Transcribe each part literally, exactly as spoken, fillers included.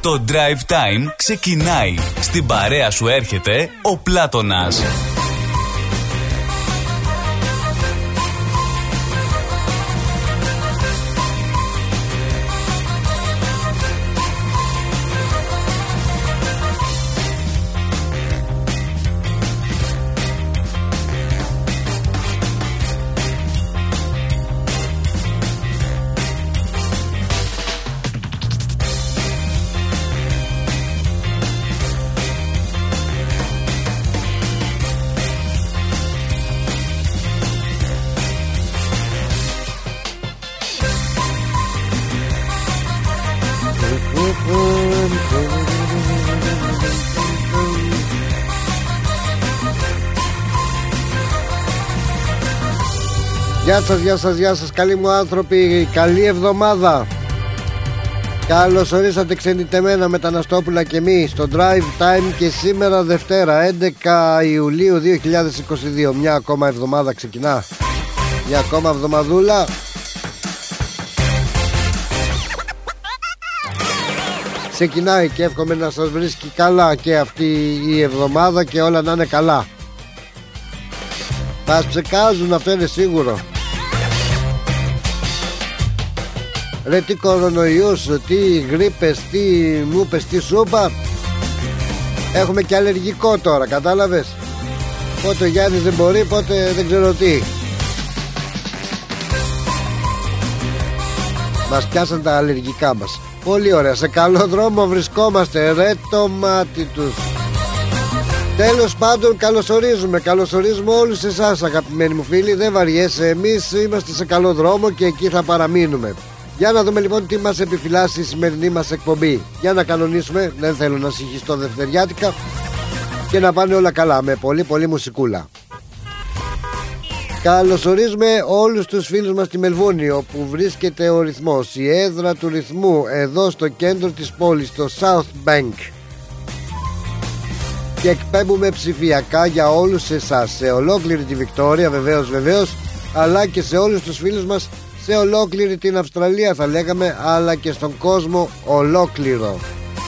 Το Drive Time ξεκινάει. Στην παρέα σου έρχεται ο Πλάτωνας. Γεια σας, γεια σας, γεια σας καλοί μου άνθρωποι, καλή εβδομάδα. Καλώς ορίσατε ξενιτεμένα μεταναστόπουλα και εμείς στο Drive Time και σήμερα Δευτέρα έντεκα Ιουλίου δύο χιλιάδες είκοσι δύο. Μια ακόμα εβδομάδα ξεκινά, μια ακόμα εβδομαδούλα. Ξεκινάει και εύχομαι να σας βρίσκει καλά και αυτή η εβδομάδα και όλα να είναι καλά. Μας ψεκάζουν, αυτό είναι σίγουρο. Ρε τι κορονοϊούς, τι γρίπες, τι μούπες, τι σούπα. Έχουμε και αλλεργικό τώρα, κατάλαβες. Πότε ο Γιάννης δεν μπορεί, πότε δεν ξέρω τι. Μας πιάσαν τα αλλεργικά μας. Πολύ ωραία, σε καλό δρόμο βρισκόμαστε. Ρε το μάτι τους. Τέλος πάντων, καλωσορίζουμε, καλωσορίζουμε όλους εσάς αγαπημένοι μου φίλοι. Δεν βαριέσαι, εμείς είμαστε σε καλό δρόμο και εκεί θα παραμείνουμε. Για να δούμε λοιπόν τι μας επιφυλάσσει η σημερινή μας εκπομπή. Για να κανονίσουμε, δεν θέλω να συγχυστώ δευτεριάτικα και να πάνε όλα καλά με πολύ πολύ μουσικούλα. Καλωσορίζουμε όλους τους φίλους μας στη Μελβούνι, όπου βρίσκεται ο Ρυθμός, η έδρα του ρυθμού, εδώ στο κέντρο της πόλης, στο South Bank. Και εκπέμπουμε ψηφιακά για όλους εσάς, σε ολόκληρη τη Βικτόρια βεβαίως βεβαίως, αλλά και σε όλους τους φίλους μας σε ολόκληρη την Αυστραλία θα λέγαμε, αλλά και στον κόσμο ολόκληρο.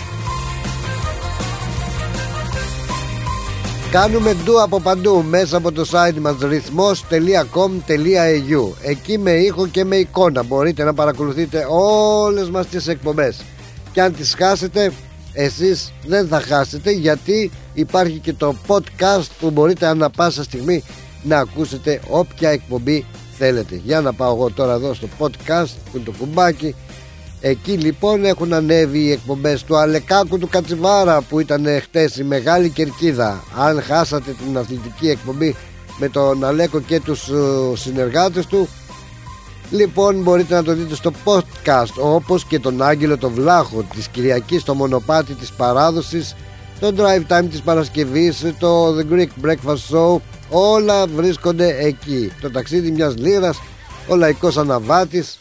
Κάνουμε ντου από παντού μέσα από το site μας ρυθμός τελεία κομ τελεία έι γιου. Εκεί με ήχο και με εικόνα μπορείτε να παρακολουθείτε όλες μας τις εκπομπές. Και αν τις χάσετε, εσείς δεν θα χάσετε, γιατί υπάρχει και το podcast που μπορείτε ανά πάσα στιγμή να ακούσετε όποια εκπομπή θέλετε. Για να πάω εγώ τώρα εδώ στο podcast που είναι το κουμπάκι. Εκεί λοιπόν έχουν ανέβει οι εκπομπές του Αλεκάκου του Κατσιβάρα που ήταν χτες η Μεγάλη Κερκίδα. Αν χάσατε την αθλητική εκπομπή με τον Αλέκο και τους συνεργάτες του, λοιπόν μπορείτε να το δείτε στο podcast, όπως και τον Άγγελο τον Βλάχο της Κυριακής στο μονοπάτι της παράδοσης, το Drive Time της Παρασκευής, το The Greek Breakfast Show. Όλα βρίσκονται εκεί. Το ταξίδι μιας λίρας, ο λαϊκός αναβάτης.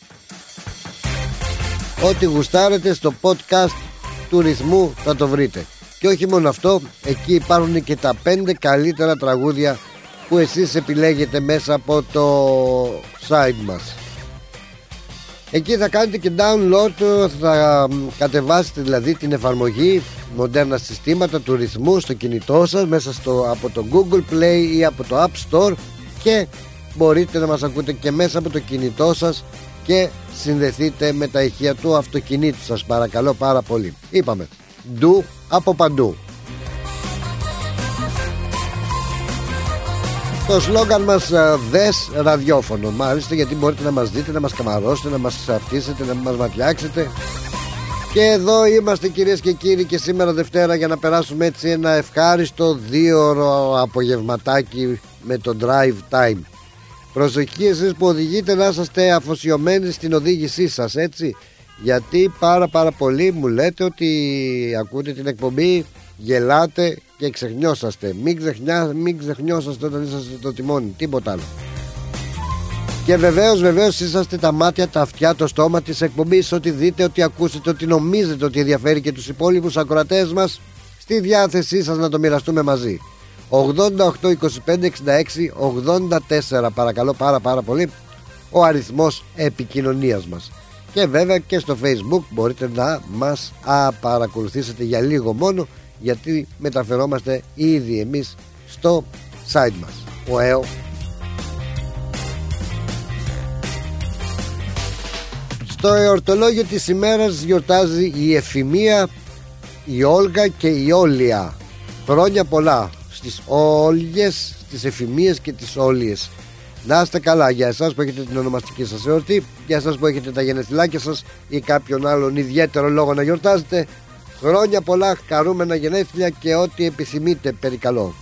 Ό,τι γουστάρετε στο podcast του ρυθμού θα το βρείτε. Και όχι μόνο αυτό, εκεί υπάρχουν και τα πέντε καλύτερα τραγούδια που εσείς επιλέγετε μέσα από το site μας. Εκεί θα κάνετε και download, θα κατεβάσετε δηλαδή την εφαρμογή μοντέρνα συστήματα του ρυθμού στο κινητό σας μέσα στο, από το Google Play ή από το App Store, και μπορείτε να μας ακούτε και μέσα από το κινητό σας και συνδεθείτε με τα ηχεία του αυτοκινήτου σας, παρακαλώ πάρα πολύ. Είπαμε ντου από παντού. Το σλόγγαν μας, δες ραδιόφωνο, μάλιστα, γιατί μπορείτε να μας δείτε, να μας καμαρώσετε, να μας αυτίσετε, να μας ματιάξετε. Και εδώ είμαστε κυρίες και κύριοι και σήμερα Δευτέρα για να περάσουμε έτσι ένα ευχάριστο δίωρο απογευματάκι με το Drive Time. Προσοχή εσείς που οδηγείτε να είσαστε αφοσιωμένοι στην οδήγησή σας, έτσι, γιατί πάρα πάρα πολλοί μου λέτε ότι ακούτε την εκπομπή, γελάτε και ξεχνιόσαστε. Μην, ξεχνιά, μην ξεχνιόσαστε όταν είσαστε στο τιμόνι, τίποτα άλλο. Και βεβαίως βεβαίως είσαστε τα μάτια, τα αυτιά, το στόμα της εκπομπής. Ότι δείτε, ότι ακούσετε, ότι νομίζετε ότι ενδιαφέρει και τους υπόλοιπους ακροατές μας, στη διάθεσή σας να το μοιραστούμε μαζί. ογδόντα οκτώ είκοσι πέντε εξήντα έξι ογδόντα τέσσερα, παρακαλώ πάρα πάρα πολύ, ο αριθμός επικοινωνίας μας. Και βέβαια και στο Facebook μπορείτε να μας α, παρακολουθήσετε για λίγο μόνο, γιατί μεταφερόμαστε ήδη εμείς στο site μας. Ο ΕΟ. Στο εορτολόγιο της ημέρας γιορτάζει η Εφημία, η Όλγα και η Όλια. Χρόνια πολλά στις Όλγες, στις Εφημίες και τις Όλιες. Να είστε καλά, για εσάς που έχετε την ονομαστική σας εορτή, για εσάς που έχετε τα γενεθλάκια σας ή κάποιον άλλον ιδιαίτερο λόγο να γιορτάζετε. Χρόνια πολλά, χαρούμενα γενέθλια και ό,τι επιθυμείτε, περικαλώ.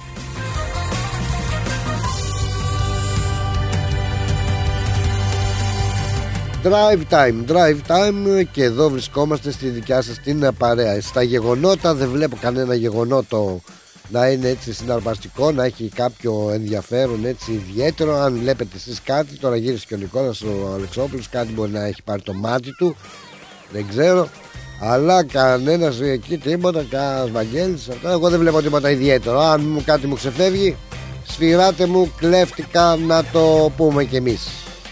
Drive time, drive time, και εδώ βρισκόμαστε στη δικιά σας την παρέα. Στα γεγονότα δεν βλέπω κανένα γεγονότο να είναι έτσι συναρπαστικό, να έχει κάποιο ενδιαφέρον έτσι ιδιαίτερο. Αν βλέπετε εσείς κάτι, τώρα γύρισε και ο Νικόλας ο Αλεξόπουλος, κάτι μπορεί να έχει πάρει το μάτι του, δεν ξέρω. Αλλά κανένας εκεί τίποτα, κανένας Βαγγέλης, αυτά. Εγώ δεν βλέπω τίποτα ιδιαίτερο. Αν μου κάτι μου ξεφεύγει, σφυράτε μου, κλέφτηκα, να το πούμε κι εμείς.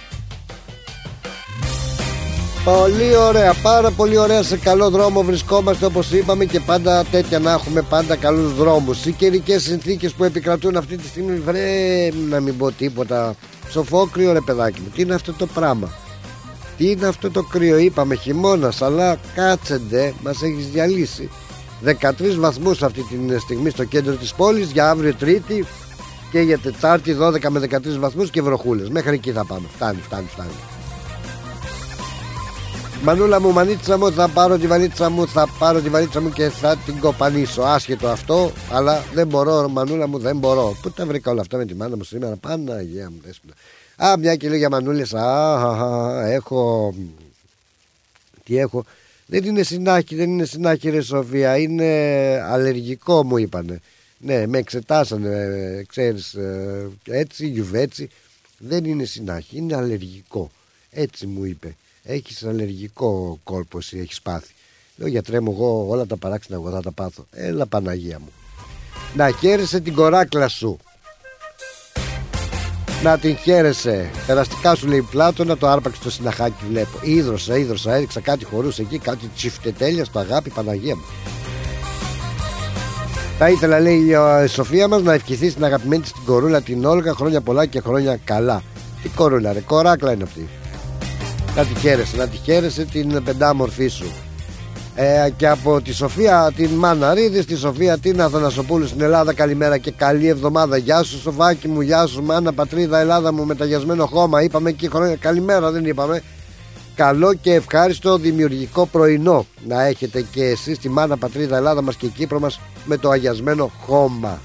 Πολύ ωραία, πάρα πολύ ωραία, σε καλό δρόμο βρισκόμαστε όπως είπαμε, και πάντα τέτοια να έχουμε, πάντα καλούς δρόμους. Οι καιρικές συνθήκες που επικρατούν αυτή τη στιγμή, βρε, να μην πω τίποτα, σοφόκρυο ρε παιδάκι μου, τι είναι αυτό το πράγμα, τι είναι αυτό το κρύο, είπαμε χειμώνας, αλλά κάτσεντε, μας έχεις διαλύσει. Δεκατρείς βαθμούς αυτή τη στιγμή στο κέντρο της πόλης, για αύριο Τρίτη, και για Τετάρτη δώδεκα με δεκατρείς βαθμούς και βροχούλες, μέχρι εκεί θα πάμε, φτάνει, φτάνει, φτάνει. Μανούλα μου, μανίτσα μου, θα πάρω τη βαλίτσα μου, θα πάρω τη βαλίτσα μου και θα την κοπανίσω. Άσχετο αυτό, αλλά δεν μπορώ, μανούλα μου, δεν μπορώ. Πού τα βρήκα όλα αυτά με τη μάνα μου σήμερα, Παναγία μου, δέσποινα. Α, μια και λέω για μανούλες, α, α, α, έχω, τι έχω, δεν είναι συνάχη, δεν είναι συνάχη ρε Σοφία, είναι αλλεργικό μου είπανε. Ναι, με εξετάσανε, ξέρεις, έτσι, γιουβέτσι, δεν είναι συνάχη, είναι αλλεργικό, έτσι μου είπε. Έχεις αλλεργικό κόλπο, εσύ έχεις πάθει. Λέω, γιατρέ μου, εγώ όλα τα παράξενα εγώ θα τα πάθω. Έλα Παναγία μου. Να χαίρεσαι την κοράκλα σου. Να την χαίρεσαι. Περαστικά σου λέει Πλάτωνα, το άρπαξε το συναχάκι βλέπω. Ίδρωσα, ίδρωσα, έριξα κάτι χορούσε εκεί, κάτι τσιφτετέλεια στο αγάπη, Παναγία μου. Θα ήθελα, λέει η Σοφία μας, να ευχηθεί στην αγαπημένη της την κορούλα την Όλγα, χρόνια πολλά και χρόνια καλά. Τι κορούλα ρε, κοράκλα είναι αυτή. Να τη χαίρεσαι, να τη χαίρεσαι την πεντάμορφή σου. Ε, και από τη Σοφία την Μαναρίδη, στη Σοφία την Αθανασοπούλου στην Ελλάδα, καλημέρα και καλή εβδομάδα. Γεια σου Σοφάκι μου, γεια σου μάνα, πατρίδα, Ελλάδα μου, μεταγιασμένο χώμα. Είπαμε εκεί χρόνια, καλημέρα δεν είπαμε. Καλό και ευχάριστο δημιουργικό πρωινό να έχετε και εσείς τη μάνα, πατρίδα, Ελλάδα μας και η Κύπρο μας με το αγιασμένο χώμα.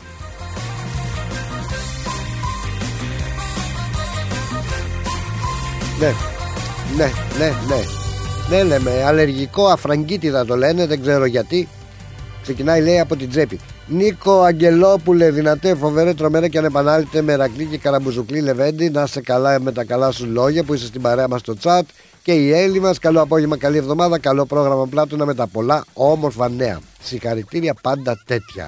Ναι. Ναι, ναι, ναι. Ναι, λέμε, αλλεργικό αφραγκίτιδα το λένε, δεν ξέρω γιατί. Ξεκινάει, λέει, από την τσέπη. Νίκο Αγγελόπουλε, δυνατέ, φοβερέ, τρομερέ και ανεπανάληπτε, Μερακλή και Καραμπουζουκλή Λεβέντη. Να είσαι καλά με τα καλά σου λόγια που είσαι στην παρέα μας στο chat. Και η Έλλη μας, καλό απόγευμα, καλή εβδομάδα, καλό πρόγραμμα Πλάτωνα με τα πολλά όμορφα νέα. Συγχαρητήρια πάντα τέτοια.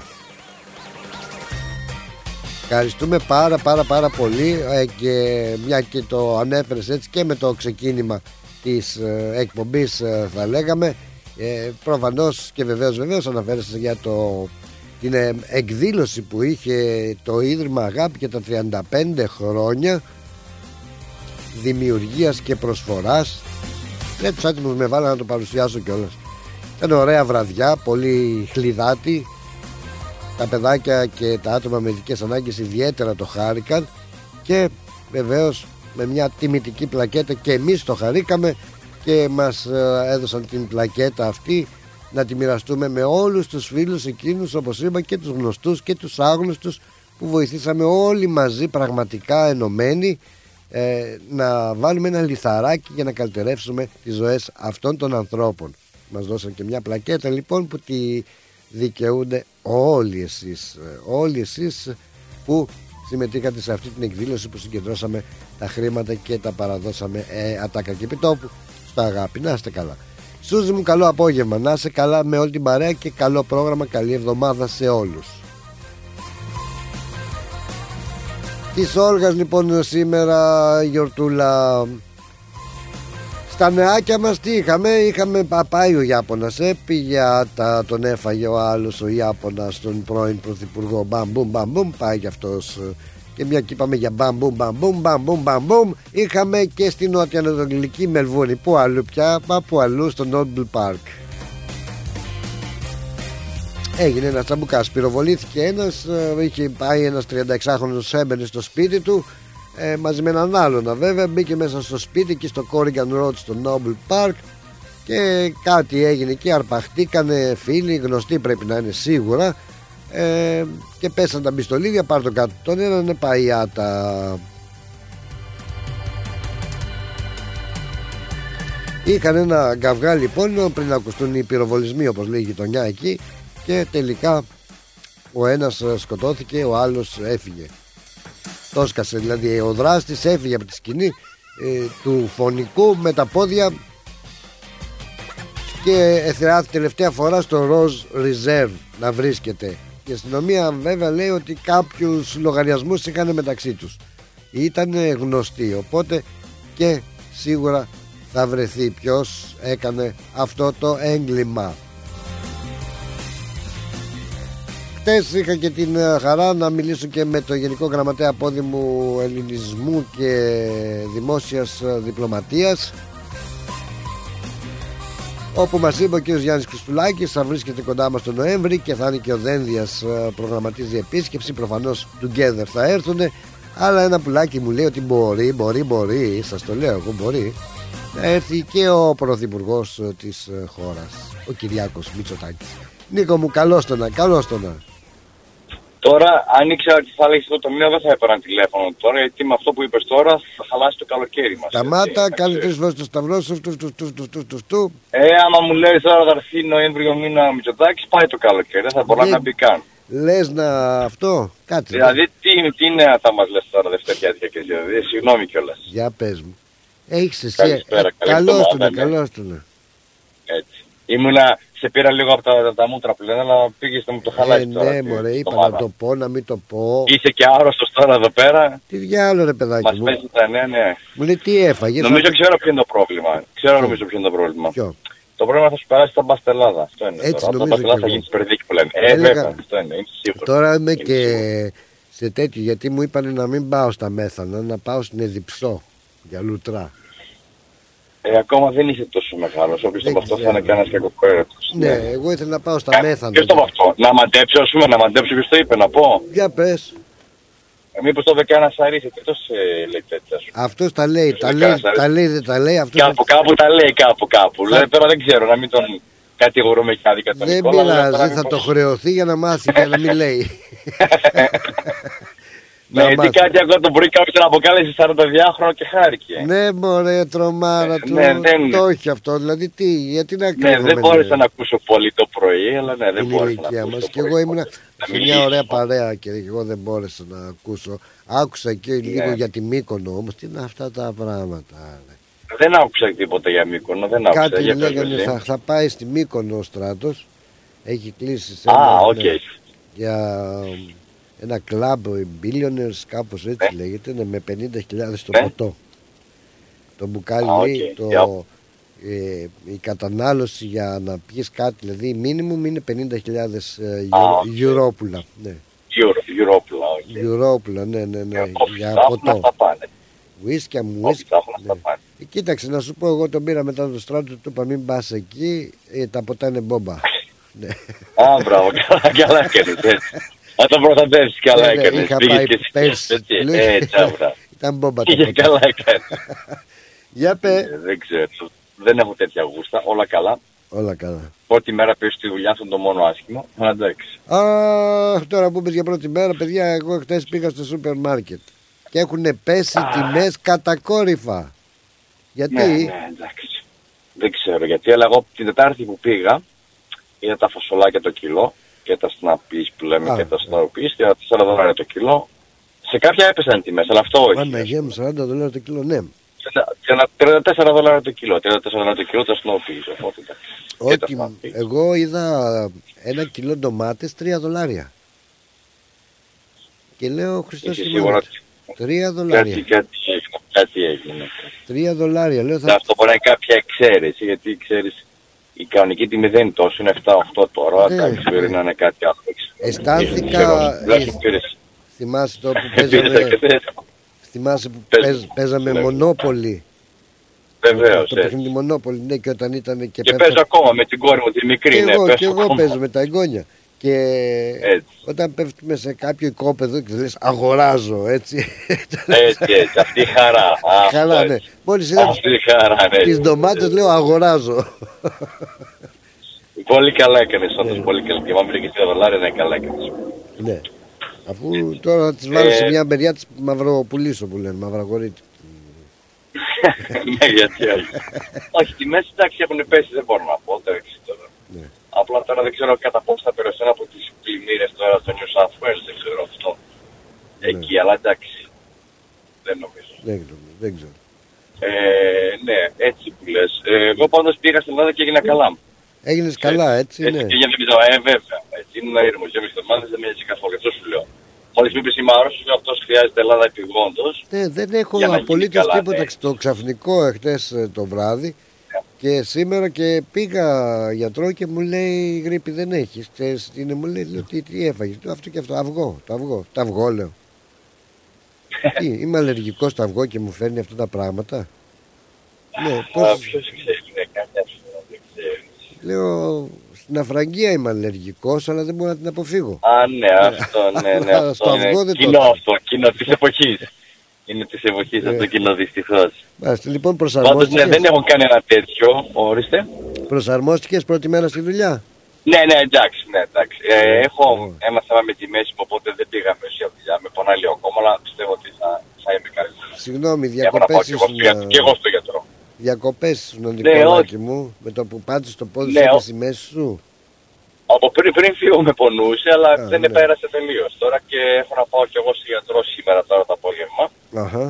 Ευχαριστούμε πάρα πάρα πάρα πολύ, ε, και μια και το ανέφερες έτσι και με το ξεκίνημα της ε, εκπομπής, ε, θα λέγαμε, ε, προφανώς και βεβαίως βεβαίως αναφέρεσαι για το, την ε, εκδήλωση που είχε το Ίδρυμα Αγάπη για τα τριάντα πέντε χρόνια δημιουργίας και προσφοράς. Ναι, τους άτιμους με βάλα να το παρουσιάσω κιόλας. Ήταν ωραία βραδιά, πολύ χλιδάτη. Τα παιδάκια και τα άτομα με ειδικές ανάγκες ιδιαίτερα το χάρηκαν, και βεβαίως με μια τιμητική πλακέτα και εμείς το χαρήκαμε και μας έδωσαν την πλακέτα αυτή να τη μοιραστούμε με όλους τους φίλους εκείνους, όπως είπα, και τους γνωστούς και τους άγνωστους, που βοηθήσαμε όλοι μαζί πραγματικά ενωμένοι ε, να βάλουμε ένα λιθαράκι για να καλυτερεύσουμε τις ζωές αυτών των ανθρώπων. Μας δώσαν και μια πλακέτα λοιπόν που τη δικαιούνται όλοι εσείς, όλοι εσείς που συμμετείχατε σε αυτή την εκδήλωση που συγκεντρώσαμε τα χρήματα και τα παραδώσαμε ε, ατάκα και επιτόπου στο Αγάπη. Να είστε καλά. Σούζη μου, καλό απόγευμα, να είστε καλά με όλη την παρέα και καλό πρόγραμμα, καλή εβδομάδα σε όλους. Της Όλγας λοιπόν σήμερα, γιορτούλα, Στα νεάκια μας τι είχαμε? Είχαμε πάει ο Ιάπωνας, έπηγε τα, τον έφαγε ο άλλος ο Ιάπωνας, τον πρώην πρωθυπουργό. Μπαμ μπαμ μπαμ, πάει κι αυτός. Και μια και είπαμε για μπαμ μπαμ μπαμ μπαμ μπαμ, είχαμε και στην νοτιοανατολική Μελβούρνη. Πού αλλού πια? Μα πού αλλού, στο Noble Park. Έγινε ένας τσαμπουκάς, πυροβολήθηκε ένας, είχε πάει ένας τριανταεξάχρονος, έμπαινε στο σπίτι του ε, μαζί με έναν άλλον βέβαια, μπήκε μέσα στο σπίτι εκεί στο Corrigan Road στο Noble Park και κάτι έγινε εκεί, αρπαχτήκανε φίλοι, γνωστοί πρέπει να είναι σίγουρα, ε, και πέσαν τα πιστολίδια, πάρ' το κάτω τον έναν, είναι παϊάτα. Είχαν ένα καυγά λοιπόν πριν ακουστούν οι πυροβολισμοί, όπως λέει η γειτονιά εκεί, και τελικά ο ένας σκοτώθηκε, ο άλλος έφυγε. Το σκασε, δηλαδή ο δράστης έφυγε από τη σκηνή ε, του φωνικού με τα πόδια και εθεάθη τελευταία φορά στο Rose Reserve να βρίσκεται. Η αστυνομία βέβαια λέει ότι κάποιους λογαριασμούς είχαν μεταξύ τους, ήταν γνωστοί, οπότε και σίγουρα θα βρεθεί ποιος έκανε αυτό το έγκλημα. Χτες είχα και την χαρά να μιλήσω και με το Γενικό Γραμματέα Πόδημου Ελληνισμού και Δημόσιας Διπλωματίας, όπου μας είπε ο κ. Γιάννης Χριστουλάκης θα βρίσκεται κοντά μας τον Νοέμβρη και θα είναι και ο Δένδιας, προγραμματίζει επίσκεψη, προφανώς together θα έρθουν. Αλλά ένα πουλάκι μου λέει ότι μπορεί, μπορεί, μπορεί, σας το λέω εγώ, μπορεί να έρθει και ο Πρωθυπουργός της χώρας, ο Κυριάκος Μητσοτάκης. Νίκο μου, καλώς το να, καλώς το να. Τώρα, αν ήξερα ότι θα λέγεις αυτό το μήνα, δεν θα έπαιρνα τηλέφωνο τώρα, γιατί με αυτό που είπες τώρα θα χαλάσει το καλοκαίρι μας. Σταμάτα, κάνε τρεις φορές το σταυρό σου, του, του, του, του, του, του, του. Ε, άμα μου λέει τώρα θα έρθει Νοέμβριο μήνα ο Μητσοτάκης, πάει το καλοκαίρι, δεν θα μπορεί να μπει καν. Λες να αυτό, κάτσε. Δηλαδή, τι, τι νέα θα μας λες τώρα δευτεριάτικα και δηλαδή, συγγνώμη κιόλας. Για πες μου. Έχεις εσύ. Καλησπέρα, ε, καλώς του να, καλώς του να. Έτσι. Ήμουνα, σε πήρα λίγο από τα, τα, τα μούτρα που λένε, αλλά πήγες να μου το χαλάσει ε, τώρα. Ναι, μωρέ, είπα να το πω, να μην το πω. Είσαι και άρρωστος τώρα εδώ πέρα. Τι διάλογο, ρε παιδάκι μας μου. παίζει τα ναι, ναι. Μου λέει τι έφαγε. Νομίζω θα... ξέρω ποιο είναι το πρόβλημα. Ξέρω νομίζω ποιο είναι το πρόβλημα. Ποιο? Το πρόβλημα θα σου περάσει στα Μπαστελάδα. Αυτό είναι. Έτσι τώρα. νομίζω. Το Μπαστελάδα θα γίνει σπερδίκη που λέμε. Ε, Έλεγα... βέβαια, αυτό είναι. Είμαι σίγουρο. Τώρα είμαι είμαι και σίγουρο. σε τέτοιο, γιατί μου είπαν να μην πάω στα Μέθανα, να πάω στην Εδιψό για λουτρά. Ε, ακόμα δεν είσαι τόσο μεγάλος. Όποιος το από αυτό θα είναι κανένας κακοκόρετος. Ναι, ναι, εγώ ήθελα να πάω στα ε, Μέθανα. Ποιος το από αυτό? Να μαντέψω, ας πούμε, να μαντέψω ποιος το είπε, να πω. Για πες. Ε, μήπως το είπε και ένας αρίσι, και τόσο ε, λέει τέτοια σου. Αυτός τα λέει, τα λέει, τα λέει, δεν τα λέει. Αυτός κάπου, θα... κάπου τα λέει, κάπου, κάπου. Λέει, τώρα δεν ξέρω, να μην τον κατηγορούμε και άδικα τον Δεν Νικόλα. πειράζει, θα το χρεωθεί για να μάθει και να μην λέει. Ναι, γιατί κάτι ακόμα το πρωί κάποιος τον αποκάλεσε σαρανταδυάχρονο και χάρηκε. Ναι, μωρέ, τρομάρα του. Ναι, δεν... Το έχει αυτό, δηλαδή τι, γιατί να κρύβομαι. Ναι, δεν μπόρεσα να ακούσω πολύ το πρωί, αλλά ναι, δεν μπόρεσα να ακούσω. Μας. Και εγώ ήμουνα σε μια ωραία παρέα και εγώ δεν μπόρεσα να ακούσω. Άκουσα και λίγο για τη Μύκονο όμως, τι είναι αυτά τα πράγματα. Δεν άκουσα τίποτα για Μύκονο, δεν άκουσα. Κάτι για λέγανε, θα, θα πάει στη Μύκονο ο Στράτος, έχει κλείσει σε Α, ένα, οκ. Okay. για ένα κλαμπ, billionaires, κάπως έτσι ναι. λέγεται, ναι, με πενήντα χιλιάδες το ναι. ποτό. Το μπουκάλι, ah, okay. το, yeah. ε, η κατανάλωση για να πιεις κάτι, δηλαδή η minimum είναι πενήντα χιλιάδες ε, ah, okay. γιουρόπουλα. Ναι. Γιουρόπουλα, okay. Γιουρόπουλα, ναι, ναι, ναι, για ποτό. Βουίσκια μου, βουίσκια. Ναι. Κοίταξε, να σου πω, εγώ τον πήρα μετά το Στράτο, του είπα μην πας εκεί, ε, τα ποτά είναι μπόμπα. Ναι. Α, μπράβο, καλά έκανες έτσι. Να το προστατεύσεις, καλά έκανες. Είχα πάει πέρσι. Ήταν μπόμπα το ποτά. Καλά έκανες. Για πέ. Δεν ξέρω, δεν έχω τέτοια γούστα, όλα καλά. Όλα καλά. Πρώτη μέρα πες στη δουλειά, αυτό το μόνο άσχημο, αλλά εντάξει. Αχ, τώρα που είπες για πρώτη μέρα, παιδιά, εγώ χτες πήγα στο σούπερ μάρκετ και έχουν πέσει τιμές κατακόρυφα. Γιατί? Ναι, ναι, εντάξει. Δεν ξέρω γιατί, αλλά εγώ την Τετάρτη που πήγα, είδα τα φασολάκια το κιλό και τα snappies που λέμε Α, και τα snappies και τα τέσσερα δολάρια το κιλό. Σε κάποια έπεσαν οι τιμές, αλλά αυτό όχι. Παναγία μου, σαράντα δολάρια το κιλό, ναι. τριάντα τέσσερα δολάρια το κιλό, τριάντα τέσσερα δολάρια το κιλό τα snappies, οπότε όχι, εγώ είδα ένα κιλό ντομάτες τρία δολάρια. Και λέω Χριστός ημάρας, τρία δολάρια. Κάτι, κάτι, κάτι έγινε. Τρία δολάρια, λέω. Θα... Αυτό μπορεί να είναι κάποια εξαίρεση, γιατί ξέρεις, η κανονική τιμή δεν είναι τόσο, είναι επτά οκτώ τώρα. Ναι, Εντάξει, μπορεί να είναι κάτι άλλο. Αισθάνθηκα. Θυμάσαι το που παίζαμε. Θυμάσαι που παίζ, παίζαμε ναι. Μονόπολη. Βεβαίως. Το παιχνίδι Μονόπολη, ναι, και όταν ήταν και. Και πέφτα... παίζω ακόμα με την κόρη μου τη μικρή. Και ναι, εγώ, παίζω και εγώ ακόμα. παίζω με τα εγγόνια. Και έτσι. Όταν πέφτουμε σε κάποιο οικόπεδο και λες αγοράζω, έτσι. Έτσι, έτσι, αυτή η χαρά. Χαρά, ναι. Μόλις είδα ναι. τις ντομάτες λέω αγοράζω. Πολύ καλά έκανες, όντως πολύ καλά. Και άμα βρήκες τρία δολάρια, ναι, καλά έκανες. Ναι. Αφού τώρα θα τις βάλω σε μια μεριά της μαυροπουλήσω που λένε, μαυραγορίτη. Ναι, γιατί όχι. Όχι, τιμές εντάξει έχουν πέσει, δεν μπορώ να πω, εντάξει τώρα. Απλά τώρα δεν ξέρω κατά πόσο θα περιοριστούν από τις πλημμύρες τώρα στο New South Wales, δεν ξέρω αυτό. Ναι. Εκεί, αλλά εντάξει. Δεν νομίζω. Δεν, δεν ξέρω. Ε, ναι, έτσι που λες. Ε, εγώ πάντως πήγα στην Ελλάδα και έγινα καλά. Έγινες καλά, έτσι, έτσι ναι. Έτσι πήγαινε πίσω, ε, βέβαια. Έτσι ήμουν ήρεμος. Για μισό μάθες δεν με έτσι καθόλου. Αυτό σου λέω. Μόλις μου είπες είμαι άρρωστος, αυτός χρειάζεται Ελλάδα επιγόντως. Ναι, δεν έχω απολύτως τίποτα. Ναι. Το ξαφνικό εχθές το βράδυ. Και σήμερα και πήγα γιατρό και μου λέει γρίπη δεν έχεις. Ξέρεις, είναι, μου λέει, λέω, τι, τι έφαγες. Λέω, αυτό και αυτό, αυγό, το αυγό. Το αυγό λέω. Τι, είμαι αλλεργικός στο αυγό και μου φέρνει αυτά τα πράγματα. Ναι, πώς... Ποιος ξέρει, ναι, καμιά φορά δεν ξέρεις. Λέω, στην αφραγγία είμαι αλλεργικός, αλλά δεν μπορώ να την αποφύγω. Α, ναι, αυτό, ναι, ναι. Αυτό στο αυγό είναι δεν κοινό το... αυτό, κοινό της εποχής. Είναι της εποχής αυτό κοινό δυστυχώς. Μάλιστα, λοιπόν προσαρμόστηκες. Πάντως, ναι, δεν έχω κάνει ένα τέτοιο, ορίστε. Προσαρμόστηκες πρώτη μέρα στη δουλειά. Ναι, ναι, εντάξει, ναι, εντάξει. Ε, έχω oh. ένα θέμα με τη μέση μου, οπότε δεν πήγα μέση από δουλειά. Με πονάει λίγο ακόμα, αλλά πιστεύω ότι θα, θα είμαι καλύτερα. Συγγνώμη, διακοπές ήσουν... Και εγώ στο γιατρό. Διακοπές ήσουν, Νικολάκη ναι, μου, με το που πάτησες το πόδι ναι, σου στη μέση σου. Από πριν, πριν φύγω με πονούσε, αλλά Α, δεν ναι. επέρασε τελείως. Τώρα και έχω να πάω κι εγώ στο γιατρό σήμερα τώρα το απόγευμα. Αχα.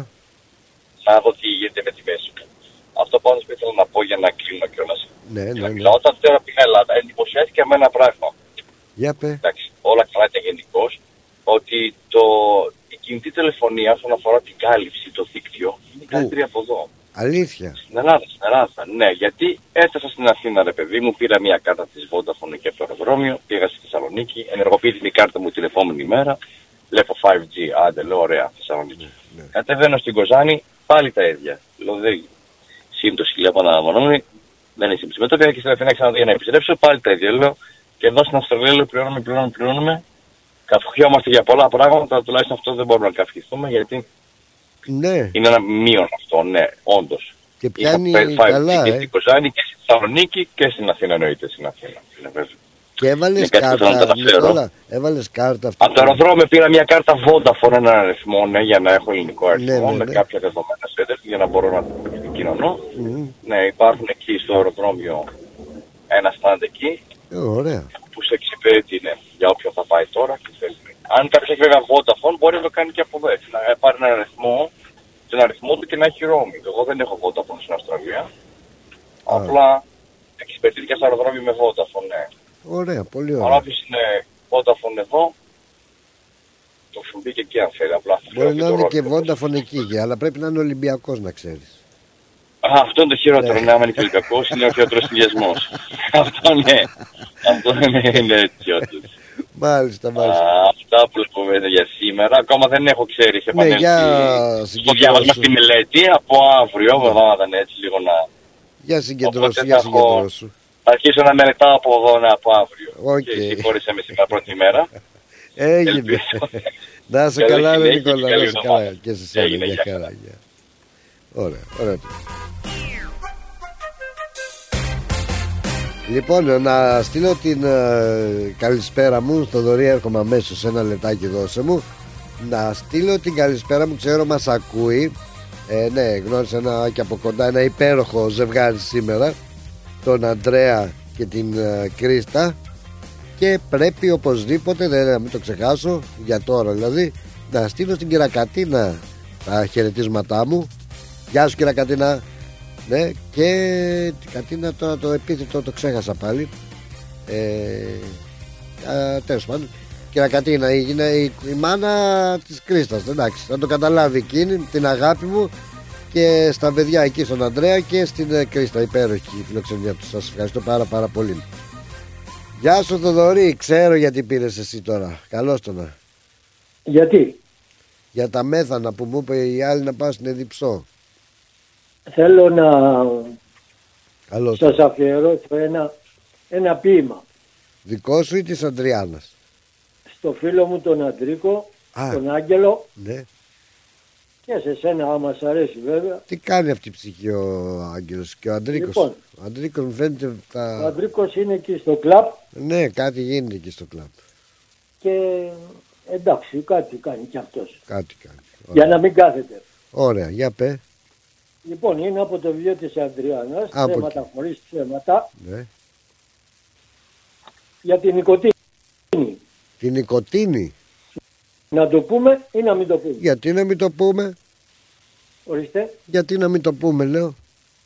Να δω τι γίνεται με τη μέση μου. Αυτό πάνω που ήθελα να πω για να κλείνω κιόλας. Ναι, ναι, ναι. Όταν τώρα πήγα Ελλάδα, εντυπωσιάστηκα με ένα πράγμα. Για πέ. Εντάξει, όλα καλά ήταν γενικώς. Ότι το, η κινητή τηλεφωνία, όσον αφορά την κάλυψη, το δίκτυο, είναι καλύτερη από εδώ. Αλήθεια. Στην Ελλάδα, στην Ελλάδα. Ναι, γιατί έφτασα στην Αθήνα, ρε παιδί μου, πήρα μια κάρτα της Vodafone και από το αεροδρόμιο, πήγα στη Θεσσαλονίκη, ενεργοποιήθηκε η κάρτα μου την επόμενη μέρα. Βλέπω φάιβ τζι, άντε, λέω ωραία, Θεσσαλονίκη. Ναι, ναι. Κατεβαίνω στην Κοζάνη, πάλι τα ίδια. Λέω δεν. Σύμπτωση χιλιά παναμονούμενη, δεν είναι σύμπτωση. Μετά πήγα και στην Αθήνα ξανά για να επιστρέψω, πάλι τα ίδια. Λέω και εδώ στην Αυστραλία λέω πληρώνουμε, πληρώνουμε, πληρώνουμε. Καυχιόμαστε για πολλά πράγματα, τουλάχιστον αυτό δεν μπορούμε να καυχηθούμε γιατί. Ναι. Είναι ένα μείον αυτό, ναι, όντως. Και πιάνει καλά, και ε. στην Κοζάνη και στη Θεσσαλονίκη και στην Αθήνα εννοείται στην Αθήνα. Και έβαλες κάρτα, Νικόλα, έβαλες κάρτα αυτή. Από το αεροδρόμιο πήρα μια κάρτα Vodafone, έναν αριθμό, ναι, για να έχω ελληνικό αριθμό, ναι, ναι, ναι. με κάποια δεδομένα σέντερ, για να μπορώ να το επικοινωνώ. Mm. Ναι, υπάρχουν εκεί στο αεροδρόμιο ένα stand εκεί. Ε, ωραία. Που σε εξυπηρετεί, ναι, για όποιον θα πάει τώρα και θέλει. Αν κάποιος έχει βέβαια Vodafone, μπορεί να το κάνει και από εδώ. Να πάρει έναν αριθμό, τον αριθμό του και να έχει roaming. Εγώ δεν έχω Vodafone στην Αυστραλία. Α. Απλά εξυπηρετεί και στο αεροδρόμιο με Vodafone, ναι. Ωραία, πολύ ωραία. Αν όποιος είναι Vodafone εδώ, το φουμπί και εκεί αν θέλει. Απλά μπορεί να είναι και Vodafone εκεί, αλλά πρέπει να είναι Ολυμπιακός να ξέρεις. Α, αυτό είναι το χειρότερο, ναι, άμα είναι και Ολυμπιακός, είναι ο χειρότερος συνδυασμός. Αυτό ναι, αυτό είναι έτσι όντως. Μάλιστα, μάλιστα. Α, αυτά που λέμε για σήμερα, ακόμα δεν έχω ξέρει, σε επανέλθει. Ναι, για στο διάβασμα στη μελέτη, από αύριο, εβδομάδα ναι, έτσι λίγο να... Για συγκεντρώσου, για συγκεντρώσου. Θα αρχίσω να μελετάω από εδώ, ναι, από αύριο. Okay. Και συγχώρησαμε σήμερα πρώτη μέρα. Έγινε. Να είσαι καλά, ρε Νικόλα, να είσαι καλά. Και σε σένα, για χαρά. Ωραία, ωραία. Λοιπόν, να στείλω την uh, καλησπέρα μου. Θοδωρή, έρχομαι αμέσως, ένα λεπτάκι δώσε μου. Να στείλω την καλησπέρα μου, ξέρω μας ακούει. ε, Ναι, γνώρισα ένα και από κοντά ένα υπέροχο ζευγάρι σήμερα, τον Αντρέα και την uh, Κρίστα. Και πρέπει οπωσδήποτε, δεν να μην το ξεχάσω, για τώρα δηλαδή, να στείλω στην Κυρακατίνα τα χαιρετίσματά μου. Γεια σου Κυρακατίνα. Ναι, και την Κατίνα τώρα το επίθετο το ξέχασα πάλι. ε, Τέλος πάντων, Κυρακατίνα είναι η, η μάνα της Κρίστας. Εντάξει, θα το καταλάβει εκείνη την αγάπη μου. και στα παιδιά εκεί στον Ανδρέα και στην Κρίστα. Υπέροχη φιλοξενία του. Σας ευχαριστώ πάρα πάρα πολύ. Γεια σου Θοδωρή, ξέρω γιατί πήρες εσύ τώρα. Καλώς το να. Γιατί? Για τα μέθανα που μου είπε η άλλη να πάω στην Εδιψό. Θέλω να Καλώς. σας αφιερώσω ένα, ένα ποίημα. Δικό σου ή της Αντριάννας? Στο φίλο μου τον Αντρίκο, Α. τον Άγγελο, Ναι. και σε σένα άμα σ' αρέσει βέβαια. Τι κάνει αυτή η ψυχή ο Άγγελος και ο Αντρίκος? Λοιπόν. Ο Αντρίκος μου φαίνεται τα... Ο Αντρίκος είναι εκεί στο κλαμπ Ναι, κάτι γίνεται εκεί στο κλαμπ. και εντάξει, κάτι κάνει κι αυτός. Κάτι κάνει. Για να μην κάθεται. Ωραία, για πέ. Λοιπόν, είναι από το βιβλίο της Αντριάννας, Από θέματα εκεί. χωρίς θέματα, Ναι. για την νοικοτήνη. Την νοικοτήνη. Να το πούμε ή να μην το πούμε? Γιατί να μην το πούμε? Ορίστε. Γιατί να μην το πούμε, λέω.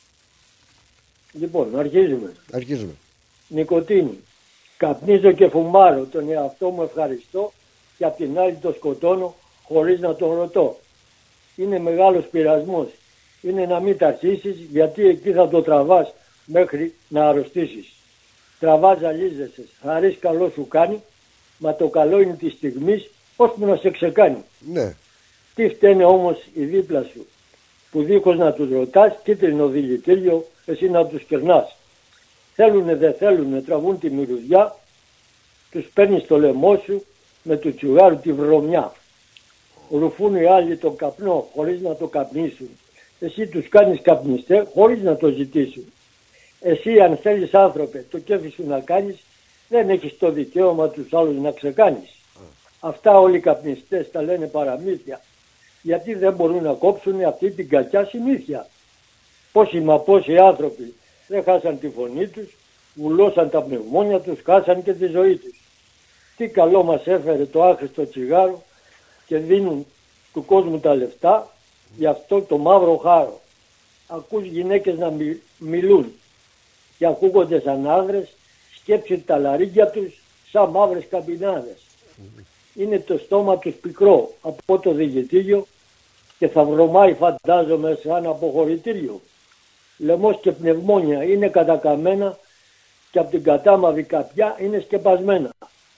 Λοιπόν, αρχίζουμε. Αρχίζουμε. Νοικοτήνη. Καπνίζω και φουμάρω, τον εαυτό μου ευχαριστώ και απ' την άλλη το σκοτώνω χωρίς να τον ρωτώ. Είναι μεγάλος πειρασμός. Είναι να μην τα αρχίσεις, γιατί εκεί θα το τραβάς μέχρι να αρρωστήσεις. Τραβάς, ζαλίζεσαι, χαρίς καλό σου κάνει, μα το καλό είναι της στιγμής, ώσπου να σε ξεκάνει. Ναι. Τι φταίνε όμως οι δίπλα σου, που δίχως να τους ρωτάς, κίτρινο δηλητήριο, εσύ να τους κερνάς. Θέλουνε δε θέλουνε, τραβούν τη μυρουδιά, τους παίρνεις το λαιμό σου με του τσιγάρου τη βρωμιά. Ρουφούν οι άλλοι τον καπνό χωρίς να το καπνίσουν. Εσύ τους κάνεις καπνιστέ χωρίς να το ζητήσουν. Εσύ αν θέλεις άνθρωπε το κέφι σου να κάνεις, δεν έχεις το δικαίωμα τους άλλους να ξεκάνεις. Αυτά όλοι οι καπνιστές τα λένε παραμύθια, γιατί δεν μπορούν να κόψουν αυτή την κακιά συνήθεια. Πόσοι μα πόσοι άνθρωποι δεν χάσαν τη φωνή τους, βουλώσαν τα πνευμόνια τους, χάσαν και τη ζωή τους. Τι καλό μας έφερε το άχρηστο τσιγάρο και δίνουν του κόσμου τα λεφτά για αυτό το μαύρο χάρο. Ακούς γυναίκες να μι, μιλούν και ακούγονται σαν άνδρες, σκέψει τα λαρύγια τους σαν μαύρες καμπινάδες. Είναι το στόμα τους πικρό από το διηγητήριο και θα βρωμάει φαντάζομαι σαν αποχωρητήριο. Λαιμός και πνευμόνια είναι κατακαμμένα και από την κατάμαυρη καπιά είναι σκεπασμένα.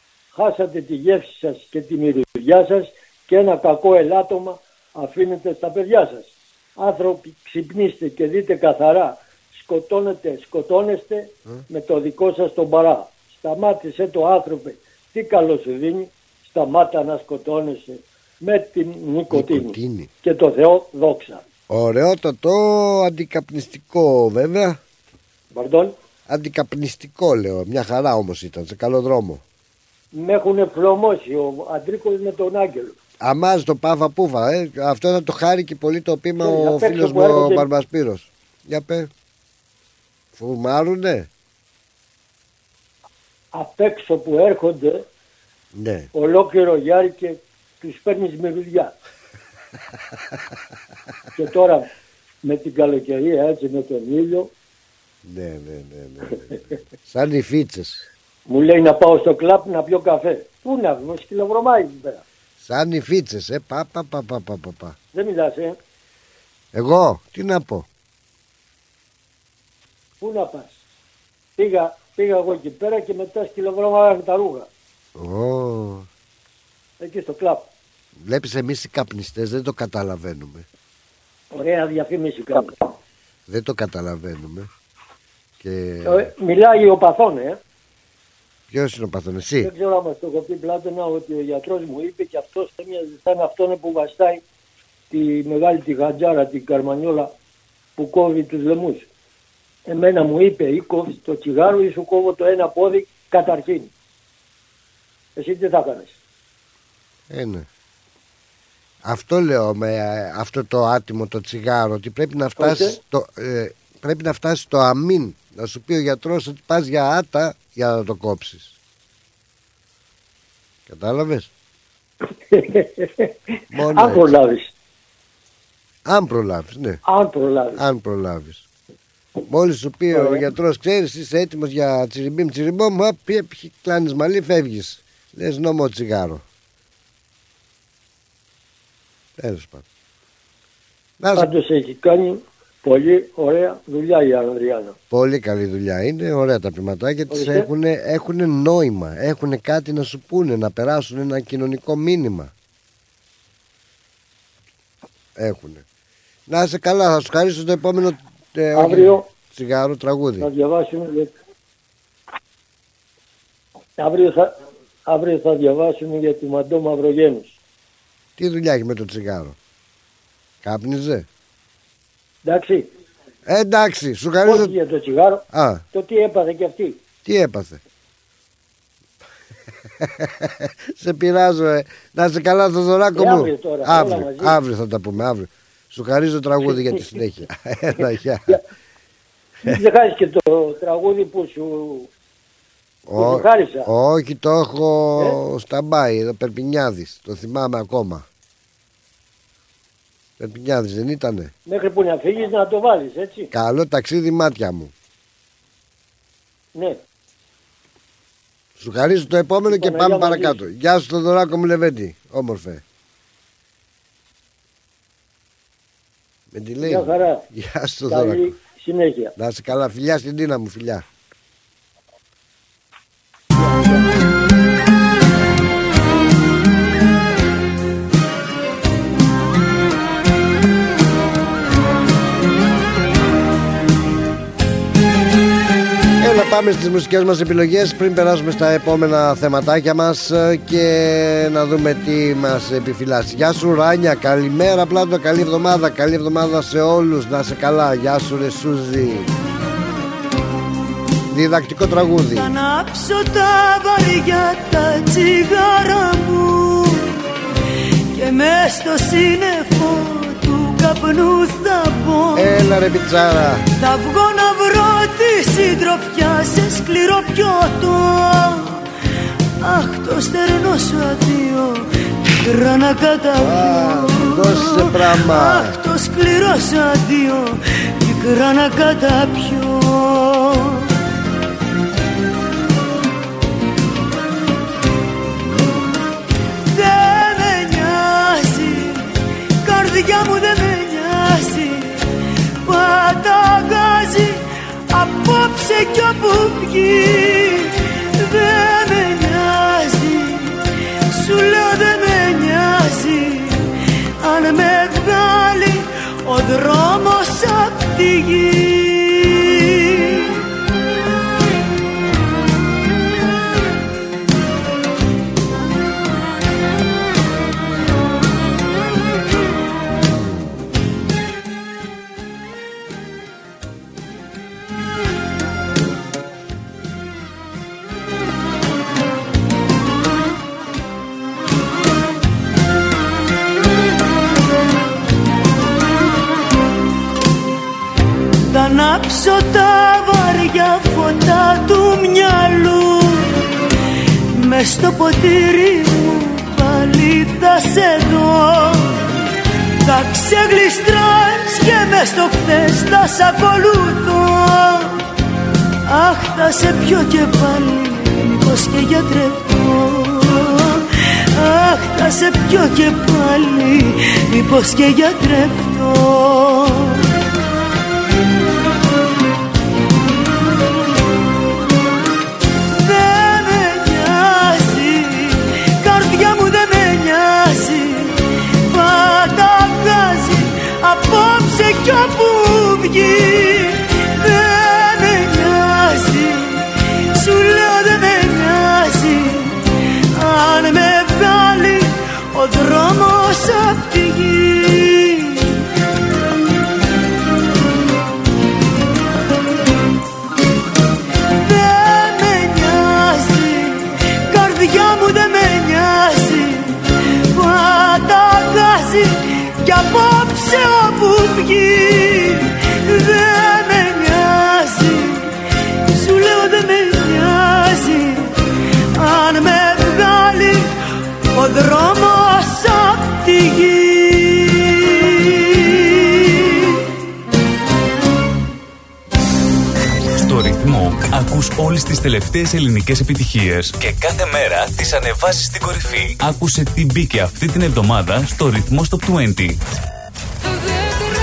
Χάσατε τη γεύση σας και τη μυρουδιά σας και ένα κακό ελάττωμα αφήνετε στα παιδιά σας. Άνθρωποι, ξυπνήστε και δείτε καθαρά. Σκοτώνετε, σκοτώνεστε mm. με το δικό σας τον παρά. Σταμάτησε το άνθρωπε, τι καλό σου δίνει, σταμάτα να σκοτώνεσαι με την νοικοτήνη. νοικοτήνη. Και το Θεό δόξα. Ωραιότατο, αντικαπνιστικό βέβαια. Πardon. Αντικαπνιστικό λέω, μια χαρά όμως ήταν, σε καλό δρόμο. Με έχουν φλωμώσει ο Αντρίκος με τον Άγγελο. Αμάς το πάφα πούφα, ε. Αυτό θα το χάρηκε πολύ το πείμα ε, ο φίλος μου έρχονται... ο Μπαρμπασπύρος. Για πέ. Φουμάρουνε. Απ' έξω που έρχονται, ναι. Ολόκληρο Γιάρη και τους παίρνεις με δουλειά. Και τώρα με την καλοκαιρία έτσι με τον ήλιο. Ναι, ναι, ναι, ναι, ναι. Σαν οι φίτσες. Μου λέει να πάω στο κλαπ να πιω καφέ. Πού να βγω, σκυλοβρωμάει εκεί πέρα. Σαν οι φίτσες, ε, πα, πα, πα, πα, πα, πα. Δεν μιλάς, ε. Εγώ, τι να πω. Πού να πας. Πήγα, πήγα εγώ εκεί πέρα και μετά σκυλοβρωμάγανε τα ρούχα. Oh. Εκεί στο κλαπ. Βλέπεις εμείς οι καπνιστές δεν το καταλαβαίνουμε. Ωραία διαφήμιση κάνει. Δεν το καταλαβαίνουμε. Και... Ε, μιλάει ο Παθών, ε. Ποιος είναι ο Παθών, εσύ? Δεν ξέρω άμα στο έχω πει Πλάτωνα ότι ο γιατρός μου είπε και αυτός θα είναι αυτόν που βαστάει τη μεγάλη τη γαντζάρα, την καρμανιόλα που κόβει τους λαιμούς. Εμένα μου είπε ή κόβεις το τσιγάρο ή σου κόβω το ένα πόδι καταρχήν. Εσύ τι θα έκανες? Ένα. Αυτό λέω με αυτό το άτιμο το τσιγάρο, ότι πρέπει να φτάσει το, ε, πρέπει να φτάσει το αμήν, να σου πει ο γιατρός ότι πας για άτα για να το κόψεις. Κατάλαβες? Αν προλάβεις. Αν προλάβεις, ναι. Αν προλάβεις. Αν προλάβεις. Μόλις σου πει ο γιατρός, ξέρεις, είσαι έτοιμος για τσιριμπίμ τσιριμπόμ, πει, κλάνεις μαλλί, φεύγεις. Λες νόμο τσιγάρο. Τέλος πάντων. Πάντως έχει κάνει πολύ ωραία δουλειά η Ανδριάνα. Πολύ καλή δουλειά είναι, ωραία τα ποιηματάκια της, έχουν νόημα, έχουν κάτι να σου πούνε, να περάσουν ένα κοινωνικό μήνυμα. Έχουνε. Να είσαι καλά, θα σου χαρίσω το επόμενο ε, αύριο τσιγάρο τραγούδι. Θα διαβάσουμε. Αύριο θα, αύριο θα διαβάσουμε για τη Μαντώ Μαυρογένους. Τι δουλειά έχει με το τσιγάρο? Κάπνιζε? Εντάξει. Ε, εντάξει, σου χαρίζω. Όχι για το τσιγάρο. Α. Το τι έπαθε και αυτή. Τι έπαθε? Σε πειράζω, ε. Να είσαι καλά, Θοδωράκο μου. Αύριο, τώρα, αύριο, αύριο θα τα πούμε, αύριο. Σου χαρίζω τραγούδι για τη συνέχεια. Έλα, γεια. Μην ξεχάσεις και το τραγούδι που σου, που σου χάρισα. Όχι, το έχω ε? σταμπάει εδώ, Περπινιάδης. Το θυμάμαι ακόμα. Περπινιάδης δεν ήτανε? Μέχρι που να φύγεις να το βάλεις, έτσι. Καλό ταξίδι μάτια μου. Ναι. Σου χαρίζω το επόμενο και πάμε παρακάτω. Γεια σου Θοδωράκο μου Λεβέντη, όμορφε. Με τη λέει. Γεια χαρά. Γεια σου Θοδωράκο. Καλή συνέχεια. Να είσαι καλά, φιλιά στην Τίνα μου, φιλιά. Πάμε στις μουσικές μας επιλογές πριν περάσουμε στα επόμενα θεματάκια μας και να δούμε τι μας επιφυλάσσει. Γεια σου Ράνια, καλημέρα Πλάτο, καλή εβδομάδα, καλή εβδομάδα σε όλους, να σε καλά. Γεια σου ρε Σούζη. Διδακτικό τραγούδι. Θα ανάψω τα βαριά τα τσιγάρα μου και μες στο σύννεφο του καπνού θα μπω. Έλα ρε πιτσάρα. Θα βγω να βρω τη συντροφιά σε σκληρό πιότο. Αχ, το στερνό σου αδείο πικρά να καταπιώ. Δώσε πράγμα. Αχ, το σκληρό σου αδείο πικρά να καταπιώ. Δεν με νοιάζει, καρδιά μου δεν με νοιάζει. Παταγάζει απόψε κι όπου βγει. Δεν με νοιάζει, σου λέω δεν με νοιάζει. Αν με βγάλει ο δρόμος απ' τη γη. Θα ανάψω τα βαριά φωτά του μυαλού. Μες στο ποτήρι μου πάλι θα σε δω. Θα ξεγλιστράς και μες στο χθες θα σ' ακολουθώ. Αχ, θα σε πιω και πάλι, μήπως και γιατρευτώ. Αχ, θα σε πιω και πάλι, μήπως και γιατρευτώ. Απόψε κι όπου βγει. Δεν με νοιάζει, σου λέω δεν με νοιάζει. Αν με βγάλει ο δρόμος απ' τη γη. Δεν με νοιάζει, καρδιά μου δεν με νοιάζει. Παταγάζει κι απόψε όπου βγει. Δεν με νοιάζει, σου λέω δεν με νοιάζει. Αν με βγάλει ο δρόμος απ' τη γη. Στο ρυθμό ακούς όλες τις τελευταίες ελληνικές επιτυχίες και κάθε μέρα τις ανεβάζεις στην κορυφή. Άκουσε τι μπήκε αυτή την εβδομάδα στο ρυθμό στο είκοσι.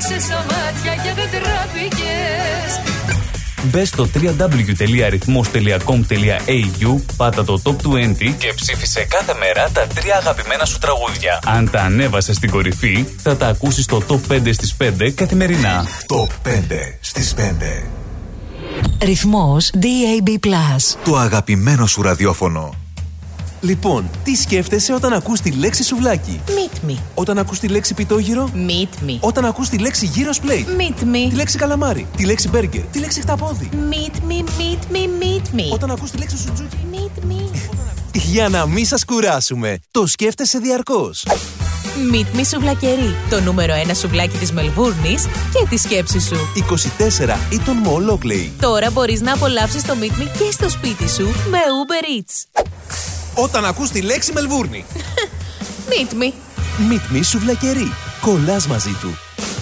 Έριξες στα μάτια και δεν τράπηκες. Μπες στο double-u double-u double-u τελεία ρυθμός τελεία κομ τελεία έι γιου, πάτα το Top είκοσι και ψήφισε κάθε μέρα τα τρία αγαπημένα σου τραγούδια. Αν τα ανέβασες στην κορυφή, θα τα ακούσεις στο Top πέντε στις πέντε καθημερινά. Top πέντε στις πέντε. Ρυθμός ντι έι μπι Plus. Το αγαπημένο σου ραδιόφωνο. Λοιπόν, τι σκέφτεσαι όταν ακούς τη λέξη σουβλάκι? Meet me. Όταν ακούς τη λέξη πιτόγυρο? Meet me. Όταν ακούς τη λέξη γύρος πλέι? Meet me. Τη λέξη καλαμάρι? Τη λέξη μπέργκερ? Τη λέξη χταπόδι? Meet me, meet me, meet me. Όταν ακούς τη λέξη σουτζούκι? Meet me. Για να μην σας κουράσουμε, το σκέφτεσαι διαρκώς. Meet me σουβλακερί. Το νούμερο ένα σουβλάκι της Μελβούρνης και τη σκέψη σου. είκοσι τέσσερα Eaton Mall Oakley. Τώρα μπορείς να απολαύσεις το Meet me και στο σπίτι σου με Uber Eats. Όταν ακούς τη λέξη Μελβούρνη. Meet me. Meet me σουβλακερί. Κολλάς μαζί του.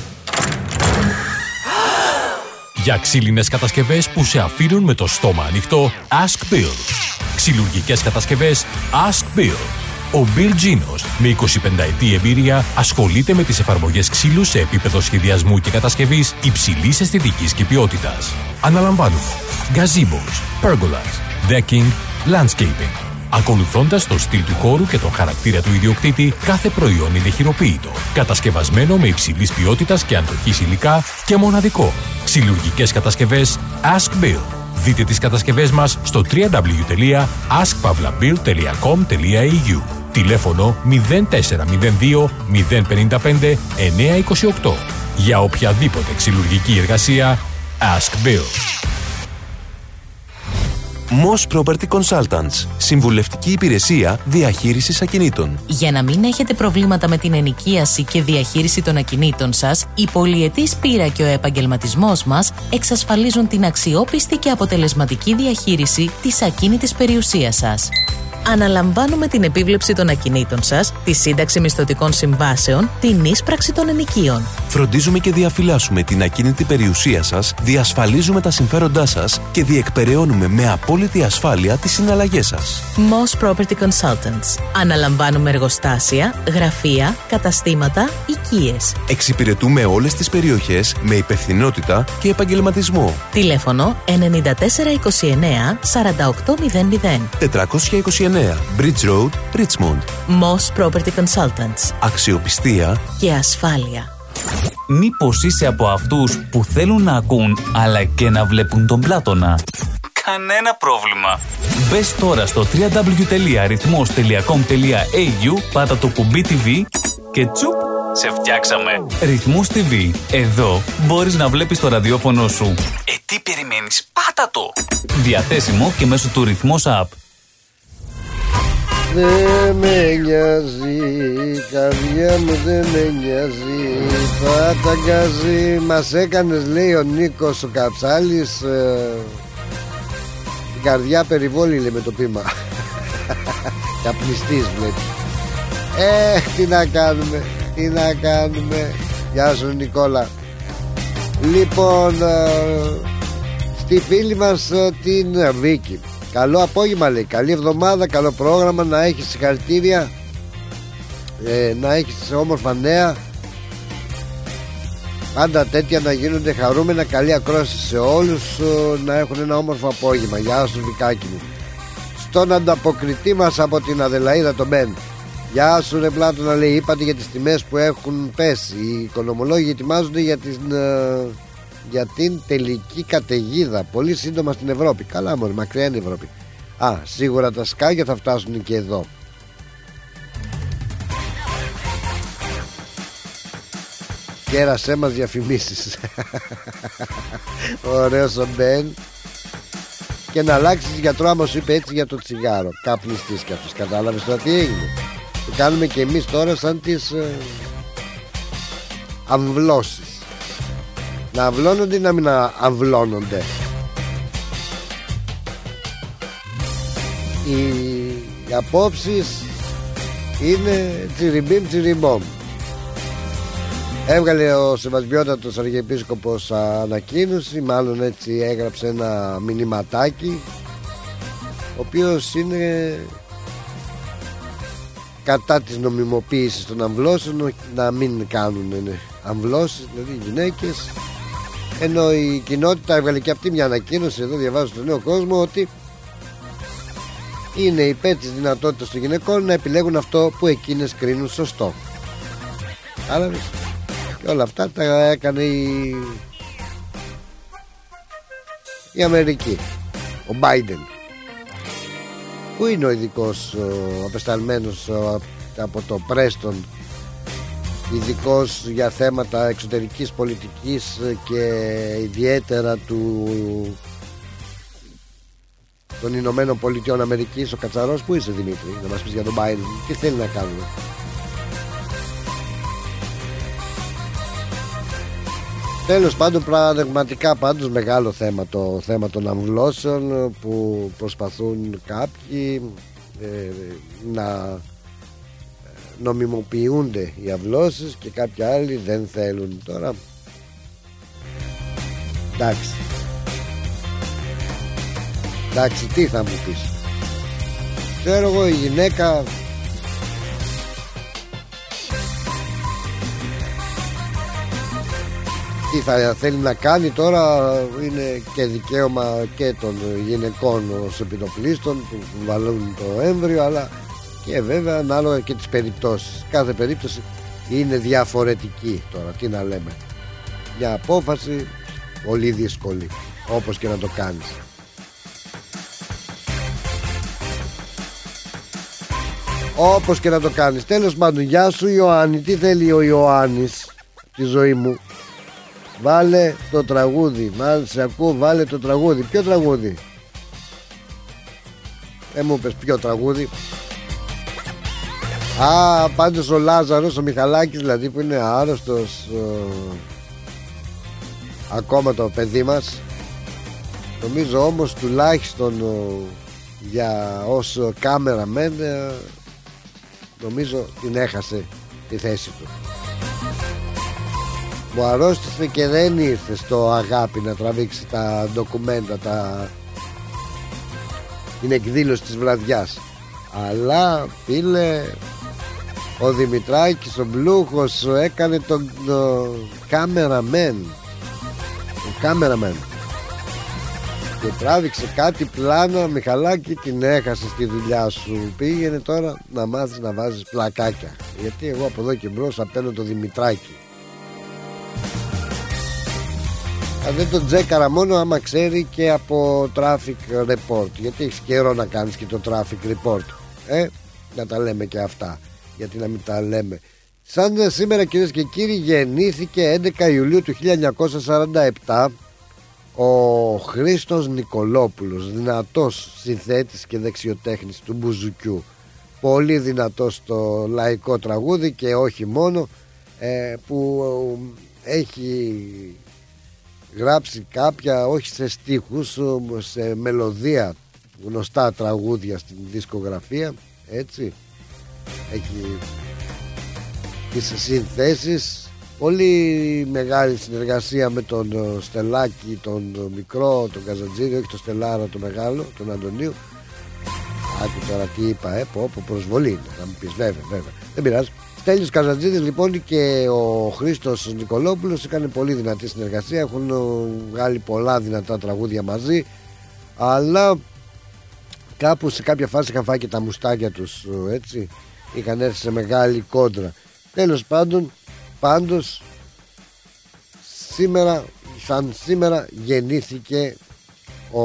Για ξύλινες κατασκευές που σε αφήνουν με το στόμα ανοιχτό, Ask Bill. Ξυλουργικές κατασκευές Ask Bill. Ο Bill Ginos, με εικοσιπενταετή εμπειρία, ασχολείται με τις εφαρμογές ξύλου σε επίπεδο σχεδιασμού και κατασκευής υψηλής αισθητικής και ποιότητας. Αναλαμβάνουμε gazebos, pergolas, decking, landscaping. Ακολουθώντας το στυλ του χώρου και τον χαρακτήρα του ιδιοκτήτη, κάθε προϊόν είναι χειροποίητο. Κατασκευασμένο με υψηλής ποιότητας και αντοχής υλικά και μοναδικό. Ξυλουργικές κατασκευές Ask Bill. Δείτε τις κατασκευές μας στο double-u double-u double-u τελεία ask pavlabill τελεία com τελεία έι γιου. Τηλέφωνο μηδέν τέσσερα μηδέν δύο μηδέν πέντε πέντε εννιά δύο οκτώ. Για οποιαδήποτε ξυλουργική εργασία, Ask Bill. Moss Property Consultants. Συμβουλευτική υπηρεσία διαχείρισης ακινήτων. Για να μην έχετε προβλήματα με την ενοικίαση και διαχείριση των ακινήτων σας, η πολυετής πείρα και ο επαγγελματισμός μας εξασφαλίζουν την αξιόπιστη και αποτελεσματική διαχείριση της ακίνητης περιουσίας σας. Αναλαμβάνουμε την επίβλεψη των ακινήτων σας, τη σύνταξη μισθωτικών συμβάσεων, την ίσπραξη των ενοικίων. Φροντίζουμε και διαφυλάσσουμε την ακίνητη περιουσία σας, διασφαλίζουμε τα συμφέροντά σας και διεκπεραιώνουμε με απόλυτη ασφάλεια τις συναλλαγές σας. Moss Property Consultants. Αναλαμβάνουμε εργοστάσια, γραφεία, καταστήματα, οικίες. Εξυπηρετούμε όλες τις περιοχές με υπευθυνότητα και επαγγελματισμό. Τηλέφωνο εννιά τέσσερα είκοσι εννιά σαράντα οκτώ μηδέν μηδέν. τετρακόσια είκοσι εννιά Bridge Road, Richmond. Moss Property Consultants. Αξιοπιστία και ασφάλεια. Μήπως είσαι από αυτούς που θέλουν να ακούν αλλά και να βλέπουν τον Πλάτωνα? Κανένα πρόβλημα. Μπες τώρα στο double-u double-u double-u τελεία ρυθμός τελεία κομ τελεία έι γιου, πάτα το κουμπί τι βι και τσουπ, σε φτιάξαμε. Ρυθμός τι βι. Εδώ μπορείς να βλέπεις το ραδιόφωνο σου. Ε, τι περιμένεις? Πάτα το. Διαθέσιμο και μέσω του Ρυθμός app. Δεν με νοιάζει, η καρδιά μου δεν με νοιάζει. Πάτα γκάζι. Μας έκανες, λέει ο Νίκος ο Καψάλης, ε, την καρδιά περιβόλη, λέει, με το πείμα. Καπνιστής βλέπει. Ε, τι να κάνουμε, τι να κάνουμε. Γεια σου Νικόλα. Λοιπόν, ε, στη φίλη μας ε, την Βίκη, καλό απόγευμα, λέει, καλή εβδομάδα, καλό πρόγραμμα, να έχεις συγχαρητήρια, ε, να έχεις όμορφα νέα, πάντα τέτοια να γίνονται χαρούμενα, καλή ακρόαση σε όλους, ε, να έχουν ένα όμορφο απόγευμα. Γεια σου Βικάκι μου. Στον ανταποκριτή μας από την Αδελαΐδα, τον Μπεν, γεια σου ρε Πλάτωνα, λέει, είπατε για τις τιμές που έχουν πέσει, οι οικονομολόγοι ετοιμάζονται για την... Ε, για την τελική καταιγίδα πολύ σύντομα στην Ευρώπη. Καλά μωρέ, μακριά είναι η Ευρώπη. Α, σίγουρα τα σκάγια θα φτάσουν και εδώ. Κέρασέ μας διαφημίσεις. Ωραίος ο Μπεν. Και να αλλάξεις γιατρό, άμα σου είπε έτσι για το τσιγάρο. Καπνιστής κι αυτός, κατάλαβες τώρα τι έγινε? Το κάνουμε και εμείς τώρα σαν τις ε, αμβλώσεις. Να αυλώνονται ή να μην αυλώνονται? Οι, οι απόψεις είναι τσιριμπίμ τσιριμπόμ. Έβγαλε ο Σεβασμιότατος Αρχιεπίσκοπος ανακοίνωση, μάλλον έτσι έγραψε ένα μηνυματάκι, ο οποίος είναι κατά της νομιμοποίησης των αμβλώσεων, να μην κάνουν, ναι. αμβλώσεις, δηλαδή γυναίκες. Ενώ η κοινότητα έβγαλε και αυτή μια ανακοίνωση, εδώ διαβάζω στον Νέο Κόσμο, ότι είναι υπέρ της δυνατότητας των γυναικών να επιλέγουν αυτό που εκείνες κρίνουν σωστό. Άρα και όλα αυτά τα έκανε η, η Αμερική, ο Biden, που είναι ο ειδικός ο απεσταλμένος ο, από το Πρέστον, ειδικός για θέματα εξωτερικής πολιτικής και ιδιαίτερα του των Ηνωμένων Πολιτειών Αμερικής, ο Κατσαρός. Πού είσαι, Δημήτρη, να μας πεις για τον Biden, τι θέλει να κάνουμε? Τέλος πάντων, πραγματικά πάντως μεγάλο θέμα το θέμα των αμβλώσεων, που προσπαθούν κάποιοι ε, να νομιμοποιούνται οι αυλώσεις και κάποιοι άλλοι δεν θέλουν. Τώρα εντάξει, εντάξει, τι θα μου πεις? Ξέρω εγώ, η γυναίκα τι θα θέλει να κάνει τώρα, είναι και δικαίωμα και των γυναικών ως επιτοπλίστων που βαλούν το έμβριο, αλλά και βέβαια ανάλογα και τις περιπτώσεις. Κάθε περίπτωση είναι διαφορετική. Τώρα τι να λέμε, μια απόφαση πολύ δύσκολη, όπως και να το κάνεις. Όπως και να το κάνεις. Τέλος πάντων, γεια σου Ιωάννη. Τι θέλει ο Ιωάννης τη ζωή μου? Βάλε το τραγούδι. Μάλιστα, σε ακούω, βάλε το τραγούδι. Ποιο τραγούδι? Ε, μου πες ποιο τραγούδι? Α, πάντως ο Λάζαρος, ο Μιχαλάκης δηλαδή, που είναι άρρωστος ο... ακόμα το παιδί μας. Νομίζω όμως τουλάχιστον ο... για ως κάμεραμεν, νομίζω την έχασε τη θέση του. Μου αρρώστησε και δεν ήρθε στο Αγάπη να τραβήξει τα ντοκουμέντα, τα... την εκδήλωση της βραδιάς. Αλλά φίλε, ο Δημητράκης ο Μπλούχος έκανε τον το κάμεραμεν, τον κάμεραμεν, και τράβηξε κάτι πλάνα. Μιχαλάκη, την έχασε στη δουλειά σου. Πήγαινε τώρα να μάθεις να βάζεις πλακάκια, γιατί εγώ από εδώ και μπρος απένω το Δημητράκη. Αν δεν τον τσέκαρα μόνο άμα ξέρει και από traffic report, γιατί έχεις καιρό να κάνεις και το traffic report. Ε, να τα λέμε και αυτά, γιατί να μην τα λέμε. Σαν σήμερα, κυρίες και κύριοι, γεννήθηκε έντεκα Ιουλίου του χίλια εννιακόσια σαράντα επτά ο Χρήστος Νικολόπουλος, δυνατός συνθέτης και δεξιοτέχνης του μπουζουκιού. Πολύ δυνατός στο λαϊκό τραγούδι και όχι μόνο, ε, που έχει γράψει κάποια, όχι σε στίχους, σε μελωδία, γνωστά τραγούδια στην δισκογραφία, έτσι. Έχει τις συνθέσεις. Πολύ μεγάλη συνεργασία με τον Στελάκη, τον μικρό, τον Καζαντζίδη, όχι τον Στελάρα, τον μεγάλο, τον Αντωνίου. Άκου τώρα τι είπα, ε, πω, πω, προσβολή είναι, να μου πεις, βέβαια, βέβαια. Δεν πειράζει. Στέλιος Καζαντζίδης λοιπόν και ο Χρήστος Νικολόπουλος είχαν πολύ δυνατή συνεργασία, έχουν βγάλει πολλά δυνατά τραγούδια μαζί, αλλά κάπου σε κάποια φάση είχαν φάει και τα μουστάκια τους, έτσι, είχαν έρθει σε μεγάλη κόντρα. Τέλος πάντων, πάντως σήμερα, σαν σήμερα γεννήθηκε ο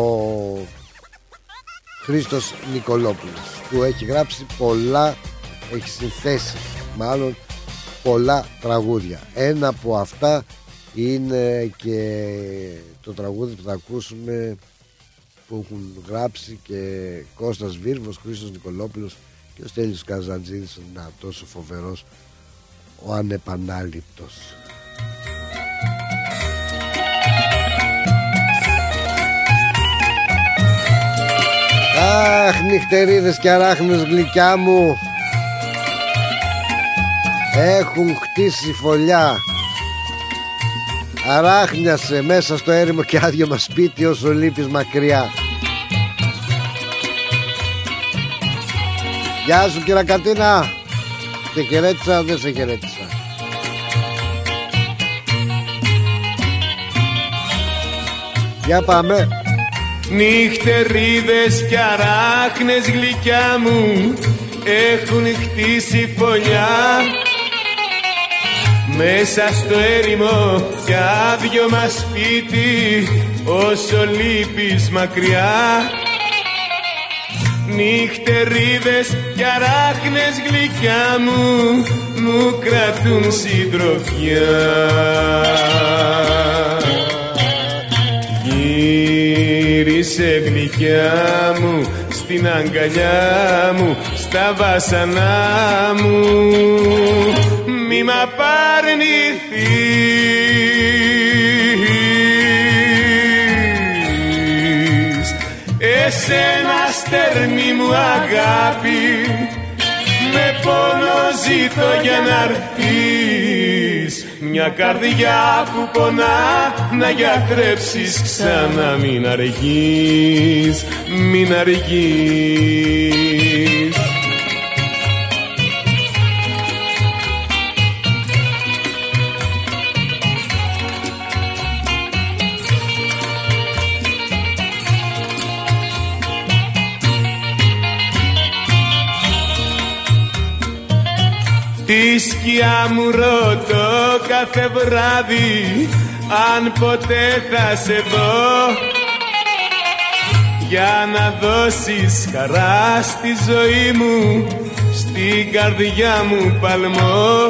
Χρήστος Νικολόπουλος, που έχει γράψει πολλά, έχει συνθέσει μάλλον πολλά τραγούδια. Ένα από αυτά είναι και το τραγούδι που θα ακούσουμε, που έχουν γράψει και Κώστας Βίρβος, Χρήστος Νικολόπουλος και ο Στέλιος Καζαντζίδης, να τόσο φοβερός, ο ανεπανάληπτος. Αχ, νυχτερίδες και αράχνες γλυκιά μου, έχουν χτίσει φωλιά. Αράχνιασε μέσα στο έρημο και άδειο μας σπίτι όσο λείπεις μακριά. Γεια σου κύρα Κατίνα. Σε χαιρέτησα, δεν σε χαιρέτησα. Για πάμε. Νυχτερίδες κι αράχνες γλυκιά μου έχουν χτίσει φωλιά μέσα στο έρημο κι άδειο μας σπίτι όσο λείπεις μακριά. Νυχτερίδες κι αράχνες γλυκιά μου μου κρατούν συντροφιά. Γύρισε γλυκιά μου στην αγκαλιά μου, στα βάσανά μου, μη μ' απαρνηθείς. Εσένα στερνή μου αγάπη, με πόνο ζήτω για να'ρθείς. Μια καρδιά που πονά να γιατρέψεις ξανά. Μην αργείς, μην αργείς. Τη σκιά μου ρωτώ κάθε βράδυ αν ποτέ θα σε δω, για να δώσεις χαρά στη ζωή μου, στην καρδιά μου παλμό.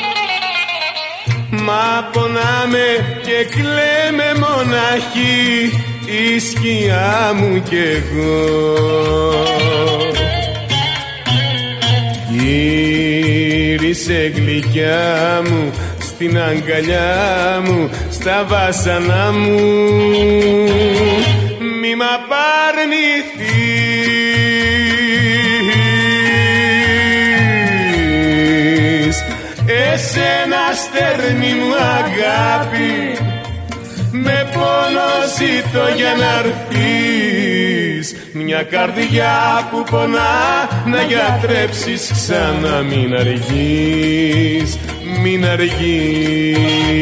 Μα πονάμε και κλαίμε μοναχοί, η σκιά μου κι εγώ. Γύρισε γλυκιά μου στην αγκαλιά μου, στα βάσανά μου, μη μ' απαρνηθείς. Εσένα στερνή μου αγάπη, με πόνο ζήτω για να'ρθείς. Μια καρδιά που πονά να γιατρέψεις ξανά. Μην αργείς, μην αργείς.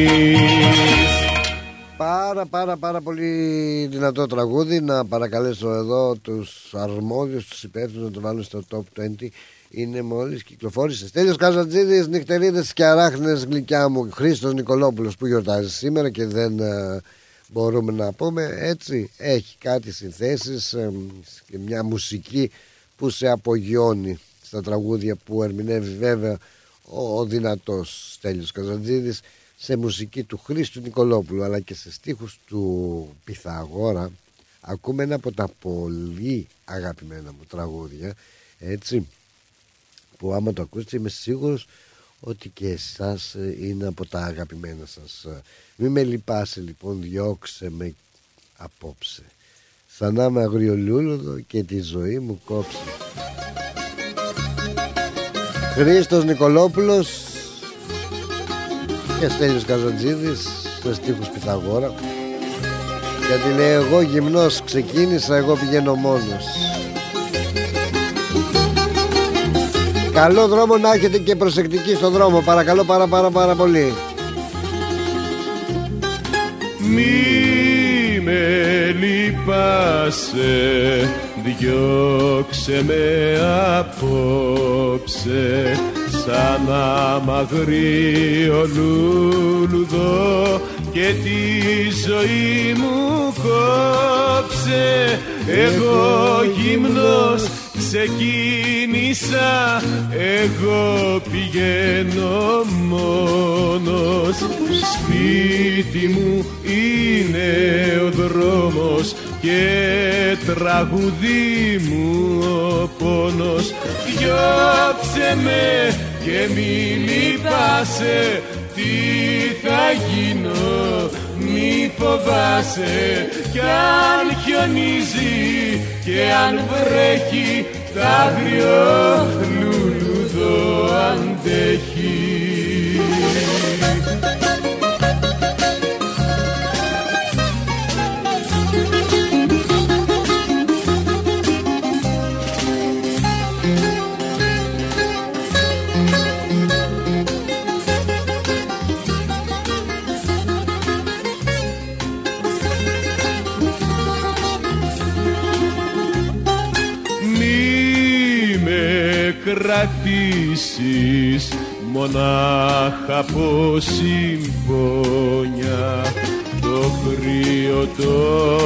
Πάρα πάρα πάρα πολύ δυνατό τραγούδι. Να παρακαλέσω εδώ τους αρμόδιους, τους υπεύθυνους να το βάλουν στο top είκοσι. Είναι μόλις κυκλοφόρησε. Στέλιος Καζαντζίδης, νυχτερίδες και αράχνες γλυκιά μου. Χρήστος Νικολόπουλος που γιορτάζει σήμερα και δεν uh, μπορούμε να πούμε έτσι. Έχει κάτι συνθέσεις uh, και μια μουσική που σε απογειώνει στα τραγούδια που ερμηνεύει βέβαια ο, ο δυνατός Στέλιος Καζαντζίδης, σε μουσική του Χρήστου Νικολόπουλου αλλά και σε στίχους του Πυθαγόρα. Ακούμε ένα από τα πολύ αγαπημένα μου τραγούδια, έτσι, που άμα το ακούσετε είμαι σίγουρος ότι και εσάς είναι από τα αγαπημένα σας. Μη με λυπάσαι λοιπόν, διώξε με απόψε, σαν να είμαι αγριολούλουδο και τη ζωή μου κόψε. Χρήστος Νικολόπουλος και Στέλιος Καζαντζίδης σε στίχους Πυθαγόρα. Γιατί λέει εγώ γυμνός ξεκίνησα, εγώ πηγαίνω μόνος. Καλό δρόμο να έχετε και προσεκτικοί στον δρόμο. Παρακαλώ πάρα πάρα πάρα πολύ. Μη με λυπάσαι, διώξε με απόψε, σαν αμαγρίο λούλουδο και τη ζωή μου κόψε. Εγώ γυμνός ξεκίνησα, εγώ πηγαίνω μόνος. Σπίτι μου είναι ο δρόμος και τραγουδί μου ο πόνος. Διώξε με και μη λυπάσαι, τι θα γίνω μη φοβάσαι. Κι αν χιονίζει και αν βρέχει, τ' άγριο λουλουδό αντέχει. κρατήσεις μονάχα από συμπόνια. Το κρύο το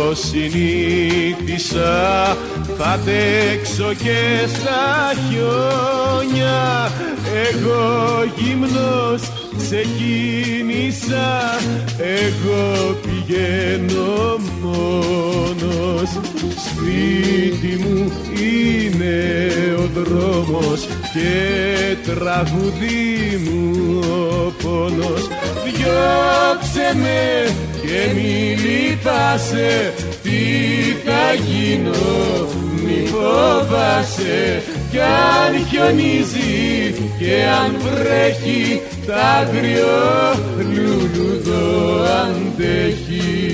συνήθισα, θα αντέξω και στα χιόνια. Εγώ γυμνός ξεκίνησα, εγώ πηγαίνω μόνος. Σπίτι μου είναι ο δρόμος και τραγουδί μου ο πόνος. Διώξε με και μη λυπάσαι, τι θα γίνω μη φοβάσαι. Κι αν χιονίζει και αν βρέχει, τ' άγριο λουλουδό αντέχει.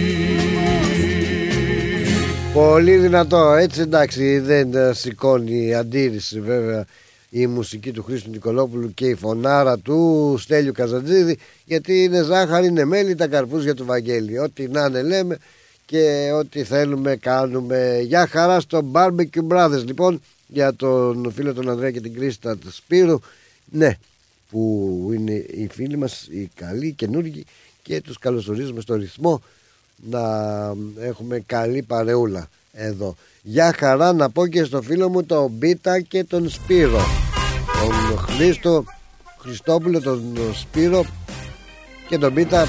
Πολύ δυνατό, έτσι, εντάξει, δεν σηκώνει αντίρρηση βέβαια η μουσική του Χρήστου Νικολόπουλου και η φωνάρα του Στέλιου Καζαντζίδη, γιατί είναι ζάχαρη, είναι μέλι, τα καρπούζια του Βαγγέλη. Ό,τι να είναι λέμε και ό,τι θέλουμε κάνουμε. Γεια χαρά στο Barbecue Brothers, λοιπόν, για τον φίλο τον Ανδρέα και την Κρίστα του Σπύρου, ναι, που είναι οι φίλοι μας, οι καλοί, καινούργοι, και τους καλωσορίζουμε στο ρυθμό να έχουμε καλή παρεούλα εδώ. Γεια χαρά να πω και στο φίλο μου τον Μπίτα και τον Σπύρο, τον Χρήστο Χριστόπουλο, τον Σπύρο και τον Μπίτα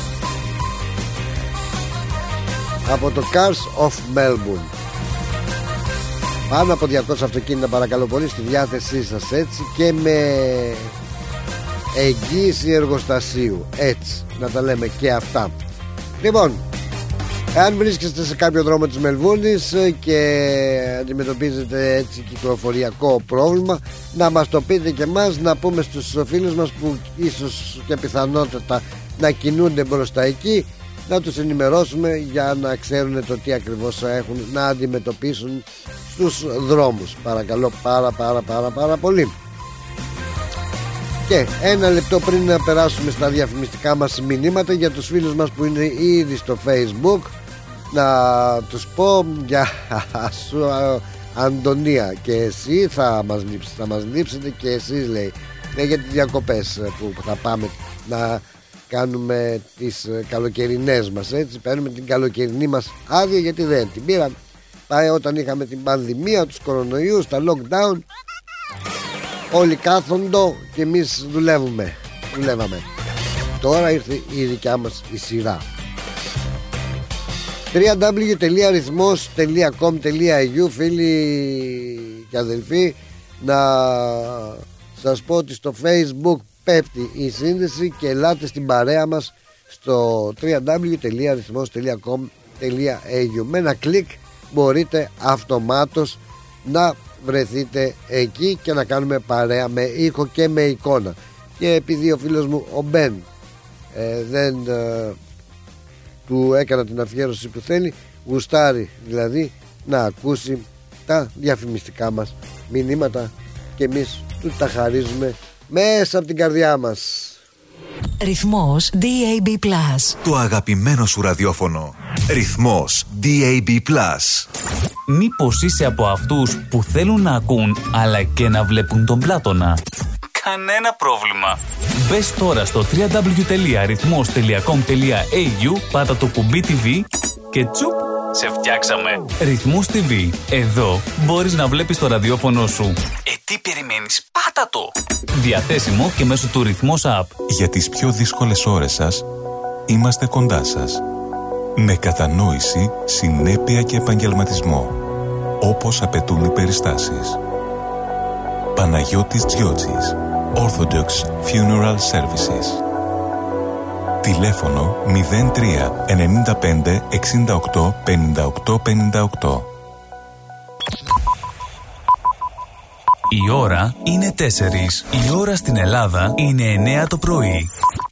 από το Cars of Melbourne. Πάνω από διακόσια αυτοκίνητα, παρακαλώ πολύ, στη διάθεσή σας, έτσι, και με εγγύηση εργοστασίου, έτσι να τα λέμε και αυτά. Λοιπόν, εάν βρίσκεστε σε κάποιο δρόμο της Μελβούρνης και αντιμετωπίζετε έτσι κυκλοφοριακό πρόβλημα, να μας το πείτε και μας, να πούμε στους φίλους μας που ίσως και πιθανότατα να κινούνται μπροστά εκεί, να τους ενημερώσουμε για να ξέρουν το τι ακριβώς έχουν να αντιμετωπίσουν στους δρόμους. Παρακαλώ πάρα πάρα πάρα πάρα πολύ. Και ένα λεπτό πριν να περάσουμε στα διαφημιστικά μας μηνύματα, για τους φίλους μας που είναι ήδη στο Facebook, να τους πω για σου, Αντωνία, και εσύ θα μας λείψετε, θα μας λείψετε και εσείς, λέει, ναι, για τις διακοπές που θα πάμε να κάνουμε τις καλοκαιρινές μας, έτσι, παίρνουμε την καλοκαιρινή μας άδεια, γιατί δεν την πήραμε. Πάει όταν είχαμε την πανδημία, τους κορονοϊούς, τα lockdown, όλοι κάθοντο και εμείς δουλεύουμε, δουλεύαμε. Τώρα ήρθε η δικιά μας η σειρά. double-u double-u double-u τελεία ρυθμός τελεία κομ τελεία ι γιου, φίλοι και αδελφοί, να σας πω ότι στο Facebook πέφτει η σύνδεση και ελάτε στην παρέα μας στο double-u double-u double-u τελεία ρυθμός τελεία κομ τελεία ι γιου. Με ένα κλικ μπορείτε αυτομάτως να βρεθείτε εκεί και να κάνουμε παρέα με ήχο και με εικόνα. Και επειδή ο φίλος μου ο Μπεν ε, δεν ε, του έκανα την αφιέρωση που θέλει, γουστάρει δηλαδή να ακούσει τα διαφημιστικά μας μηνύματα και εμείς του τα χαρίζουμε μέσα από την καρδιά μας. Ρυθμός ντι έι μπι Plus. Το αγαπημένο σου ραδιόφωνο. Ρυθμός ντι έι μπι Plus. Μήπως είσαι από αυτούς που θέλουν να ακούν αλλά και να βλέπουν τον Πλάτωνα? Κανένα πρόβλημα. Μπες τώρα στο double-u double-u double-u τελεία ρυθμός τελεία κομ τελεία ι γιου, πάτα το κουμπί τι βι και τσουπ, σε φτιάξαμε. Ρυθμός τι βι. Εδώ μπορείς να βλέπεις το ραδιόφωνο σου. Ε, τι περιμένεις? Πάτα το! Διαθέσιμο και μέσω του Ρυθμός App. Για τις πιο δύσκολες ώρες σας, είμαστε κοντά σας. Με κατανόηση, συνέπεια και επαγγελματισμό, όπως απαιτούν οι περιστάσεις. Παναγιώτης Τζιότσης, Orthodox Funeral Services. Τηλέφωνο μηδέν τρία εννιά πέντε εξήντα οκτώ πενήντα οκτώ πενήντα οκτώ. Η ώρα είναι τέσσερις. Η ώρα στην Ελλάδα είναι εννέα το πρωί.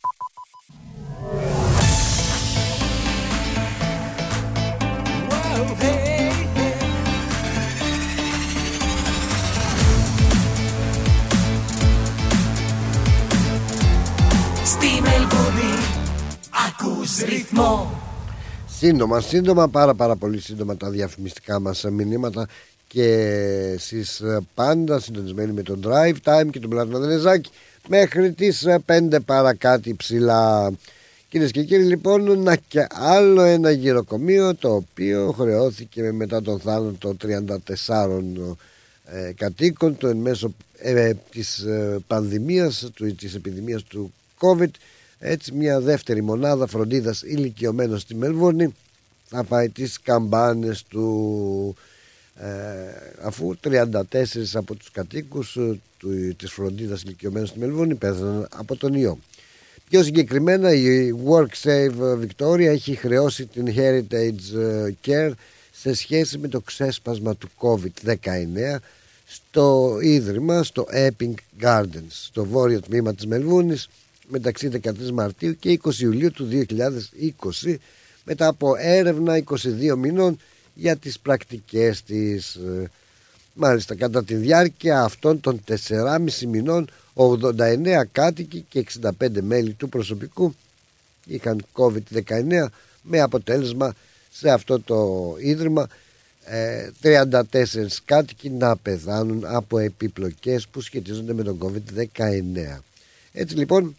Στη Μελβούρνη ακούς ρυθμό. Σύντομα, σύντομα, πάρα πάρα πολύ σύντομα τα διαφημιστικά μας μηνύματα και εσείς πάντα συντονισμένοι με τον Drive Time και τον Πλάτωνα Δενεζάκη μέχρι τις πέντε παρακάτω ψηλά. Κυρίες και κύριοι, λοιπόν, να και άλλο ένα γυροκομείο το οποίο χρεώθηκε μετά τον θάνατο τριάντα τεσσάρων ε, κατοίκων του εν μέσω ε, της ε, πανδημίας, του, της επιδημίας του COVID. Έτσι μια δεύτερη μονάδα φροντίδας ηλικιωμένων στη Μελβούρνη θα φάει τις καμπάνες του, ε, αφού τριάντα τέσσερις από τους κατοίκους του, της φροντίδας ηλικιωμένων στη Μελβούρνη πέθαναν από τον ιό. Πιο συγκεκριμένα η WorkSafe Victoria έχει χρεώσει την Heritage Care σε σχέση με το ξέσπασμα του κόβιντ δεκαεννέα στο ίδρυμα στο Epping Gardens, στο βόρειο τμήμα της Μελβούρνης, μεταξύ δεκατρείς Μαρτίου και είκοσι Ιουλίου του δύο χιλιάδες είκοσι, μετά από έρευνα είκοσι δύο μηνών για τις πρακτικές της. Μάλιστα, κατά τη διάρκεια αυτών των τεσσεράμισι μηνών ογδόντα εννέα κάτοικοι και εξήντα πέντε μέλη του προσωπικού είχαν κόβιντ δεκαεννέα, με αποτέλεσμα σε αυτό το ίδρυμα ε, τριάντα τέσσερις κάτοικοι να πεθάνουν από επιπλοκές που σχετίζονται με τον κόβιντ δεκαεννέα. Έτσι λοιπόν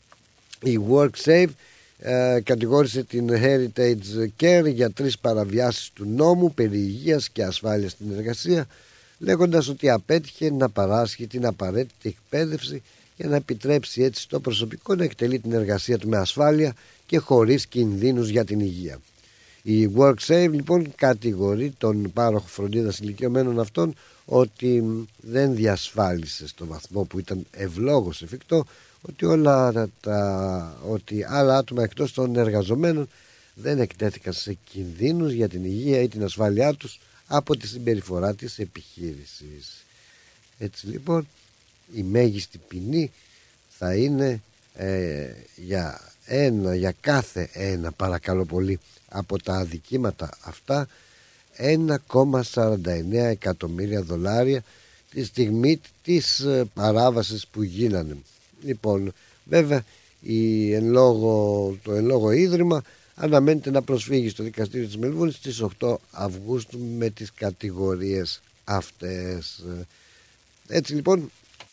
η WorkSafe ε, κατηγόρησε την Heritage Care για τρεις παραβιάσεις του νόμου περί υγείας και ασφάλειας στην εργασία, λέγοντας ότι απέτυχε να παράσχει την απαραίτητη εκπαίδευση για να επιτρέψει έτσι στο προσωπικό να εκτελεί την εργασία του με ασφάλεια και χωρίς κινδύνους για την υγεία. Η WorkSafe λοιπόν κατηγορεί τον πάροχο φροντίδας ηλικιωμένων αυτών ότι δεν διασφάλισε στο βαθμό που ήταν ευλόγως εφικτό ότι, όλα τα, ότι άλλα άτομα εκτός των εργαζομένων δεν εκτέθηκαν σε κινδύνους για την υγεία ή την ασφάλειά τους από τη συμπεριφορά της επιχείρησης. Έτσι λοιπόν η μέγιστη ποινή θα είναι ε, για ένα, για κάθε ένα παρακαλώ πολύ από τα αδικήματα αυτά ένα κόμμα σαράντα εννέα εκατομμύρια δολάρια τη στιγμή της ε, παράβασης που γίνανε. Λοιπόν, βέβαια η εν λόγω, το εν λόγω ίδρυμα αναμένεται να προσφύγει στο δικαστήριο της Μελβούρνης στις οκτώ Αυγούστου με τις κατηγορίες αυτές. Έτσι λοιπόν,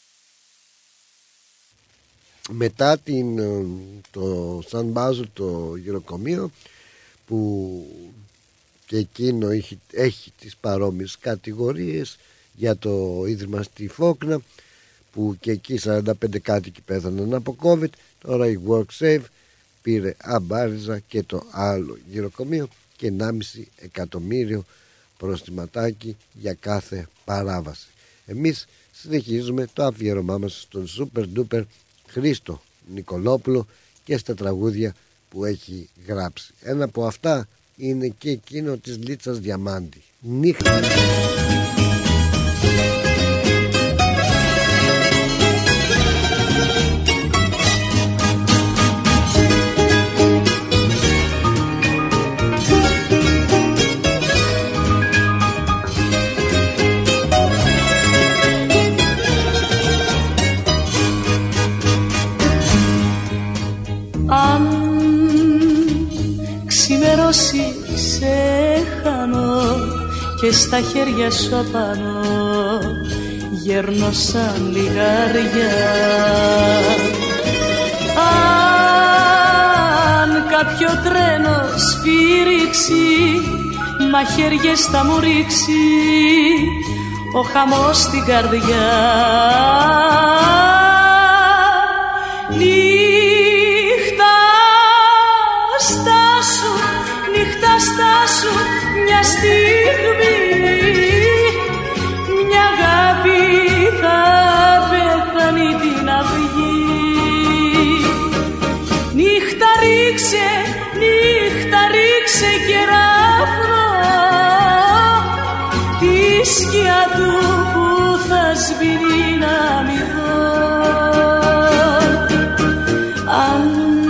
μετά την, το Σαν Μπάζο, το γυροκομείο που και εκείνο έχει, έχει τις παρόμοιες κατηγορίες για το ίδρυμα στη Φόκνα που και εκεί σαράντα πέντε κάτοικοι πέθαναν από COVID, τώρα η WorkSafe πήρε αμπάριζα και το άλλο γυροκομείο και ενάμιση εκατομμύριο προστιματάκι για κάθε παράβαση. Εμείς συνεχίζουμε το αφιέρωμά μας στον Super Duper Χρήστο Νικολόπουλο και στα τραγούδια που έχει γράψει. Ένα από αυτά είναι και εκείνο της Λίτσας Διαμάντη, Νύχτα. Σε χάνω και στα χέρια σου απάνω γέρνω σαν λιγάρια. Αν κάποιο τρένο σφύριξει μαχαίριες θα μου ρίξει ο χαμός στην καρδιά. Νύχτα στάσου, νύχτα στάσου μια στιγμή, μια αγάπη θα πεθάνει την αυγή. Νύχτα ρίξε, νύχτα ρίξε κεράφρο τη σκιά του που θα σβήνει να μη δω. Αν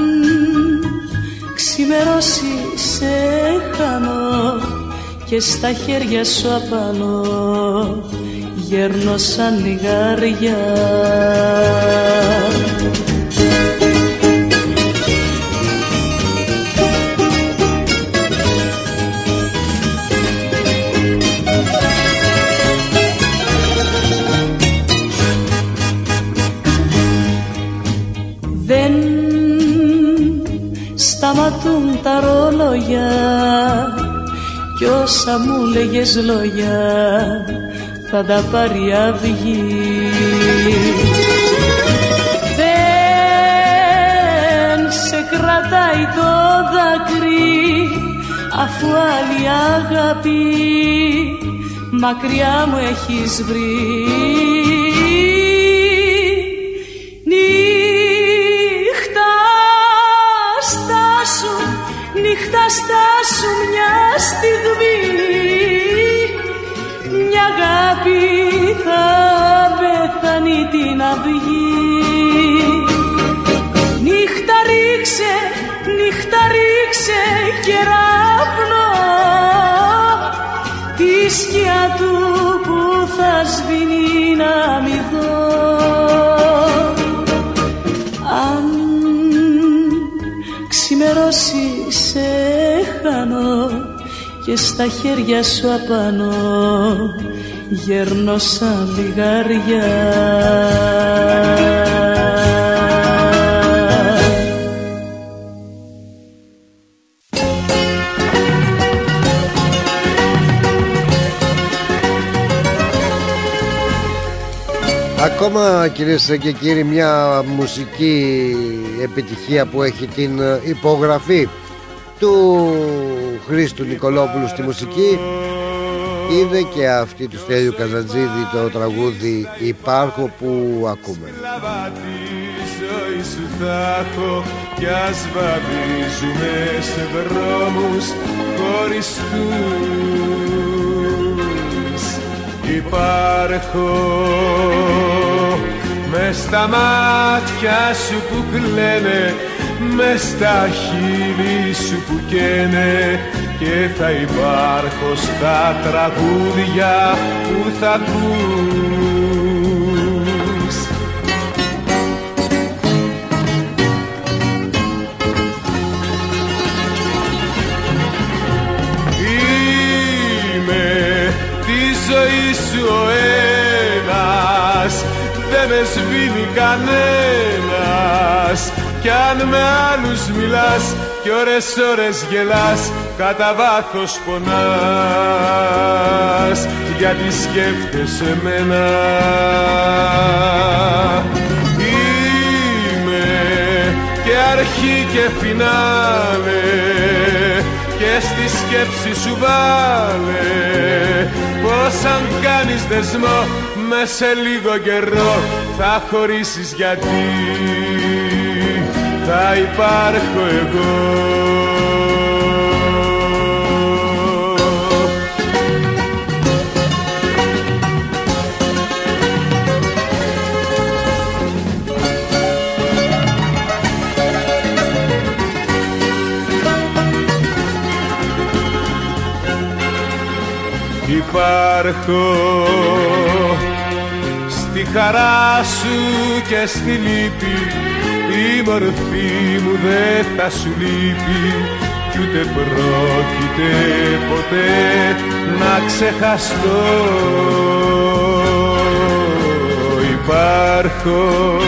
ξημερώσει σε χάνω και στα χέρια σου απάνω γέρνω σαν λιγάρια. τα ρόλογια κι όσα μου λέγες λόγια θα τα πάρει αυγή. Δεν σε κρατάει το δάκρυ αφού άλλη αγάπη μακριά μου έχεις βρει. Νύχτα στάσου, νύχτα στάσου μια στιγμή, μια αγάπη θα πεθάνει την αυγή. Νύχτα ρίξε, νύχτα ρίξε κεραυνό τη σκιά του που θα σβήνει να μη δω. Αν ξημερώσει σε χάνω και στα χέρια σου απάνω γέρνω σαν λιγάρια. Ακόμα, κυρίες και κύριοι, μια μουσική επιτυχία που έχει την υπογραφή του Χρήστου Νικολόπουλου στη μουσική είναι και αυτή του Στέλιου Καζαντζίδη, το τραγούδι «Υπάρχω» που ακούμε. Σου θα έχω κι ας βαδίζουμε σε δρόμους χωριστούς. Υπάρχω μες στα μάτια σου που κλαίνε, μες στα χείλη σου που καίνε, και θα υπάρχω στα τραγούδια που θα ακούς. Είμαι τη ζωή σου ο ένας, δεν με σβήνει κανένας, κι αν με άλλους μιλάς κι ώρες ώρες γελάς, κατά βάθος πονάς, γιατί σκέφτεσαι μένα. Είμαι και αρχή και φινάλε, και στη σκέψη σου βάλε πως αν κάνεις δεσμό μες σε λίγο καιρό θα χωρίσεις, γιατί θα υπάρχω εγώ. Υπάρχω στη χαρά σου και στη λύπη, η μορφή μου δεν θα σου λείπει, κι ούτε πρόκειται ποτέ να ξεχαστώ. Υπάρχω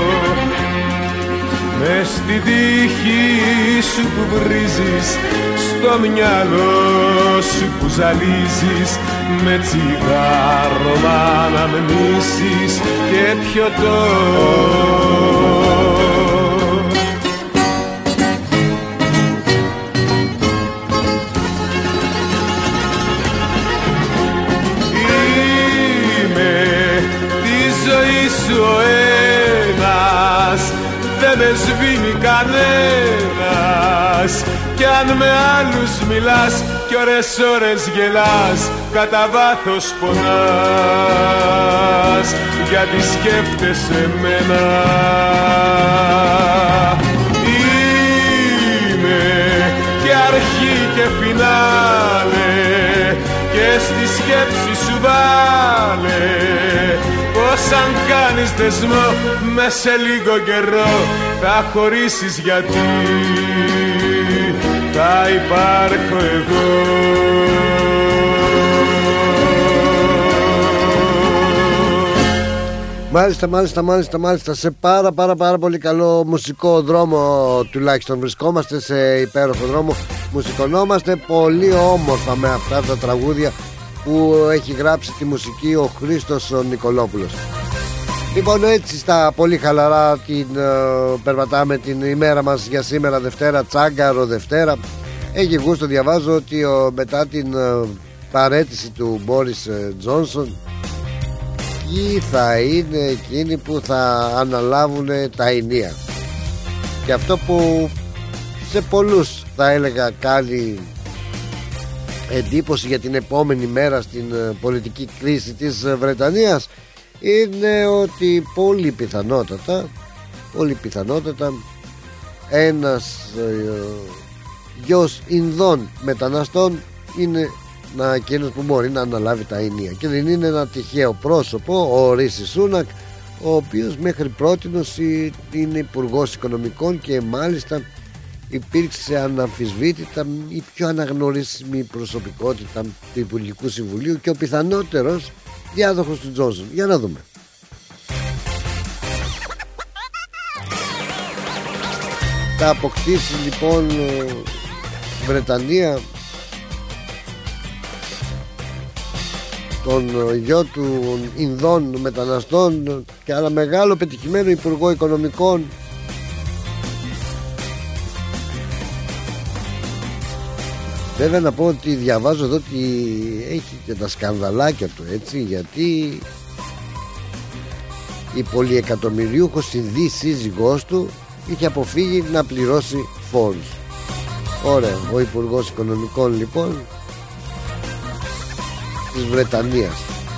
μες στη τύχη σου που βρίζεις, στο μυαλό σου που ζαλίζεις, με τσιγάρο μ' αναμνήσεις και πιωτό. Είμαι τη ζωή σου ο ένας, δεν με σβήνει κανένας, κι αν με άλλους μιλάς κι ώρες ώρες γελάς, κατά βάθος πονάς, γιατί σκέφτεσαι μένα. Είμαι και αρχή και φινάλε, και στη σκέψη σου βάλε πως αν κάνεις δεσμό μες σε λίγο καιρό θα χωρίσεις, γιατί θα υπάρχω εγώ. Μάλιστα, μάλιστα, μάλιστα, μάλιστα. Σε πάρα πάρα πάρα πολύ καλό μουσικό δρόμο τουλάχιστον βρισκόμαστε, σε υπέροχο δρόμο. Μουσικονόμαστε πολύ όμορφα με αυτά τα τραγούδια που έχει γράψει τη μουσική ο Χρήστος ο Νικολόπουλος. Λοιπόν, έτσι στα πολύ χαλαρά την uh, περπατάμε την ημέρα μας για σήμερα, Δευτέρα, Τσάγκαρο Δευτέρα. Έχει γούστο, διαβάζω ότι uh, μετά την uh, παρέτηση του Μπόρις Τζόνσον, ποιοι θα είναι εκείνοι που θα αναλάβουν τα ενία. Και αυτό που σε πολλούς θα έλεγα κάνει εντύπωση για την επόμενη μέρα στην πολιτική κρίση της Βρετανίας είναι ότι πολύ πιθανότατα πολύ πιθανότατα ένας ε, γιος Ινδών μεταναστών είναι να, εκείνος που μπορεί να αναλάβει τα ενία, και δεν είναι ένα τυχαίο πρόσωπο ο Ρίση Σούνακ, ο οποίος μέχρι πρότινος είναι υπουργός οικονομικών και μάλιστα υπήρξε αναμφισβήτητα η πιο αναγνωρίσιμη προσωπικότητα του Υπουργικού Συμβουλίου και ο πιθανότερος διάδοχος του Τζόνσον. Για να δούμε. Θα αποκτήσει λοιπόν Βρετανία τον γιο του Ινδών μεταναστών και άλλα μεγάλο πετυχημένο υπουργό οικονομικών. Βέβαια να πω ότι διαβάζω εδώ ότι έχει και τα σκανδαλάκια του, έτσι, γιατί η πολυεκατομμυριούχος Ινδή σύζυγός του είχε αποφύγει να πληρώσει φόρους. Ωραία, ο υπουργός οικονομικών λοιπόν της Βρετανίας.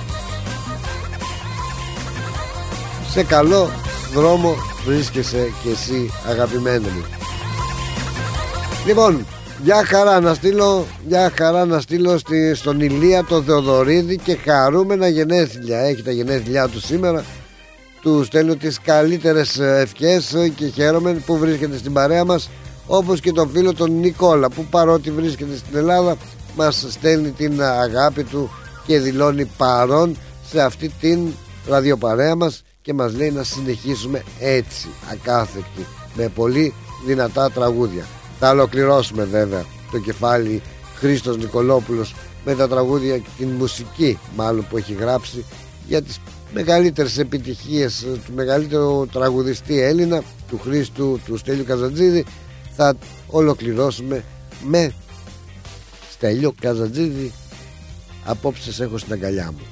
Σε καλό δρόμο βρίσκεσαι και εσύ, αγαπημένο μου. Λοιπόν, για χαρά να στείλω, για χαρά να στείλω στη, στον Ηλία το Θεοδωρίδη και χαρούμενα γενέθλια. Έχει τα γενέθλιά του σήμερα. Του στέλνω τις καλύτερες ευχές και χαίρομαι που βρίσκεται στην παρέα μας, όπως και τον φίλο τον Νικόλα που παρότι βρίσκεται στην Ελλάδα μας στέλνει την αγάπη του και δηλώνει παρόν σε αυτή την ραδιοπαρέα μας και μας λέει να συνεχίσουμε έτσι ακάθεκτοι με πολύ δυνατά τραγούδια. Θα ολοκληρώσουμε βέβαια το κεφάλι Χρήστος Νικολόπουλος με τα τραγούδια και την μουσική μάλλον που έχει γράψει για τις μεγαλύτερες επιτυχίες του μεγαλύτερου τραγουδιστή Έλληνα, του Χρήστου του Στέλιου Καζατζίδη. Θα ολοκληρώσουμε με Στέλιο Καζατζίδη, απόψε σε έχω στην αγκαλιά μου.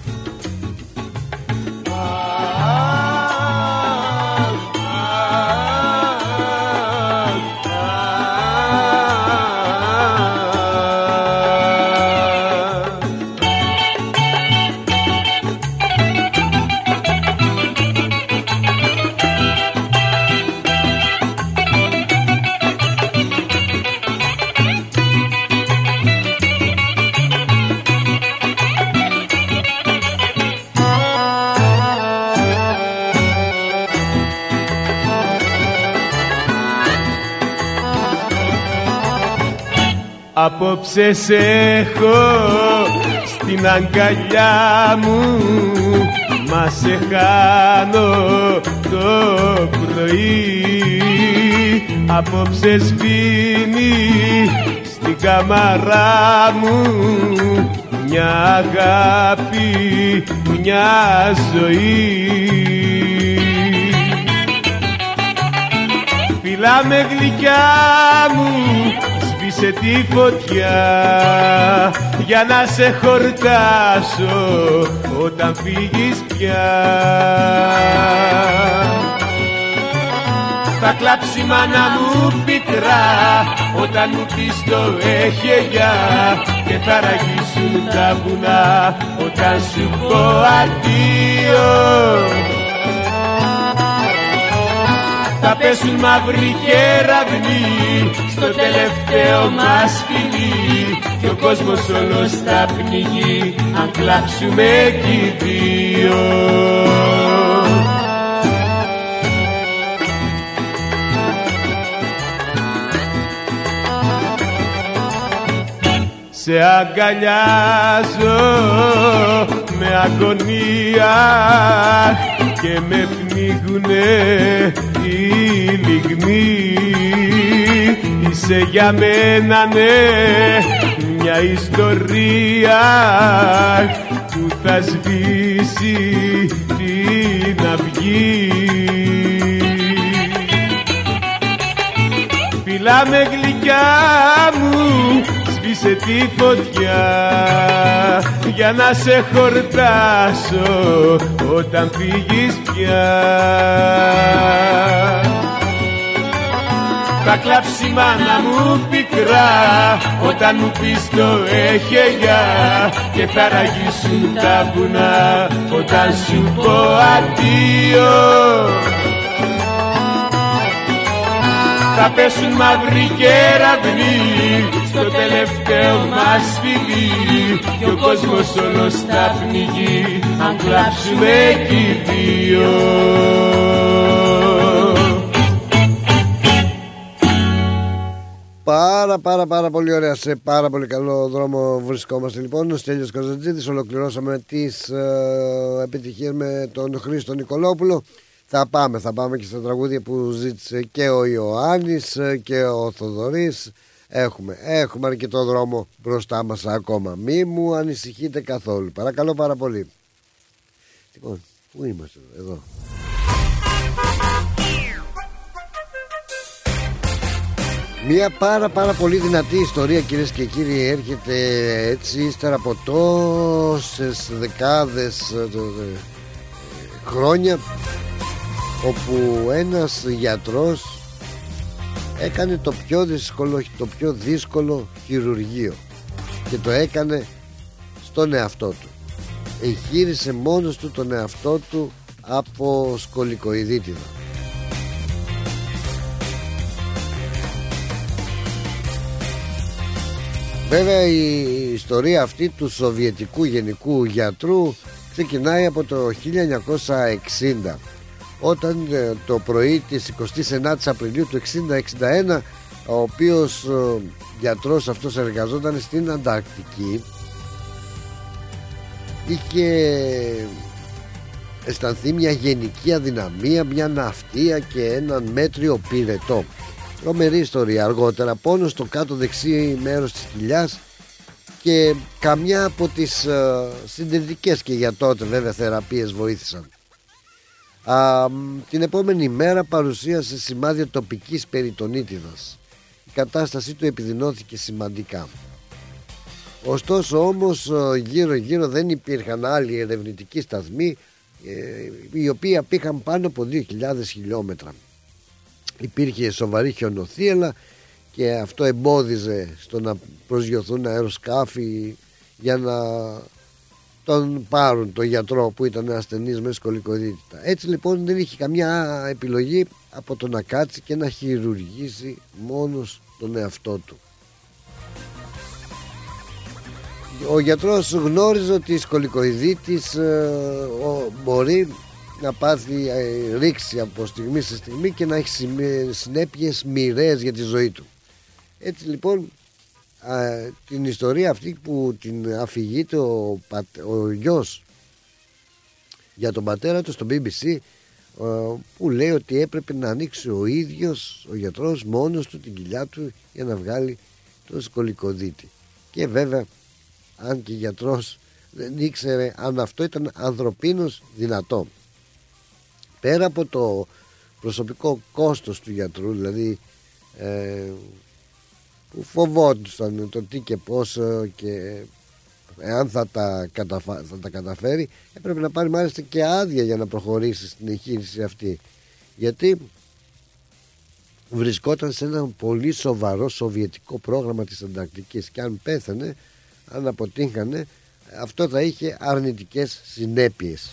Απόψε σε έχω στην αγκαλιά μου, μα σε χάνω το πρωί. Απόψε σβήνει στην κάμαρά μου μια αγάπη, μια ζωή. Φιλά με γλυκιά μου, σε τη φωτιά για να σε χορτάσω όταν φύγεις πια. Θα κλάψει η μάνα μου πικρά όταν μου πεις το έχε γεια, και θα ραγίσουν τα βουνά όταν σου πω αντίο. Θα πέσουν μαύροι κεραυνοί στο τελευταίο μας φιλί, και ο κόσμος όλος θα πνιγεί αν κλάψουμε κι οι δύο. Σε αγκαλιάζω με αγωνία και με πνίγουνε οι λιγμοί. Είσαι για μένα ναι μια ιστορία που θα σβήσει την αυγή. Φιλά με γλυκιά μου, σβήσε τη φωτιά για να σε χορτάσω όταν φύγεις πια. Θα κλάψει μάνα μου πικρά όταν μου πεις το έχε γεια και θα ραγίσουν τα βουνά όταν σου πω αντίο. Θα πέσουν μαύροι κεραυνοί στο τελευταίο μας φιλί και ο κόσμος όλος θα πνιγεί αν κλάψουμε κι οι δύο. Πάρα πάρα πάρα πολύ ωραία, σε πάρα πολύ καλό δρόμο βρισκόμαστε λοιπόν. Ο Στέλιος Καζαντζίδης, ολοκληρώσαμε τις ε, επιτυχίες με τον Χρήστο Νικολόπουλο. Θα πάμε, θα πάμε και στα τραγούδια που ζήτησε και ο Ιωάννης και ο Θοδωρής. Έχουμε, έχουμε αρκετό δρόμο μπροστά μας ακόμα. Μη μου ανησυχείτε καθόλου, παρακαλώ πάρα πολύ. Λοιπόν, πού είμαστε εδώ? Μια πάρα πάρα πολύ δυνατή ιστορία, κυρίες και κύριοι, έρχεται έτσι ύστερα από τόσες δεκάδες χρόνια, όπου ένας γιατρός έκανε το πιο δύσκολο, το πιο δύσκολο χειρουργείο και το έκανε στον εαυτό του. Εγχείρησε μόνος του τον εαυτό του από σκολικοειδίτιδα. Βέβαια η ιστορία αυτή του σοβιετικού γενικού γιατρού ξεκινάει από το χίλια εννιακόσια εξήντα, όταν το πρωί της εικοστής ενάτης Απριλίου του εξήντα εξήντα ένα ο οποίος ο γιατρός αυτός εργαζόταν στην Ανταρκτική, είχε αισθανθεί μια γενική αδυναμία, μια ναυτία και έναν μέτριο πυρετό. Τρομερή ιστορία. Αργότερα πόνο στο κάτω δεξί μέρος της κοιλιάς και καμιά από τις uh, συντηρητικές και για τότε βέβαια θεραπείες βοήθησαν. Α, την επόμενη μέρα παρουσίασε σημάδια τοπικής περιτονίτιδας. Η κατάστασή του επιδεινώθηκε σημαντικά. Ωστόσο όμως γύρω γύρω δεν υπήρχαν άλλοι ερευνητικοί σταθμοί, οι οποίοι απήχαν πάνω από δύο χιλιάδες χιλιόμετρα. Υπήρχε σοβαρή χιονοθύελα και αυτό εμπόδιζε στο να προσγειωθούν αεροσκάφη για να τον πάρουν τον γιατρό που ήταν ασθενής με σκολικοειδίτιδα. Έτσι λοιπόν δεν είχε καμιά επιλογή από το να κάτσει και να χειρουργήσει μόνος τον εαυτό του. Ο γιατρός γνώριζε ότι η σκολικοειδίτης ε, ο, μπορεί να πάθει ε, ρήξη από στιγμή σε στιγμή και να έχει συνέπειες μοιραίες για τη ζωή του. Έτσι λοιπόν α, την ιστορία αυτή που την αφηγείται ο, ο γιος για τον πατέρα του στο μπι μπι σι, που λέει ότι έπρεπε να ανοίξει ο ίδιος ο γιατρός μόνος του την κοιλιά του για να βγάλει το σκολικοδίτη. Και βέβαια αν και γιατρός δεν ήξερε αν αυτό ήταν ανθρωπίνως δυνατό. Πέρα από το προσωπικό κόστος του γιατρού, δηλαδή ε, που φοβόντουσαν το τι και πώς και εάν θα τα, καταφα... θα τα καταφέρει, έπρεπε να πάρει μάλιστα και άδεια για να προχωρήσει στην εγχείρηση αυτή, γιατί βρισκόταν σε ένα πολύ σοβαρό σοβιετικό πρόγραμμα της Ανταρκτικής και αν πέθανε, αν αποτύχανε, αυτό θα είχε αρνητικές συνέπειες.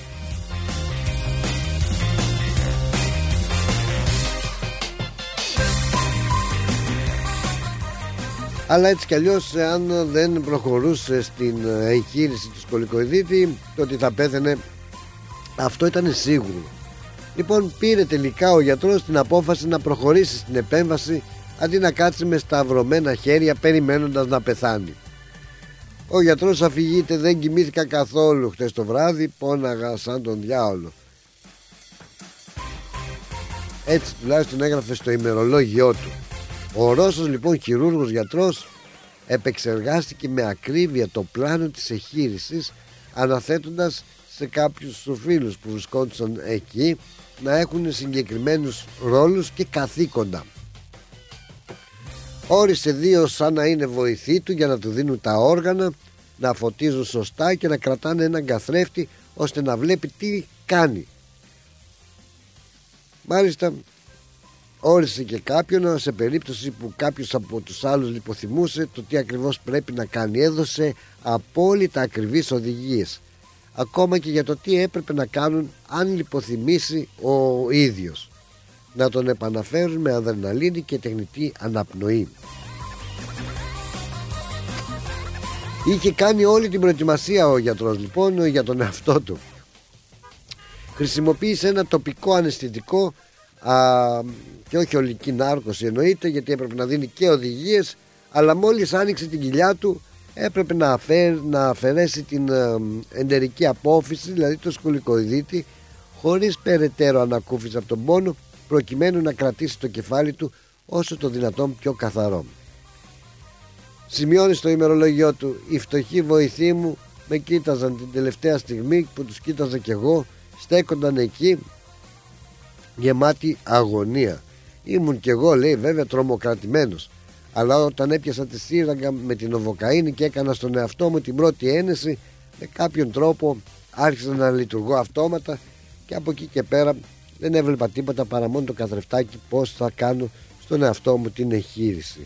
Αλλά έτσι κι αλλιώς, αν δεν προχωρούσε στην εγχείρηση του σκολικοειδίτη, το ότι θα πέθαινε, αυτό ήταν σίγουρο. Λοιπόν, πήρε τελικά ο γιατρός την απόφαση να προχωρήσει στην επέμβαση, αντί να κάτσει με σταυρωμένα χέρια περιμένοντας να πεθάνει. Ο γιατρός αφηγείται: δεν κοιμήθηκα καθόλου χτες το βράδυ, πόναγα σαν τον διάολο. Έτσι τουλάχιστον έγραφε στο ημερολόγιό του. Ο Ρώσος λοιπόν χειρούργος γιατρός επεξεργάστηκε με ακρίβεια το πλάνο της εγχείρησης, αναθέτοντας σε κάποιους φίλους που βρισκόντουσαν εκεί να έχουν συγκεκριμένους ρόλους και καθήκοντα. Όρισε δύο σαν να είναι βοηθοί του για να του δίνουν τα όργανα, να φωτίζουν σωστά και να κρατάνε έναν καθρέφτη ώστε να βλέπει τι κάνει. Μάλιστα όρισε και κάποιον σε περίπτωση που κάποιος από τους άλλους λιποθυμούσε το τι ακριβώς πρέπει να κάνει. Έδωσε απόλυτα ακριβείς οδηγίες, ακόμα και για το τι έπρεπε να κάνουν αν λιποθυμήσει ο ίδιος. Να τον επαναφέρουν με αδρεναλίνη και τεχνητή αναπνοή. Είχε κάνει όλη την προετοιμασία ο γιατρός λοιπόν για τον εαυτό του. Χρησιμοποίησε ένα τοπικό αναισθητικό α, και όχι ολική νάρκωση εννοείται, γιατί έπρεπε να δίνει και οδηγίες, αλλά μόλις άνοιξε την κοιλιά του έπρεπε να, αφαιρ, να αφαιρέσει την ε, εντερική απόφυση, δηλαδή το σκολικοειδίτη, χωρίς περαιτέρω ανακούφιση από τον πόνο, προκειμένου να κρατήσει το κεφάλι του όσο το δυνατόν πιο καθαρό. Σημειώνει στο ημερολόγιό του: οι φτωχοί βοηθοί μου με κοίταζαν την τελευταία στιγμή που τους κοίταζα κι εγώ, στέκονταν εκεί γεμάτοι αγωνία. Ήμουν κι εγώ, λέει, βέβαια τρομοκρατημένος, αλλά όταν έπιασα τη σύραγγα με την οβοκαΐνη και έκανα στον εαυτό μου την πρώτη ένεση, με κάποιον τρόπο άρχισα να λειτουργώ αυτόματα και από εκεί και πέρα δεν έβλεπα τίποτα παρά μόνο το καθρεφτάκι πως θα κάνω στον εαυτό μου την εγχείρηση.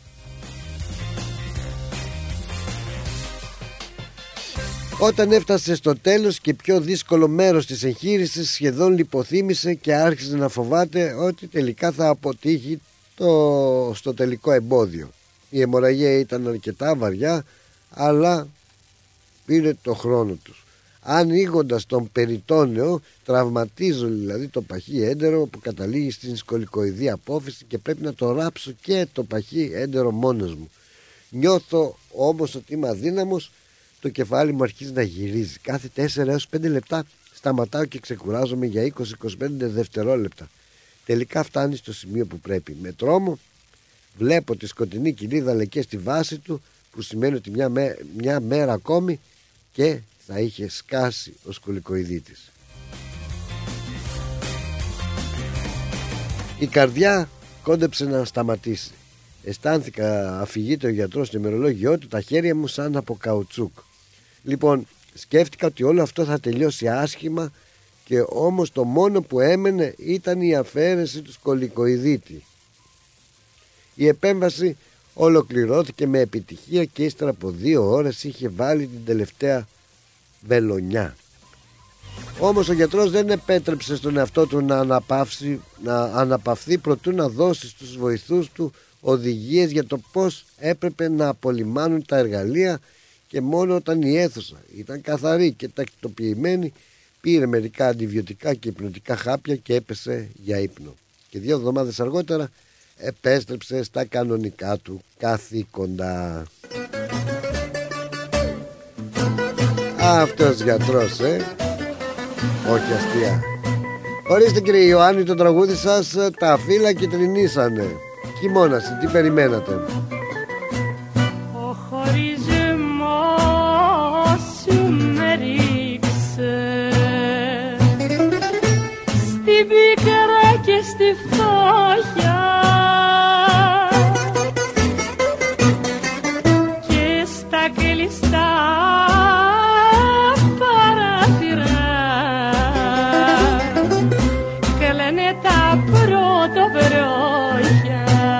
Όταν έφτασε στο τέλος και πιο δύσκολο μέρος της εγχείρησης, σχεδόν λιποθύμησε και άρχισε να φοβάται ότι τελικά θα αποτύχει το... στο τελικό εμπόδιο. Η αιμορραγία ήταν αρκετά βαριά, αλλά πήρε το χρόνο τους. Ανοίγοντας τον περιτόνεο, τραυματίζω δηλαδή το παχύ έντερο που καταλήγει στην σκολικοειδή απόφυση και πρέπει να το ράψω και το παχύ έντερο μόνος μου. Νιώθω όμως ότι είμαι αδύναμος. Το κεφάλι μου αρχίζει να γυρίζει. Κάθε τέσσερα έως πέντε λεπτά σταματάω και ξεκουράζομαι για είκοσι με είκοσι πέντε δευτερόλεπτα. Τελικά φτάνει στο σημείο που πρέπει. Με τρόμο βλέπω τη σκοτεινή κοιλίδα λεκέ στη βάση του, που σημαίνει ότι μια, μέ, μια μέρα ακόμη και θα είχε σκάσει ο σκολικοειδίτης. Η καρδιά κόντεψε να σταματήσει. Αισθάνθηκα αφηγείται ο γιατρός στο ημερολόγιό του, τα χέρια μου σαν από καουτσούκ. Λοιπόν, σκέφτηκα ότι όλο αυτό θα τελειώσει άσχημα, και όμως το μόνο που έμενε ήταν η αφαίρεση του σκολικοειδίτη. Η επέμβαση ολοκληρώθηκε με επιτυχία και ύστερα από δύο ώρες είχε βάλει την τελευταία βελονιά. Όμως ο γιατρός δεν επέτρεψε στον εαυτό του να αναπαύσει, να αναπαυθεί προτού να δώσει στους βοηθούς του οδηγίες για το πώς έπρεπε να απολυμάνουν τα εργαλεία, και μόνο όταν η αίθουσα ήταν καθαρή και τακτοποιημένη πήρε μερικά αντιβιωτικά και υπνοτικά χάπια και έπεσε για ύπνο. Και δύο εβδομάδες αργότερα επέστρεψε στα κανονικά του καθήκοντα. Αυτός γιατρός, ε! Όχι αστεία. Ορίστε κύριε Ιωάννη, το τραγούδι σας τα φύλλα κυτρινίσανε. Χειμώνας, τι περιμένατε? Ο χωρισμός σου με ρίξε στην πίκρα και στη φτώχεια και στα κλειστά παράθυρα κλαίνε τα πρώτα βρόχια.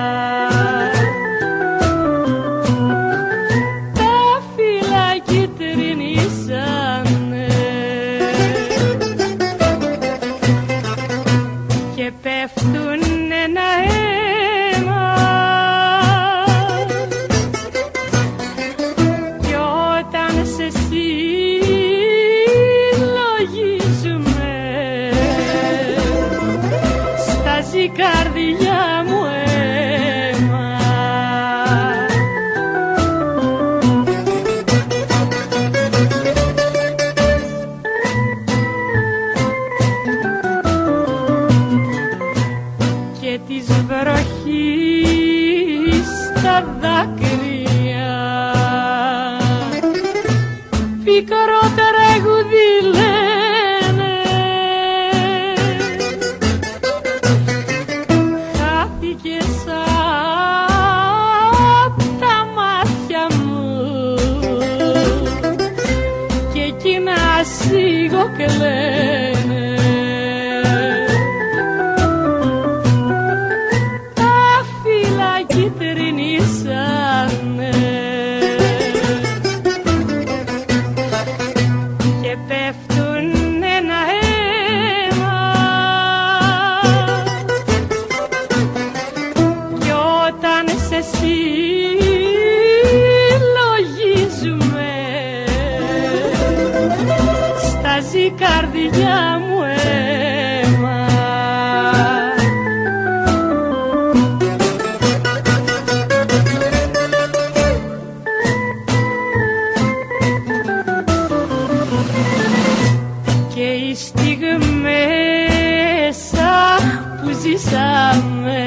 Πέφτουν ένα αίμα κι όταν σε συλλογίζουμε στάζει η καρδιά μου αίμα. πικρό τραγούδι λένε. Χάθηκες απ' τα μάτια μου και εκείνα σιγοκλαίνε. Τα φύλλα κυτρινίσανε και πέφτουν ένα-ένα κι όταν σε συλλογίζουμε στάζει η καρδιά μου αίμα. Και οι στιγμές που ζήσαμε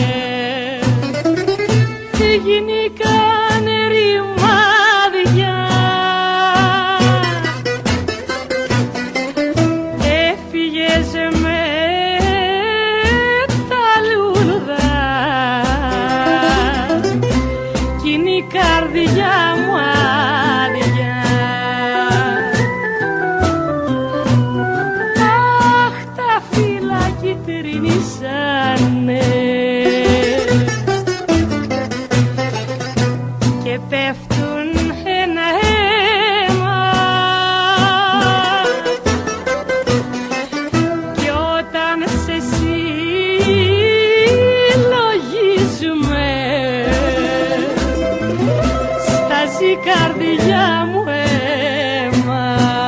γίνηκαν ρημάδια. Έφυγες με τα λουλουδά κι είναι η καρδιά μου άδεια. Αχ, τα φύλλα κυτρινίσανε και πέφτουν ένα-ένα κι όταν σε συλλογίζουμε στάζει η καρδιά μου αίμα.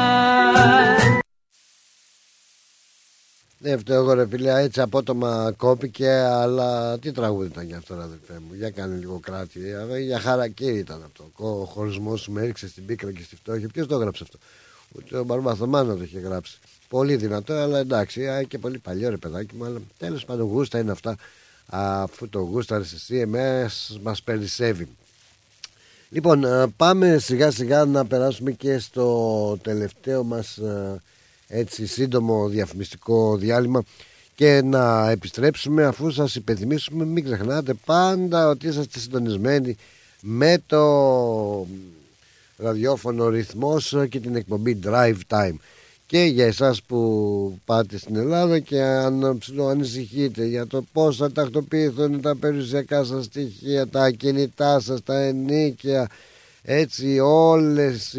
Δεν φταίω εγώ ρε φίλε, έτσι απότομα κόπηκε, αλλά τι τραγούδι ήταν για αυτό, αδελφέ μου. Για κάνε λίγο κράτη. Για χαρακτήρι ήταν αυτό. Ο χωρισμός σου με έριξε στην πίκρα και στη φτώχεια. Ποιος το έγραψε αυτό? Ούτε ο Μπαρμπαθωμάνο το είχε γράψει. Πολύ δυνατό, αλλά εντάξει, και πολύ παλιό ρε παιδάκι μου. Αλλά τέλος πάντων, γούστα είναι αυτά. Αφού το γούσταρες εσύ, εμάς μας περισσεύει. Λοιπόν, πάμε σιγά σιγά να περάσουμε και στο τελευταίο μας έτσι σύντομο διαφημιστικό διάλειμμα και να επιστρέψουμε, αφού σας υπενθυμίσουμε, μην ξεχνάτε πάντα ότι είσαστε συντονισμένοι με το ραδιόφωνο Ρυθμός και την εκπομπή Drive Time. Και για εσάς που πάτε στην Ελλάδα και αν ανησυχείτε για το πώς θα τακτοποιηθούν τα περιουσιακά σας στοιχεία, τα ακινητά σας, τα ενίκαια, έτσι όλες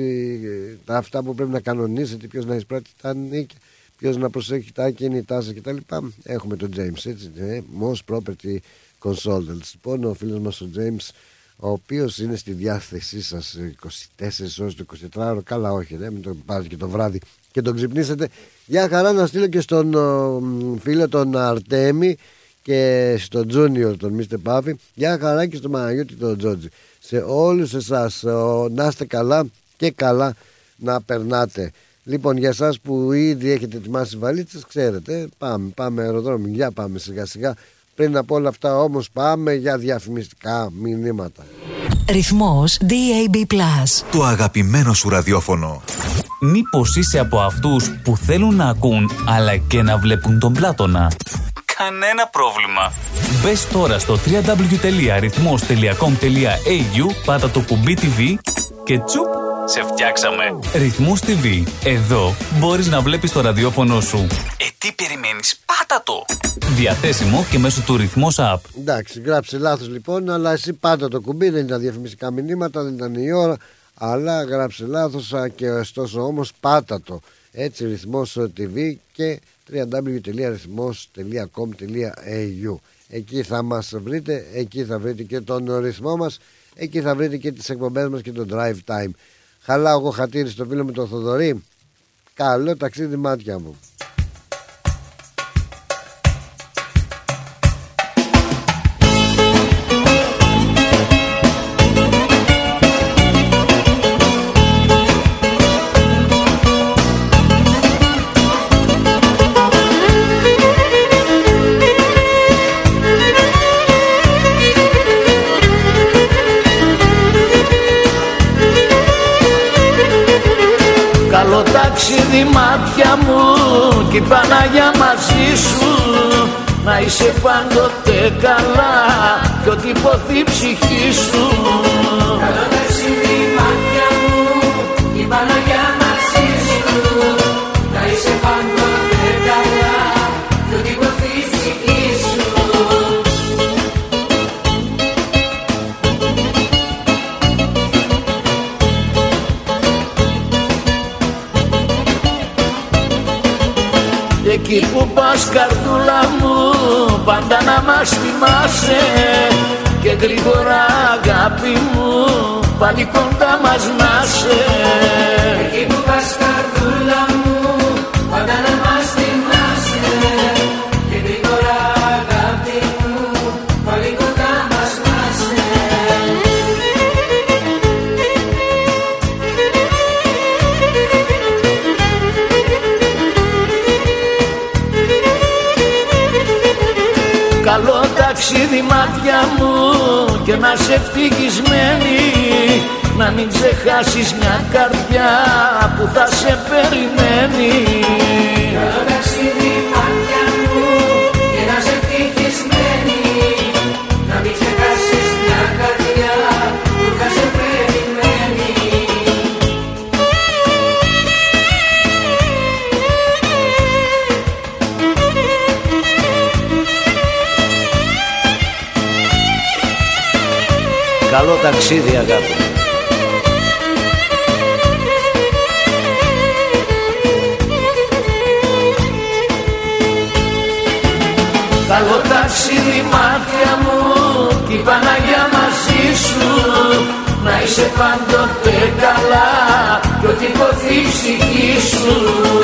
τα αυτά που πρέπει να κανονίσετε, ποιος να εισπράττει τα ενίκαια, ποιος να προσέχει τα ακινητά σας κτλ. Έχουμε τον James, έτσι, ε, Most Property Consultants. Λοιπόν, ο φίλος μας ο James, ο οποίος είναι στη διάθεσή σας είκοσι τέσσερις ώρες το εικοσιτετράωρο. Καλά, όχι, δεν μην το πάρετε και το βράδυ και τον ξυπνήσετε. Για χαρά να στείλω και στον ο, φίλο τον Αρτέμι και στον Junior τον Μίστερ Πάβη. Για χαρά και στον Μαναγιώτη τον Τζότζι. Σε όλους εσάς, ο, να είστε καλά και καλά να περνάτε. Λοιπόν, για εσάς που ήδη έχετε ετοιμάσει βαλίτσες, ξέρετε, πάμε, πάμε αεροδρόμιο, για πάμε σιγά σιγά. Πριν από όλα αυτά όμως πάμε για διαφημιστικά μηνύματα. Ρυθμός ντι έι μπι Plus. Το αγαπημένο σου ραδιόφωνο. Μήπως είσαι από αυτούς που θέλουν να ακούν αλλά και να βλέπουν τον Πλάτωνα? Κανένα πρόβλημα. Μπες τώρα στο double-u double-u double-u τελεία ρυθμός τελεία κομ τελεία έι γιου, πάτα το κουμπί τι βι και τσουπ, σε φτιάξαμε. Ρυθμός τι βι. Εδώ μπορείς να βλέπεις το ραδιόφωνο σου. Ε, τι περιμένεις, πάτα το. Διαθέσιμο και μέσω του Ρυθμός app. Εντάξει, γράψε λάθος λοιπόν, αλλά εσύ πάτα το κουμπί, δεν ήταν διαφημιστικά μηνύματα, δεν ήταν η ώρα, αλλά γράψε λάθος και ωστόσο όμως πάτα το. Έτσι, Ρυθμός τι βι και double-u double-u double-u τελεία ρυθμός τελεία κομ τελεία έι γιου. Εκεί θα μας βρείτε, εκεί θα βρείτε και τον ρυθμό μας, εκεί θα βρείτε και τις εκπομπές μας και το Drive Time. Χαλάω εγώ χατήρι στο φίλο μου τον Θοδωρή. Καλό ταξίδι μάτια μου. Thank you. Καλό ταξίδι μάτια μου κι η Παναγιά μαζί σου, να είσαι πάντοτε καλά κι ό,τι υποθεί η ψυχή σου. Καλό ταξίδι μάτια μου κι η Παναγιά μαζί σου, να είσαι πάντοτε καλά κι ό,τι υποθεί η ψυχή σου. Εκεί που πας καρδούλα μου πάντα να μας θυμάσαι, και γρήγορα αγάπη μου πάλι κοντά μας να σε. Εκεί που πας καρδούλα μου πάντα να μας θυμάσαι, και γρήγορα αγάπη μου πάλι κοντά μας να σε. Καλό ταξίδι μάτια μου και να σε ευτυχισμένη, να μην ξεχάσεις μια καρδιά που θα σε περιμένει. Καλό ταξίδι μάτια μου και να σε ευτυχισμένη, να μην ξεχάσεις μια καρδιά που θα σε περιμένει. Καλό ταξίδι αγάπη. Καλό ταξίδι μάτια μου κι η Παναγιά μαζί σου, να είσαι πάντοτε καλά κι ό,τι υποθεί η ψυχή σου.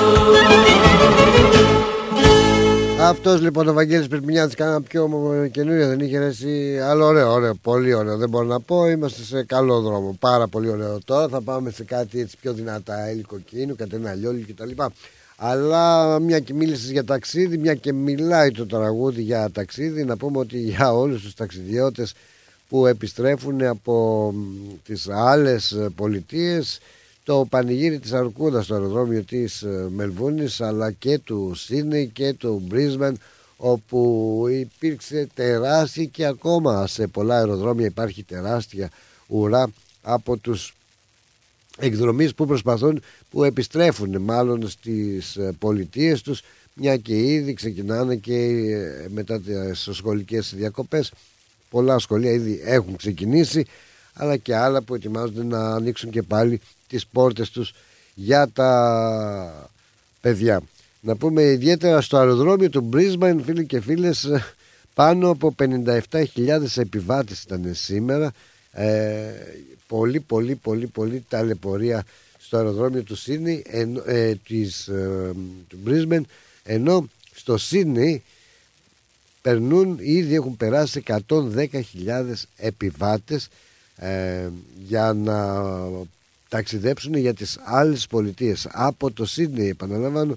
Αυτός λοιπόν ο Βαγγέλης Περπινιάδης, κάνα πιο καινούριο, δεν είχε ρέσει άλλο ωραίο, ωραίο, πολύ ωραίο, δεν μπορώ να πω, είμαστε σε καλό δρόμο, πάρα πολύ ωραίο. Τώρα θα πάμε σε κάτι έτσι πιο δυνατά, Έλλη Κοκκίνου, Κατερίνα Λιόλη κτλ. Αλλά μια και μίλησες για ταξίδι, μια και μιλάει το τραγούδι για ταξίδι, να πούμε ότι για όλους τους ταξιδιώτες που επιστρέφουν από τις άλλες πολιτείες, το πανηγύρι της Αρκούδας στο αεροδρόμιο της Μελβούνης, αλλά και του Σίδνεϊ και του Μπρίσμπεν, όπου υπήρξε τεράστια, και ακόμα σε πολλά αεροδρόμια υπάρχει τεράστια ουρά από τους εκδρομείς που προσπαθούν, που επιστρέφουν μάλλον στις πολιτείες τους, μια και ήδη ξεκινάνε και μετά τις σχολικές διακοπές. Πολλά σχολεία ήδη έχουν ξεκινήσει, αλλά και άλλα που ετοιμάζονται να ανοίξουν και πάλι τις πόρτες τους για τα παιδιά. Να πούμε ιδιαίτερα στο αεροδρόμιο του Brisbane, φίλοι και φίλες, πάνω από πενήντα επτά χιλιάδες επιβάτες ήταν σήμερα. ε, πολύ πολύ πολύ πολύ ταλαιπωρία στο αεροδρόμιο του Sydney, ε, της, ε, του Brisbane, ενώ στο Sydney περνούν, ήδη έχουν περάσει εκατόν δέκα χιλιάδες επιβάτες ε, για να ταξιδέψουν για τις άλλες πολιτείες. Από το Sydney, επαναλαμβάνω,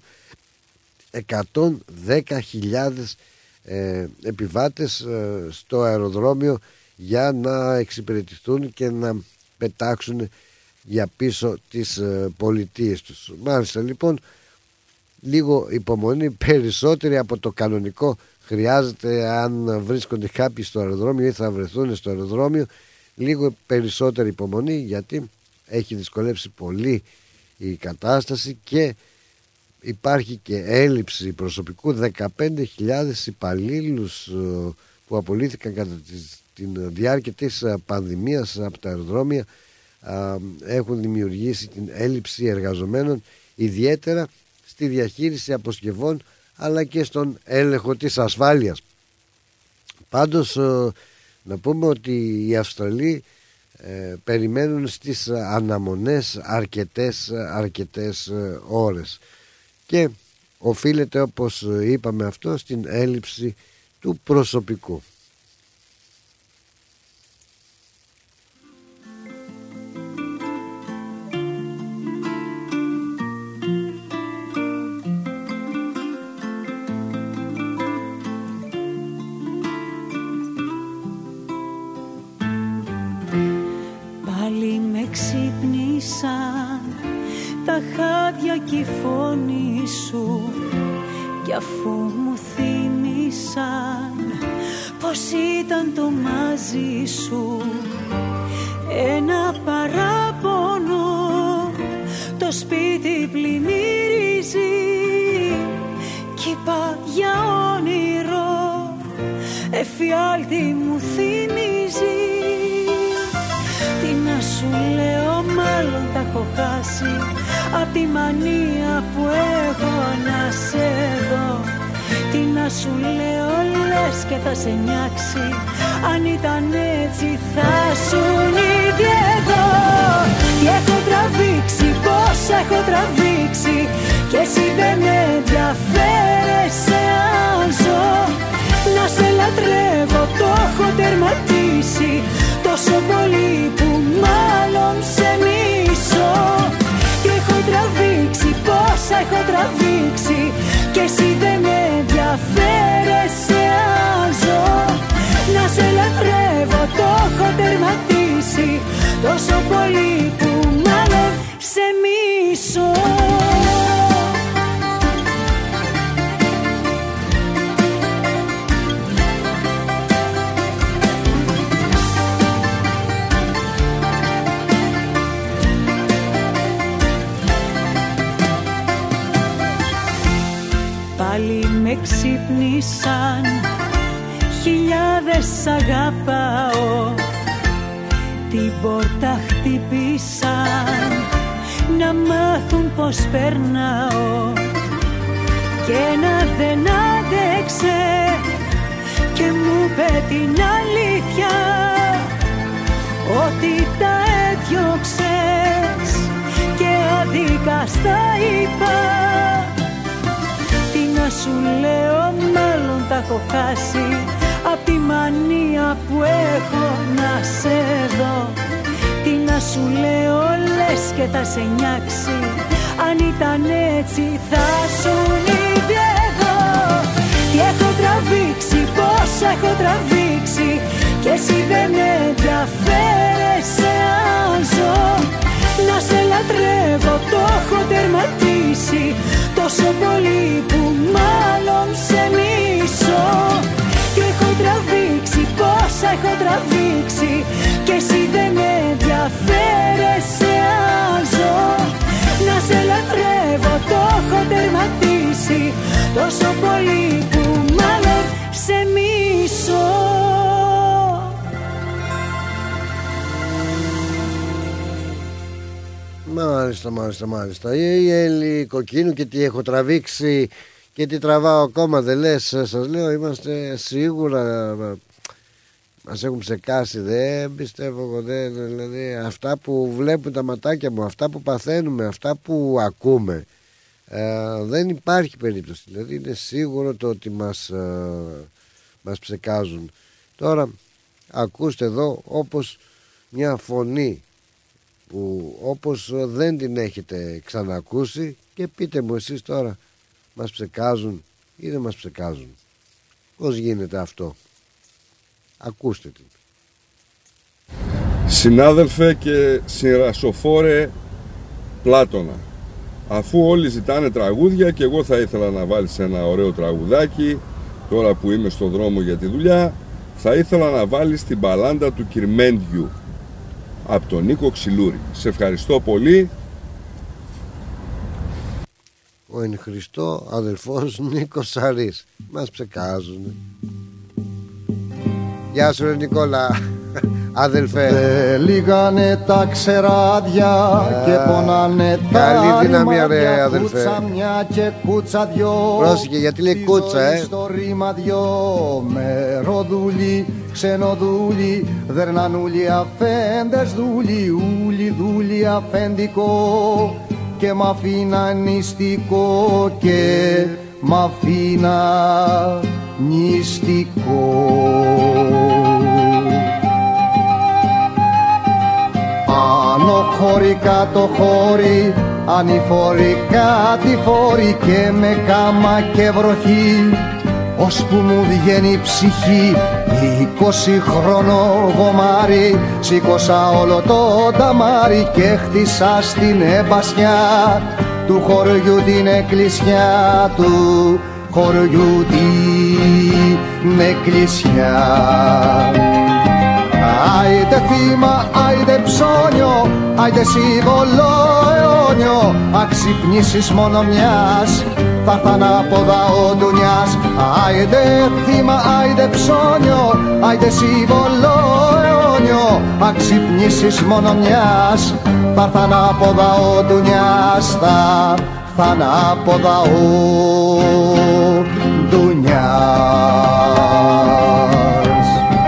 εκατόν δέκα χιλιάδες ε, επιβάτες ε, στο αεροδρόμιο για να εξυπηρετηθούν και να πετάξουν για πίσω τις ε, πολιτείες τους. Μάλιστα, λοιπόν, λίγο υπομονή, περισσότερη από το κανονικό χρειάζεται αν βρίσκονται κάποιοι στο αεροδρόμιο ή θα βρεθούν στο αεροδρόμιο. Λίγο περισσότερη υπομονή, γιατί έχει δυσκολέψει πολύ η κατάσταση και υπάρχει και έλλειψη προσωπικού. Δεκαπέντε χιλιάδες υπαλλήλους που απολύθηκαν κατά τη διάρκεια της πανδημίας από τα αεροδρόμια έχουν δημιουργήσει την έλλειψη εργαζομένων, ιδιαίτερα στη διαχείριση αποσκευών αλλά και στον έλεγχο της ασφάλειας. Πάντως να πούμε ότι οι Αυστραλοί ε, περιμένουν στις αναμονές αρκετές, αρκετές ώρες και οφείλεται, όπως είπαμε, αυτό στην έλλειψη του προσωπικού. Πάλι με ξύπνησαν τα χάδια κι η φωνή σου, κι αφού μου θύμισαν πως ήταν το μαζί σου ένα παράπονο, το σπίτι πλημμύριζει κι είπα για όνειρο, εφιάλτη μου θυμίζει. Τι να σου λέω, μάλλον τα έχω χάσει απ' τη μανία που έχω να σε δω. Τι να σου λέω, λες και θα σε νιάξει, αν ήταν έτσι θα σουν ήδη εδώ. Τι έχω τραβήξει, πώς έχω τραβήξει, κι εσύ δεν με ενδιαφέρεσαι αν ζω. Να σε λατρεύω το έχω τερματίσει, τόσο πολύ που μάλλον σε μισώ. Τι έχω τραβήξει, πώς έχω τραβήξει, κι εσύ δεν με ενδιαφέρεσαι αν ζω. Να σε λατρεύω το έχω τερματίσει, τόσο πολύ που μάλλον σε μισώ. Πάλι με ξύπνησαν, χιλιάδες αγαπάω, την πόρτα χτυπήσαν, να μάθουν πως περνάω. Και ένα δεν άντεξε και μου είπε την αλήθεια, ότι τα έδιωξες και άδικα στα είπα. Να σου λέω, μάλλον τα έχω χάσει απ' τη μανία που έχω να σε δω. Τι να σου λέω, λες και θα σε νιάξει, αν ήταν έτσι θα σουν ήδη εδώ. Τι έχω τραβήξει, πώς έχω τραβήξει, κι εσύ δεν με ενδιαφέρεσαι αν ζω. Να σε λατρεύω το έχω τερματίσει, τόσο πολύ που μάλλον σε μισώ. Τι έχω τραβήξει, πώς έχω τραβήξει, κι εσύ δεν με ενδιαφέρεσαι αν ζω. Να σε λατρεύω το έχω τερματίσει, τόσο πολύ που μάλλον σε μισώ. Μάλιστα, μάλιστα, μάλιστα. Η Έλλη Κοκκίνου, και τι έχω τραβήξει και τι τραβάω ακόμα, δεν λες? Σας λέω, είμαστε σίγουρα, μας έχουν ψεκάσει, δεν πιστεύω εγώ, δεν, δηλαδή αυτά που βλέπουν τα ματάκια μου, αυτά που παθαίνουμε, αυτά που ακούμε, ε, δεν υπάρχει περίπτωση, δηλαδή είναι σίγουρο το ότι μας, ε, μας ψεκάζουν. Τώρα ακούστε εδώ όπως μια φωνή που όπως δεν την έχετε ξανακούσει, και πείτε μου εσείς τώρα, μας ψεκάζουν ή δεν μας ψεκάζουν? Πώς γίνεται αυτό? Ακούστε την. Συνάδελφε και συνρασοφόρε Πλάτωνα, αφού όλοι ζητάνε τραγούδια και εγώ θα ήθελα να βάλεις ένα ωραίο τραγουδάκι τώρα που είμαι στο δρόμο για τη δουλειά, θα ήθελα να βάλεις την μπαλάντα του Κυρμέντιου από τον Νίκο Ξυλούρη. Σε ευχαριστώ πολύ. Ο εν Χριστώ αδελφός Νίκος Σαρής. Μας ψεκάζουν. Γεια σου ρε Νικόλα, αδελφέ. Λίγανε τα ξεράδια yeah. και πονάνε τα ρημάδια, κούτσα μια και κούτσα δυο. Πρόσεχε γιατί λέει κούτσα, ε. Στο ρήμα δυο, μεροδούλοι, ξενοδούλοι, δερνανούλοι, αφέντες δούλοι, ούλοι δούλοι, αφεντικό, και μ' αφήνα νηστικό και μ' αφήνα νηστικό. Άνω χώρι, κάτω χώρι, ανηφόροι, κατηφόροι, και με κάμα και βροχή, ώσπου μου βγαίνει η ψυχή. Είκοσι χρόνο γομάρι, σήκωσα όλο το ταμάρι και χτίσα στην εμπασιά του χωριού την εκκλησιά, του χωριού την εκκλησιά. Άιντε θύμα, άιντε ψώνιο, άιντε σύμβολο αιώνιο, αξυπνήσεις μόνο μιας, θα έρθαν από ο ντουνιάς. Άιντε θύμα, άιντε ψώνιο, άιντε σύμβολο αιώνιο, αξυπνήσεις μόνο μιας, θα έρθαν από ο ντουνιάς, θα έρθαν από ο ντουνιάς.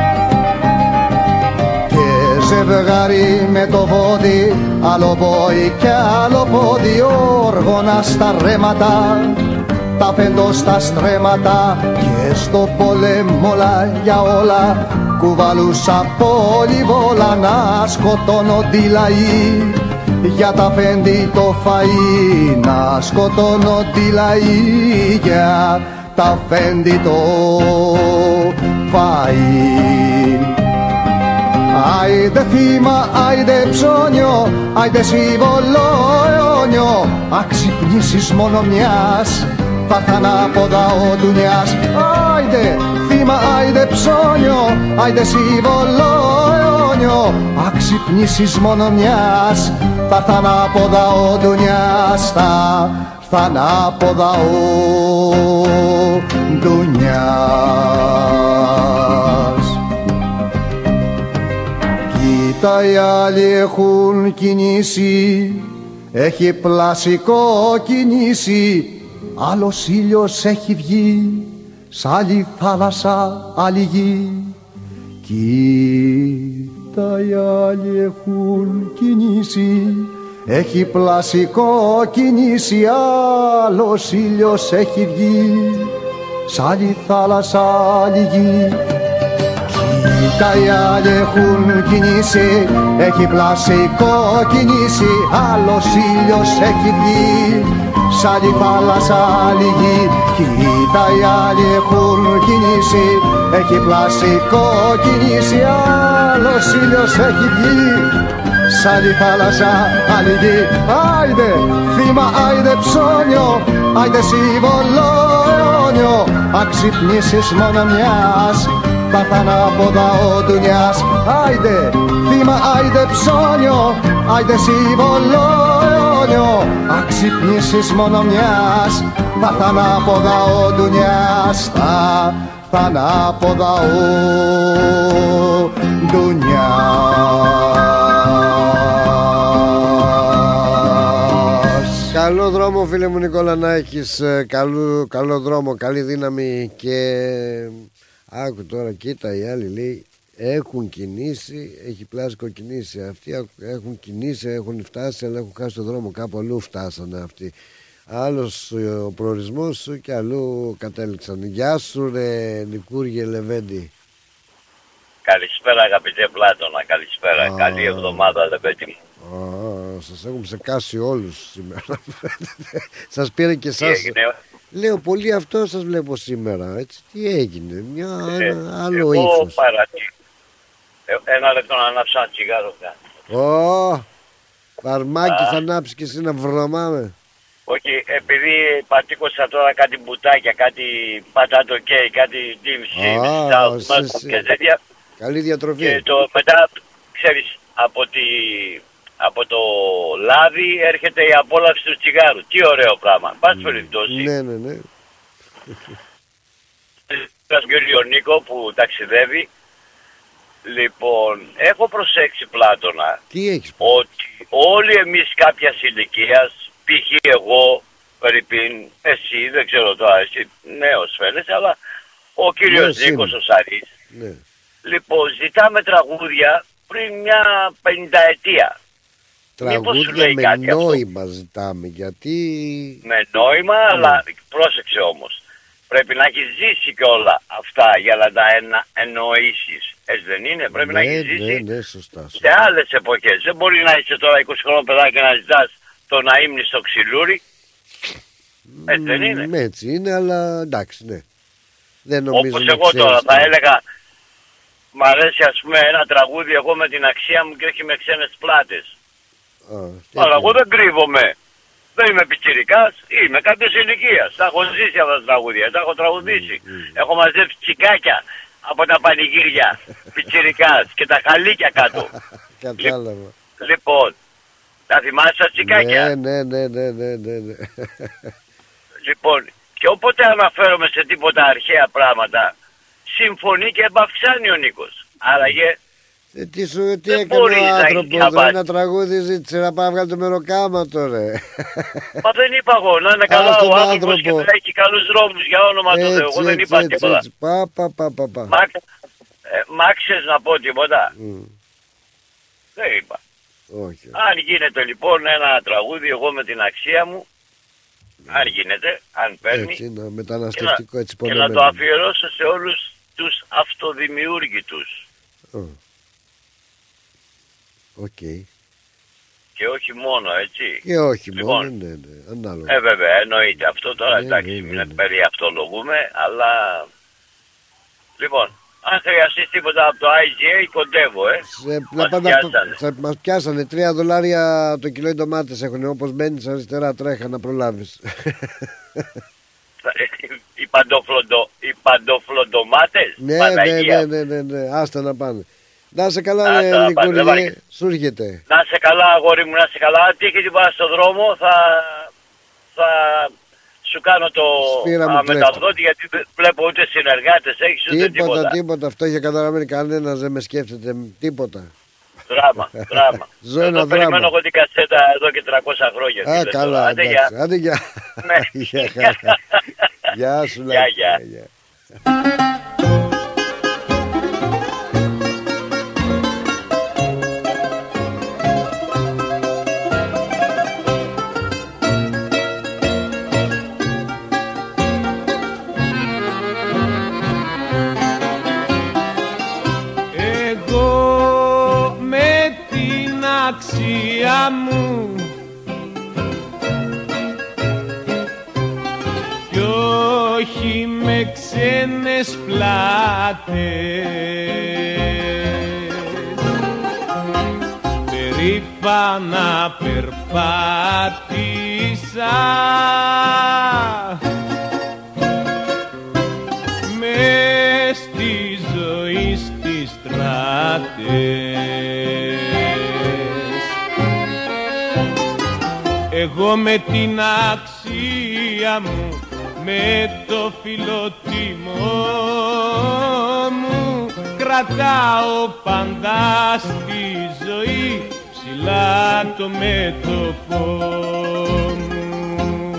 Και ζευγάρι με το βόδι, άλλο πόη κι άλλο πόδι, όργωνα στα ρέματα, τα φέντο στα στρέμματα, και στο πολέμολα για όλα κουβαλούσα πολυβόλα, να σκοτώνονται οι λαοί για τα φέντη το φαΐ, να σκοτώνονται οι λαοί για τα φέντη το φαΐ. Άιντε θύμα, άιντε ψώνιο, άιντε σύμβολο αιώνιο, αξυπνήσεις μόνο μιας, θα έρθαν από ο ντουνιάς. Άιντε θύμα, άιντε ψώνιο, άιντε σύμβολο αιώνιο, αξυπνήσεις μόνο μιας, θα έρθαν από ο ντουνιάς, θα έρθαν από ο ντουνιάς. Κοίτα, οι άλλοι έχουν κινήσει, έχει πλασικό κινήσει, άλλος ήλιος έχει βγει, σ' άλλη θάλασσα άλλη γη. Κοίτα, οι άλλοι έχουν κινήσει, έχει πλασικό κινήσει, άλλος ήλιος έχει βγει, σ' άλλη θάλασσα άλλη γη. Κοίτα, οι άλλοι έχουν κινήσει, έχει πλασικό κινήσει, άλλος ήλιος έχει βγει, σ' άλλη θάλασσα άλλη γη. Κοίτα, οι άλλοι έχουν κινήσει, έχει πλασικό κινήσει, άλλος ήλιος έχει βγει, σ' άλλη θάλασσα άλλη γη. Άιντε θύμα, άιντε ψώνιο, άιντε σύμβολο αιώνιο, αξυπνήσεις μόνο μιας, θα έρθαν από ο ντουνιάς. Άιντε θύμα, άιντε ψώνιο, άιντε σύμβολο αιώνιο, αξυπνήσεις μόνο μιας, θα έρθαν από ο ντουνιάς, θα έρθαν από ο ντουνιάς. Καλό δρόμο, φίλε μου Νικόλα, να έχεις. Καλό, καλό δρόμο, καλή δύναμη. Και άκου τώρα, κοίτα, οι άλλοι λέει έχουν κινήσει, έχει πλάσικο κινήσει. Αυτοί έχουν κινήσει, έχουν φτάσει, αλλά έχουν χάσει το δρόμο. Κάπου αλλού φτάσανε αυτοί. Άλλος ο προορισμός σου και αλλού κατέληξαν. Γεια σου ρε Νικούργε Λεβέντη. Καλησπέρα αγαπητέ Πλάτωνα, καλησπέρα. Α, καλή εβδομάδα Λεβέντη μου. Α, σας έχουν ψεκάσει όλους σήμερα. Σας πήρε και εσάς. Λέω πολύ αυτό σας βλέπω σήμερα. Έτσι. Τι έγινε, μια, ε, ένα άλλο ύφος. Παρατή. Ε, ένα λεπτό να ανάψω ένα τσιγάρο. Ω, φαρμάκι θα ανάψει και εσύ να βρωμάμε. Όχι, επειδή πατήκωσα τώρα κάτι μπουτάκια, κάτι πατάτο κέι, κάτι ντύμψη, και τέτοια. Καλή διατροφή. Και το, μετά, ξέρεις, από, τη, από το λάδι έρχεται η απόλαυση του τσιγάρου. Τι ωραίο πράγμα. Πάση mm. περιπτώσει. Ναι, ναι, ναι. Κύριο Νίκο που ταξιδεύει. Λοιπόν, έχω προσέξει Πλάτωνα. Τι έχεις? Ότι όλοι εμείς κάποιας ηλικίας, π.χ. εγώ, Περιπίν, εσύ, δεν ξέρω τώρα, εσύ νέος φαίνεσαι, αλλά ο κύριος ναι, Νίκος, ο Σαρής. Ναι. Λοιπόν, ζητάμε τραγούδια πριν μια πενηνταετία. Τραγούδια με νόημα αυτό? Ζητάμε, γιατί... Με νόημα, ναι. Αλλά πρόσεξε όμως. Πρέπει να έχεις ζήσει και όλα αυτά για να τα ενα... εννοήσεις. Έτσι δεν είναι, πρέπει ναι, να έχεις ζήσει ναι, ναι, σωστά, σωστά. σε άλλες εποχές. Δεν μπορεί να είσαι τώρα είκοσι χρόνια παιδάκι και να ζητάς το να ύμνεις στο ξυλούρι. Έτσι δεν είναι. Mm, έτσι είναι, αλλά εντάξει, ναι. Δεν νομίζω. Όπως εγώ τώρα θα έλεγα, μ' αρέσει ας πούμε ένα τραγούδι εγώ με την αξία μου και όχι με ξένες πλάτες. Αλλά εγώ δεν κρύβομαι. Δεν είμαι πιτσιρικάς, είμαι κάποιος ηλικίας. Τα έχω ζήσει αυτά τα τραγούδια, τα έχω τραγουδήσει. Έχω μαζέψει τσικάκια από τα πανηγύρια πιτσιρικάς και τα χαλίκια κάτω. Κατάλαβα. Λοιπόν, τα θυμάσαι τα τσικάκια? Ναι, ναι, ναι, ναι, ναι, ναι, ναι. Λοιπόν, και όποτε αναφέρομαι σε τίποτα αρχαία πράγματα, συμφωνεί και εμπαυξάνει ο Νίκος. Άραγε... Ε, τι σου, τι έκανε ο άνθρωπος, ένα τραγούδι ζήτησε να πάει βγάλει το μεροκάματο, ρε. Μα δεν είπα εγώ, να είναι καλά ο άνθρωπος και να έχει καλούς δρόμους για όνομα του Θεού. Εγώ δεν είπα τίποτα. Πα, πα, πα, πα, πα. Μ' άξιες να πω τίποτα? Mm. Δεν είπα. Όχι. Αν γίνεται λοιπόν ένα τραγούδι εγώ με την αξία μου, mm. αν γίνεται, αν παίρνει, έτσι, να, μεταναστευτικό, έτσι, και να το αφιερώσω σε όλους τους αυτοδημιούργητους. Oh. Okay. Και όχι μόνο, έτσι. Και όχι λοιπόν, μόνο, ναι, ναι, ανάλογα. Ε, βέβαια, εννοείται αυτό τώρα, ναι, εντάξει, ναι, μην ναι, ναι. περιαυτολογούμε, αλλά... Λοιπόν, αν χρειαστείς τίποτα από το άι τζι έι, κοντεύω, ε. Σε, μας πάντα, πιάσανε. Θα, μας πιάσανε, τρία δολάρια το κιλό οι ντομάτες έχουν, όπως μπαίνεις αριστερά τρέχα να προλάβεις. Οι, παντοφλοντο, οι παντοφλοντομάτες, ναι, Παναγία. ναι, ναι, ναι, ναι, ναι, άστα να πάνε. Να σε καλά, ρε Λικούρη, σου έρχεται. Να σε καλά, αγόρι μου, να σε καλά. Αν τύχει την πας στον δρόμο, θα, θα σου κάνω το μεταδότη, γιατί δεν βλέπω ούτε συνεργάτες, έχεις ούτε τίποτα. Τίποτα, τίποτα, αυτό είχε καταλαβαίνει κανένας, δεν με σκέφτεται, τίποτα. Δράμα, δράμα. Ζω ένα δράμα. Περιμένω εγώ την κασέτα εδώ και τριακόσια χρόνια. Α, καλά, άντε εντάξει, άντε γεια. Γεια σου, γεια, γεια. Αξία μου κι όχι με ξένες πλάτες, περήφανα περπάτησα μες στη ζωή στις στράτες. Εγώ με την αξία μου, με το φιλότιμό μου, κρατάω πάντα στη ζωή ψηλά το μέτωπο μου.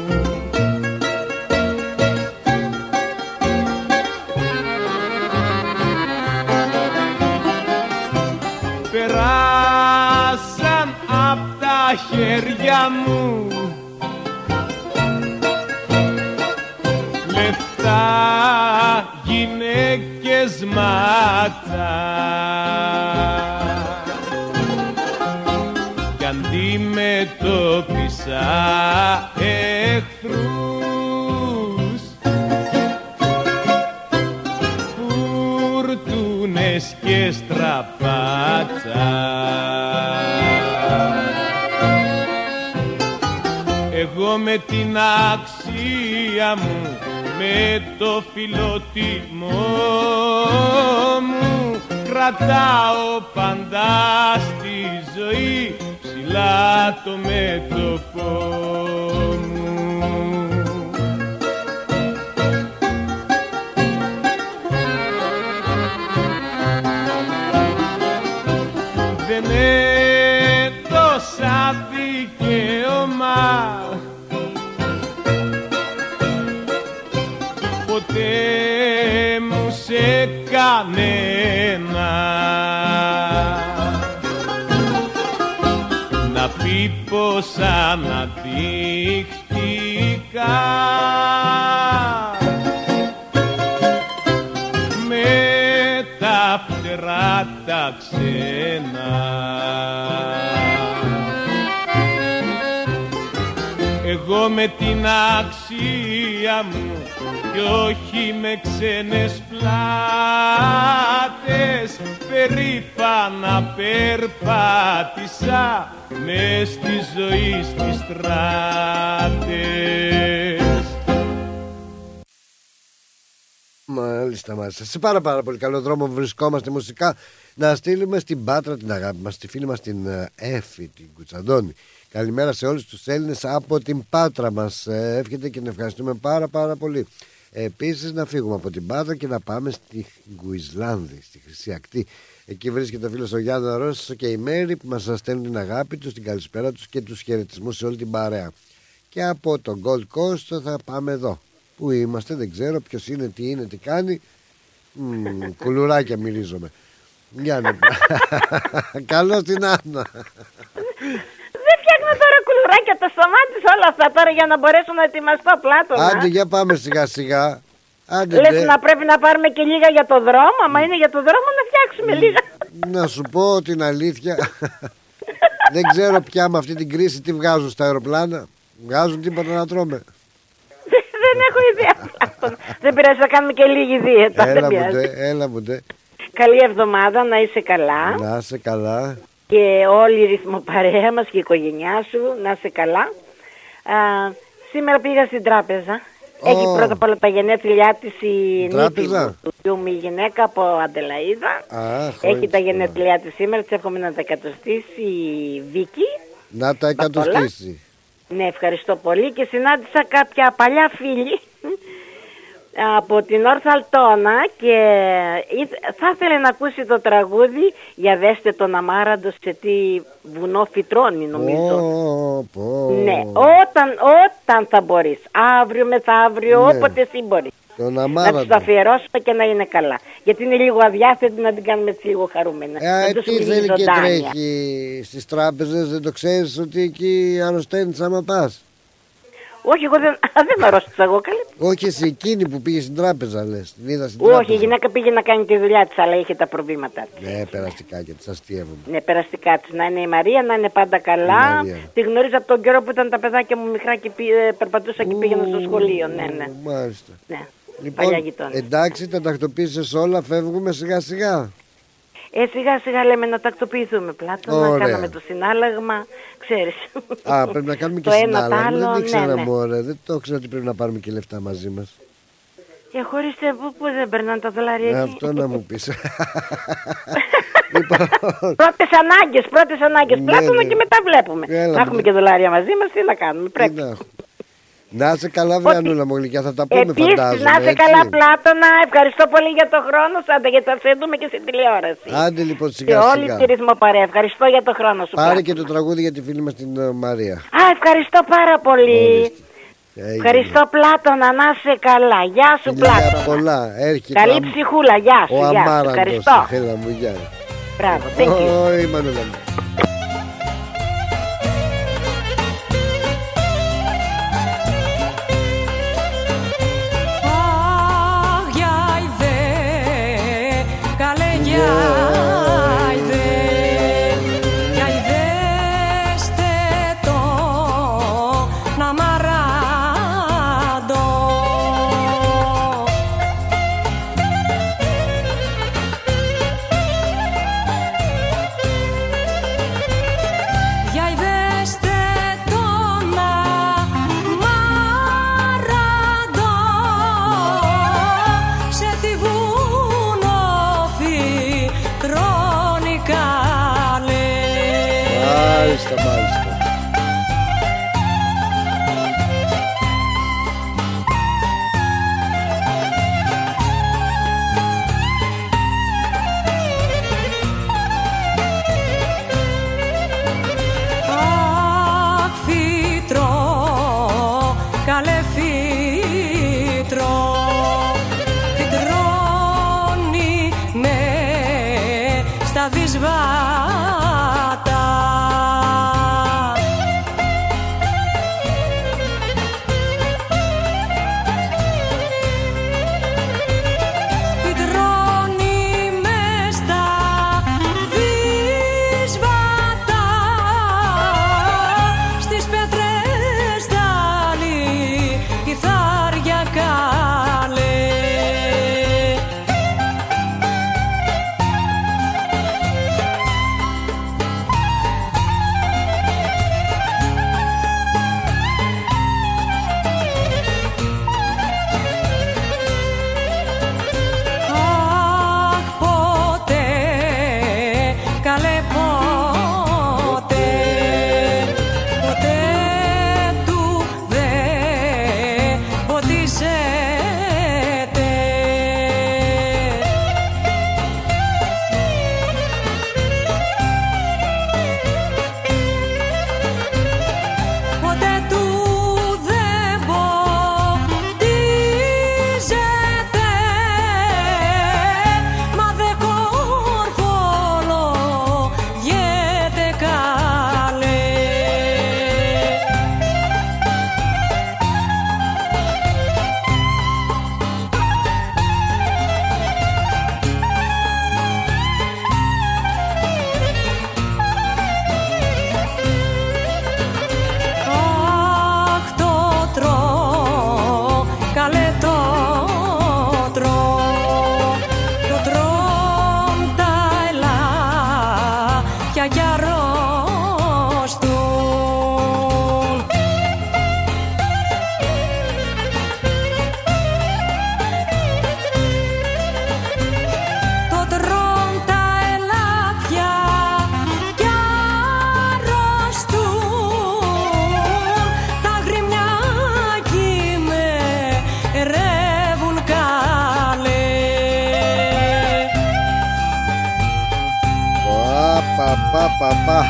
Περάσαν απ' τα χέρια μου λεφτά, γυναίκες, μάτσα, κι αντιμετώπισα εχθρούς, φουρτούνες και στραπάτσα. Εγώ με την αξία μου, με το φιλότιμό μου, κρατάω πάντα στη ζωή ψηλά το μέτωπο μου. Δεν έδωσα δικαίωμα ποτέ μου σε κανένα να πει πως αναδείχτηκα με τα φτερά τα ξένα. Εγώ με με την αξία μου κι όχι με ξένες πλάτες. Περήφανα περπάτησα μες στη ζωή στις στράτες. Μάλιστα, μάλιστα. Σε πάρα πάρα πολύ καλό δρόμο βρισκόμαστε μουσικά. Να στείλουμε στην Πάτρα την αγάπη μας, τη φίλη μας την Έφη, την Κουτσαντώνη. Καλημέρα σε όλους τους Έλληνες από την Πάτρα. Μας εύχεται και να ευχαριστούμε πάρα πάρα πολύ. Επίσης να φύγουμε από την Πάτρα και να πάμε στη Γκουισλάνδη, στη Χρυσή Ακτή. Εκεί βρίσκεται ο φίλος ο Γιάννη Ρώσος και η Μέρη που μας στέλνουν την αγάπη τους, την καλησπέρα τους και τους χαιρετισμούς σε όλη την παρέα. Και από το Gold Coast θα πάμε εδώ. Πού είμαστε, δεν ξέρω ποιος είναι, τι είναι, τι κάνει. Μ, κουλουράκια μυρίζομαι. Γιάννη, καλώς την Άννα. Δεν φτιάχνω τώρα κουλουράκια, τα σταμάτησα όλα αυτά τώρα για να μπορέσω να ετοιμαστώ Πλάτωνα. Άντε για πάμε σιγά σιγά. Άντε, Λες δε. να πρέπει να πάρουμε και λίγα για το δρόμο, άμα είναι για το δρόμο να φτιάξουμε λίγα. Να σου πω την αλήθεια. Δεν ξέρω πια με αυτή την κρίση τι βγάζουν στα αεροπλάνα. Βγάζουν τίποτα να τρώμε. Δεν έχω ιδέα. Δεν πειράζει, θα κάνουμε και λίγη δίαιτα. Έλα μου ντε, έλα μου ντε. Καλή εβδομάδα, να είσαι καλά. Να είσαι καλά. Και όλη η ρυθμοπαρέα μας και η οικογένειά σου, να είσαι καλά. Α, σήμερα πήγα στην τράπεζα. Oh. Έχει πρώτα απ' όλα τα γενέθλιά της η νύφη μου, του γιου μου, η γυναίκα από Αντελαΐδα. Ah, έχει τα γενέθλιά της σήμερα, της εύχομαι να τα εκατοστήσει η Βίκη. Να τα εκατοστήσει. Ναι, ευχαριστώ πολύ και συνάντησα κάποια παλιά φίλη από την Ορθαλτώνα και θα ήθελε να ακούσει το τραγούδι για δέστε τον αμάραντο σε τι βουνό φυτρώνει νομίζω. Oh, oh. Ναι, όταν, όταν θα μπορείς, αύριο μεθαύριο, ναι. Όποτε εσύ μπορείς. Να τους το αφιερώσουμε και να είναι καλά. Γιατί είναι λίγο αδιάθετη να την κάνουμε έτσι λίγο χαρούμενα. Ε, τι θέλει και τρέχει στις τράπεζες, δεν το ξέρεις ότι εκεί αρρωσταίνεις άμα πας? Όχι, εγώ δεν, δεν αρρώστησα εγώ καλή. Όχι εσύ, εκείνη που πήγε στην τράπεζα λες, την είδα στην Όχι, τράπεζα. η γυναίκα πήγε να κάνει τη δουλειά της, αλλά είχε τα προβλήματά της. Ναι, περαστικά και της αστείευομαι. Ναι, περαστικά της. Να είναι η Μαρία, να είναι πάντα καλά. Τη γνωρίζω από τον καιρό που ήταν τα παιδάκια μου μικρά και περπατούσα και πήγαινα στο σχολείο. Ναι, ναι. Μάλιστα. Ναι. Λοιπόν, εντάξει, τα τακτοποίησες όλα, φεύγουμε σιγά σιγά. Ε, σιγά σιγά λέμε να τακτοποιηθούμε Πλάτωνα, να κάναμε το συνάλλαγμα, ξέρεις. Α, πρέπει να κάνουμε και συνάλλαγμα, άλλο, δεν ήξερα ναι, ναι. Μωρέ, δεν το ξέρω ότι πρέπει να πάρουμε και λεφτά μαζί μας. Και χωρίς πού, πού δεν περνάνε τα δολάρια εκεί. Αυτό να μου πεις. Λοιπόν. Πρώτες ανάγκες, πρώτες ανάγκες ναι, Πλάτωνα ναι. Και μετά βλέπουμε. Έλα, να έχουμε ναι. Και δολάρια μαζί μας, τι να κάνουμε, πρέπει. Να είσαι καλά, Βρανούλα μου γλυκιά, θα τα πούμε επίσης, φαντάζομαι. Να είσαι καλά, Πλάτωνα. Ευχαριστώ πολύ για το χρόνο σου. Άντε, γιατί θα σε δούμε και στην τηλεόραση. Άντε λοιπόν, σιγά και σιγά. όλη τη ρυθμοπαρέα. Ευχαριστώ για το χρόνο σου. Πάρε και το τραγούδι για τη φίλη μας την uh, Μαρία. Α, ευχαριστώ πάρα πολύ. Ευχαριστώ, Πλάτωνα, να είσαι καλά. Γεια σου, Πλάτωνα. Πολλά. Έρχεται καλή ο... ψυχούλα, γεια σου. Ο γεια σου. Αμάραντος. Ευχαριστώ. Έλα μου, γεια. Μπράβο, thank you. Ωι, Μανούλα μου. παπά.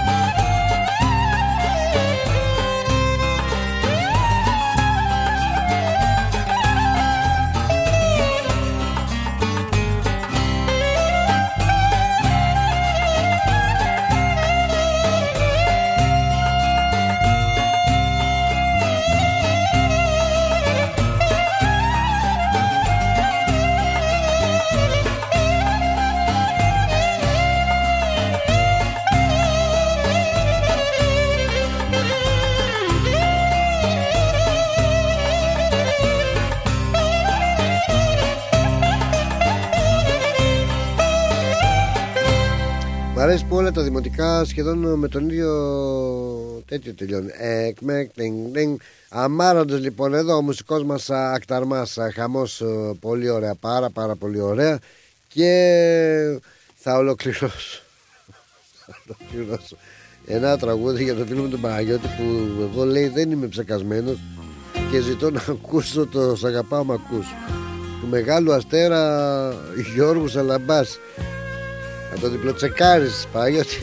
Μ' αρέσει που όλα τα δημοτικά σχεδόν με τον ίδιο τέτοιο τελειώνει. Εκμεκ, τινγκ, τινγκ. Αμάραντος λοιπόν εδώ ο μουσικός μας Ακταρμάς, χαμός, πολύ ωραία, πάρα πάρα πολύ ωραία. Και θα ολοκληρώσω θα ολοκληρώσω ένα τραγούδι για τον φίλο μου τον Παναγιώτη, που εγώ λέει δεν είμαι ψεκασμένος και ζητώ να ακούσω το «Σ' αγαπάω μ' ακούς» του Μεγάλου Αστέρα Γιώργου Σαλαμπάς. Να το διπλοτσεκάρεις, Παναγιώτη.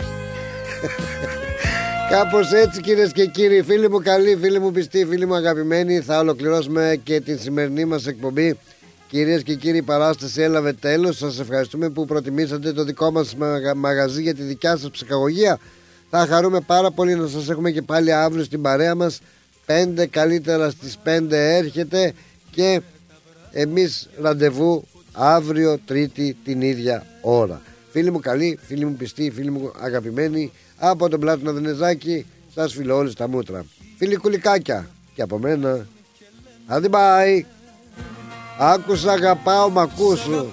Κάπως έτσι, κυρίες και κύριοι, φίλοι μου καλοί, φίλοι μου πιστοί, φίλοι μου αγαπημένοι, θα ολοκληρώσουμε και την σημερινή μας εκπομπή. Κυρίες και κύριοι, η παράσταση έλαβε τέλος. Σας ευχαριστούμε που προτιμήσατε το δικό μας μαγαζί για τη δικιά σας ψυχαγωγία. Θα χαρούμε πάρα πολύ να σας έχουμε και πάλι αύριο στην παρέα μας. Πέντε καλύτερα στις πέντε έρχεται και εμείς ραντεβού αύριο Τρίτη την ίδια ώρα. Φίλοι μου καλοί, φίλοι μου πιστοί, φίλοι μου αγαπημένοι, από τον Πλάτωνα Δενεζάκη σας φιλώ όλους τα μούτρα. Φίλοι κουλικάκια και από μένα, άντε bye. Άκουσα αγαπάω μ' ακούσου.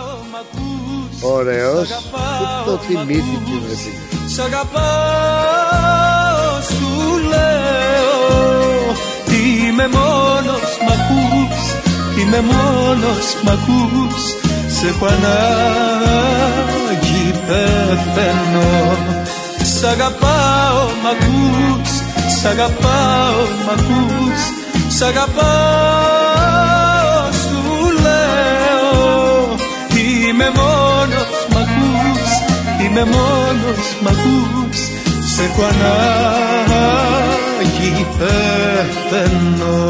Ωραίος, που το θυμήθηκε ρε φίλοι. Σ' αγαπάω σου λέω, είμαι μόνος μ' ακούς, είμαι μόνος μ' ακούς, σε έχω ανάγκη πεθαίνω. Σ' αγαπάω μ' ακούς, σ' αγαπάω μ' ακούς, σ' αγαπάω σου λέω, είμαι μόνος μ' ακούς, είμαι μόνος μ' ακούς, σε έχω ανάγκη πεθαίνω.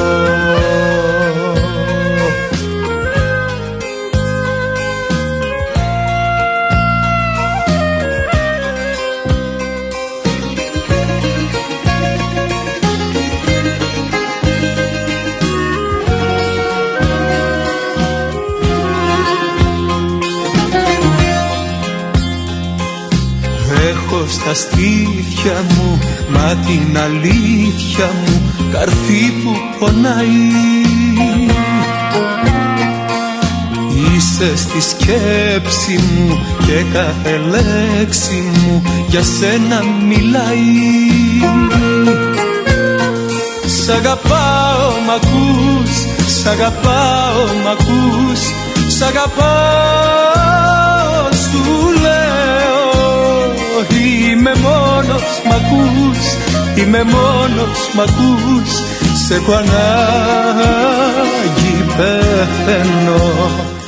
Στα στήθια μου, μα την αλήθεια μου, καρφί που πονάει. Είσαι στη σκέψη μου και κάθε λέξη μου για σένα μιλάει. Σ' αγαπάω μ' ακούς, σ' αγαπάω μ' ακούς, σ' αγαπάω σου λέω, είμαι μόνος μ' ακούς, είμαι μόνος μ' ακούς, σε έχω ανάγκη πεθαίνω.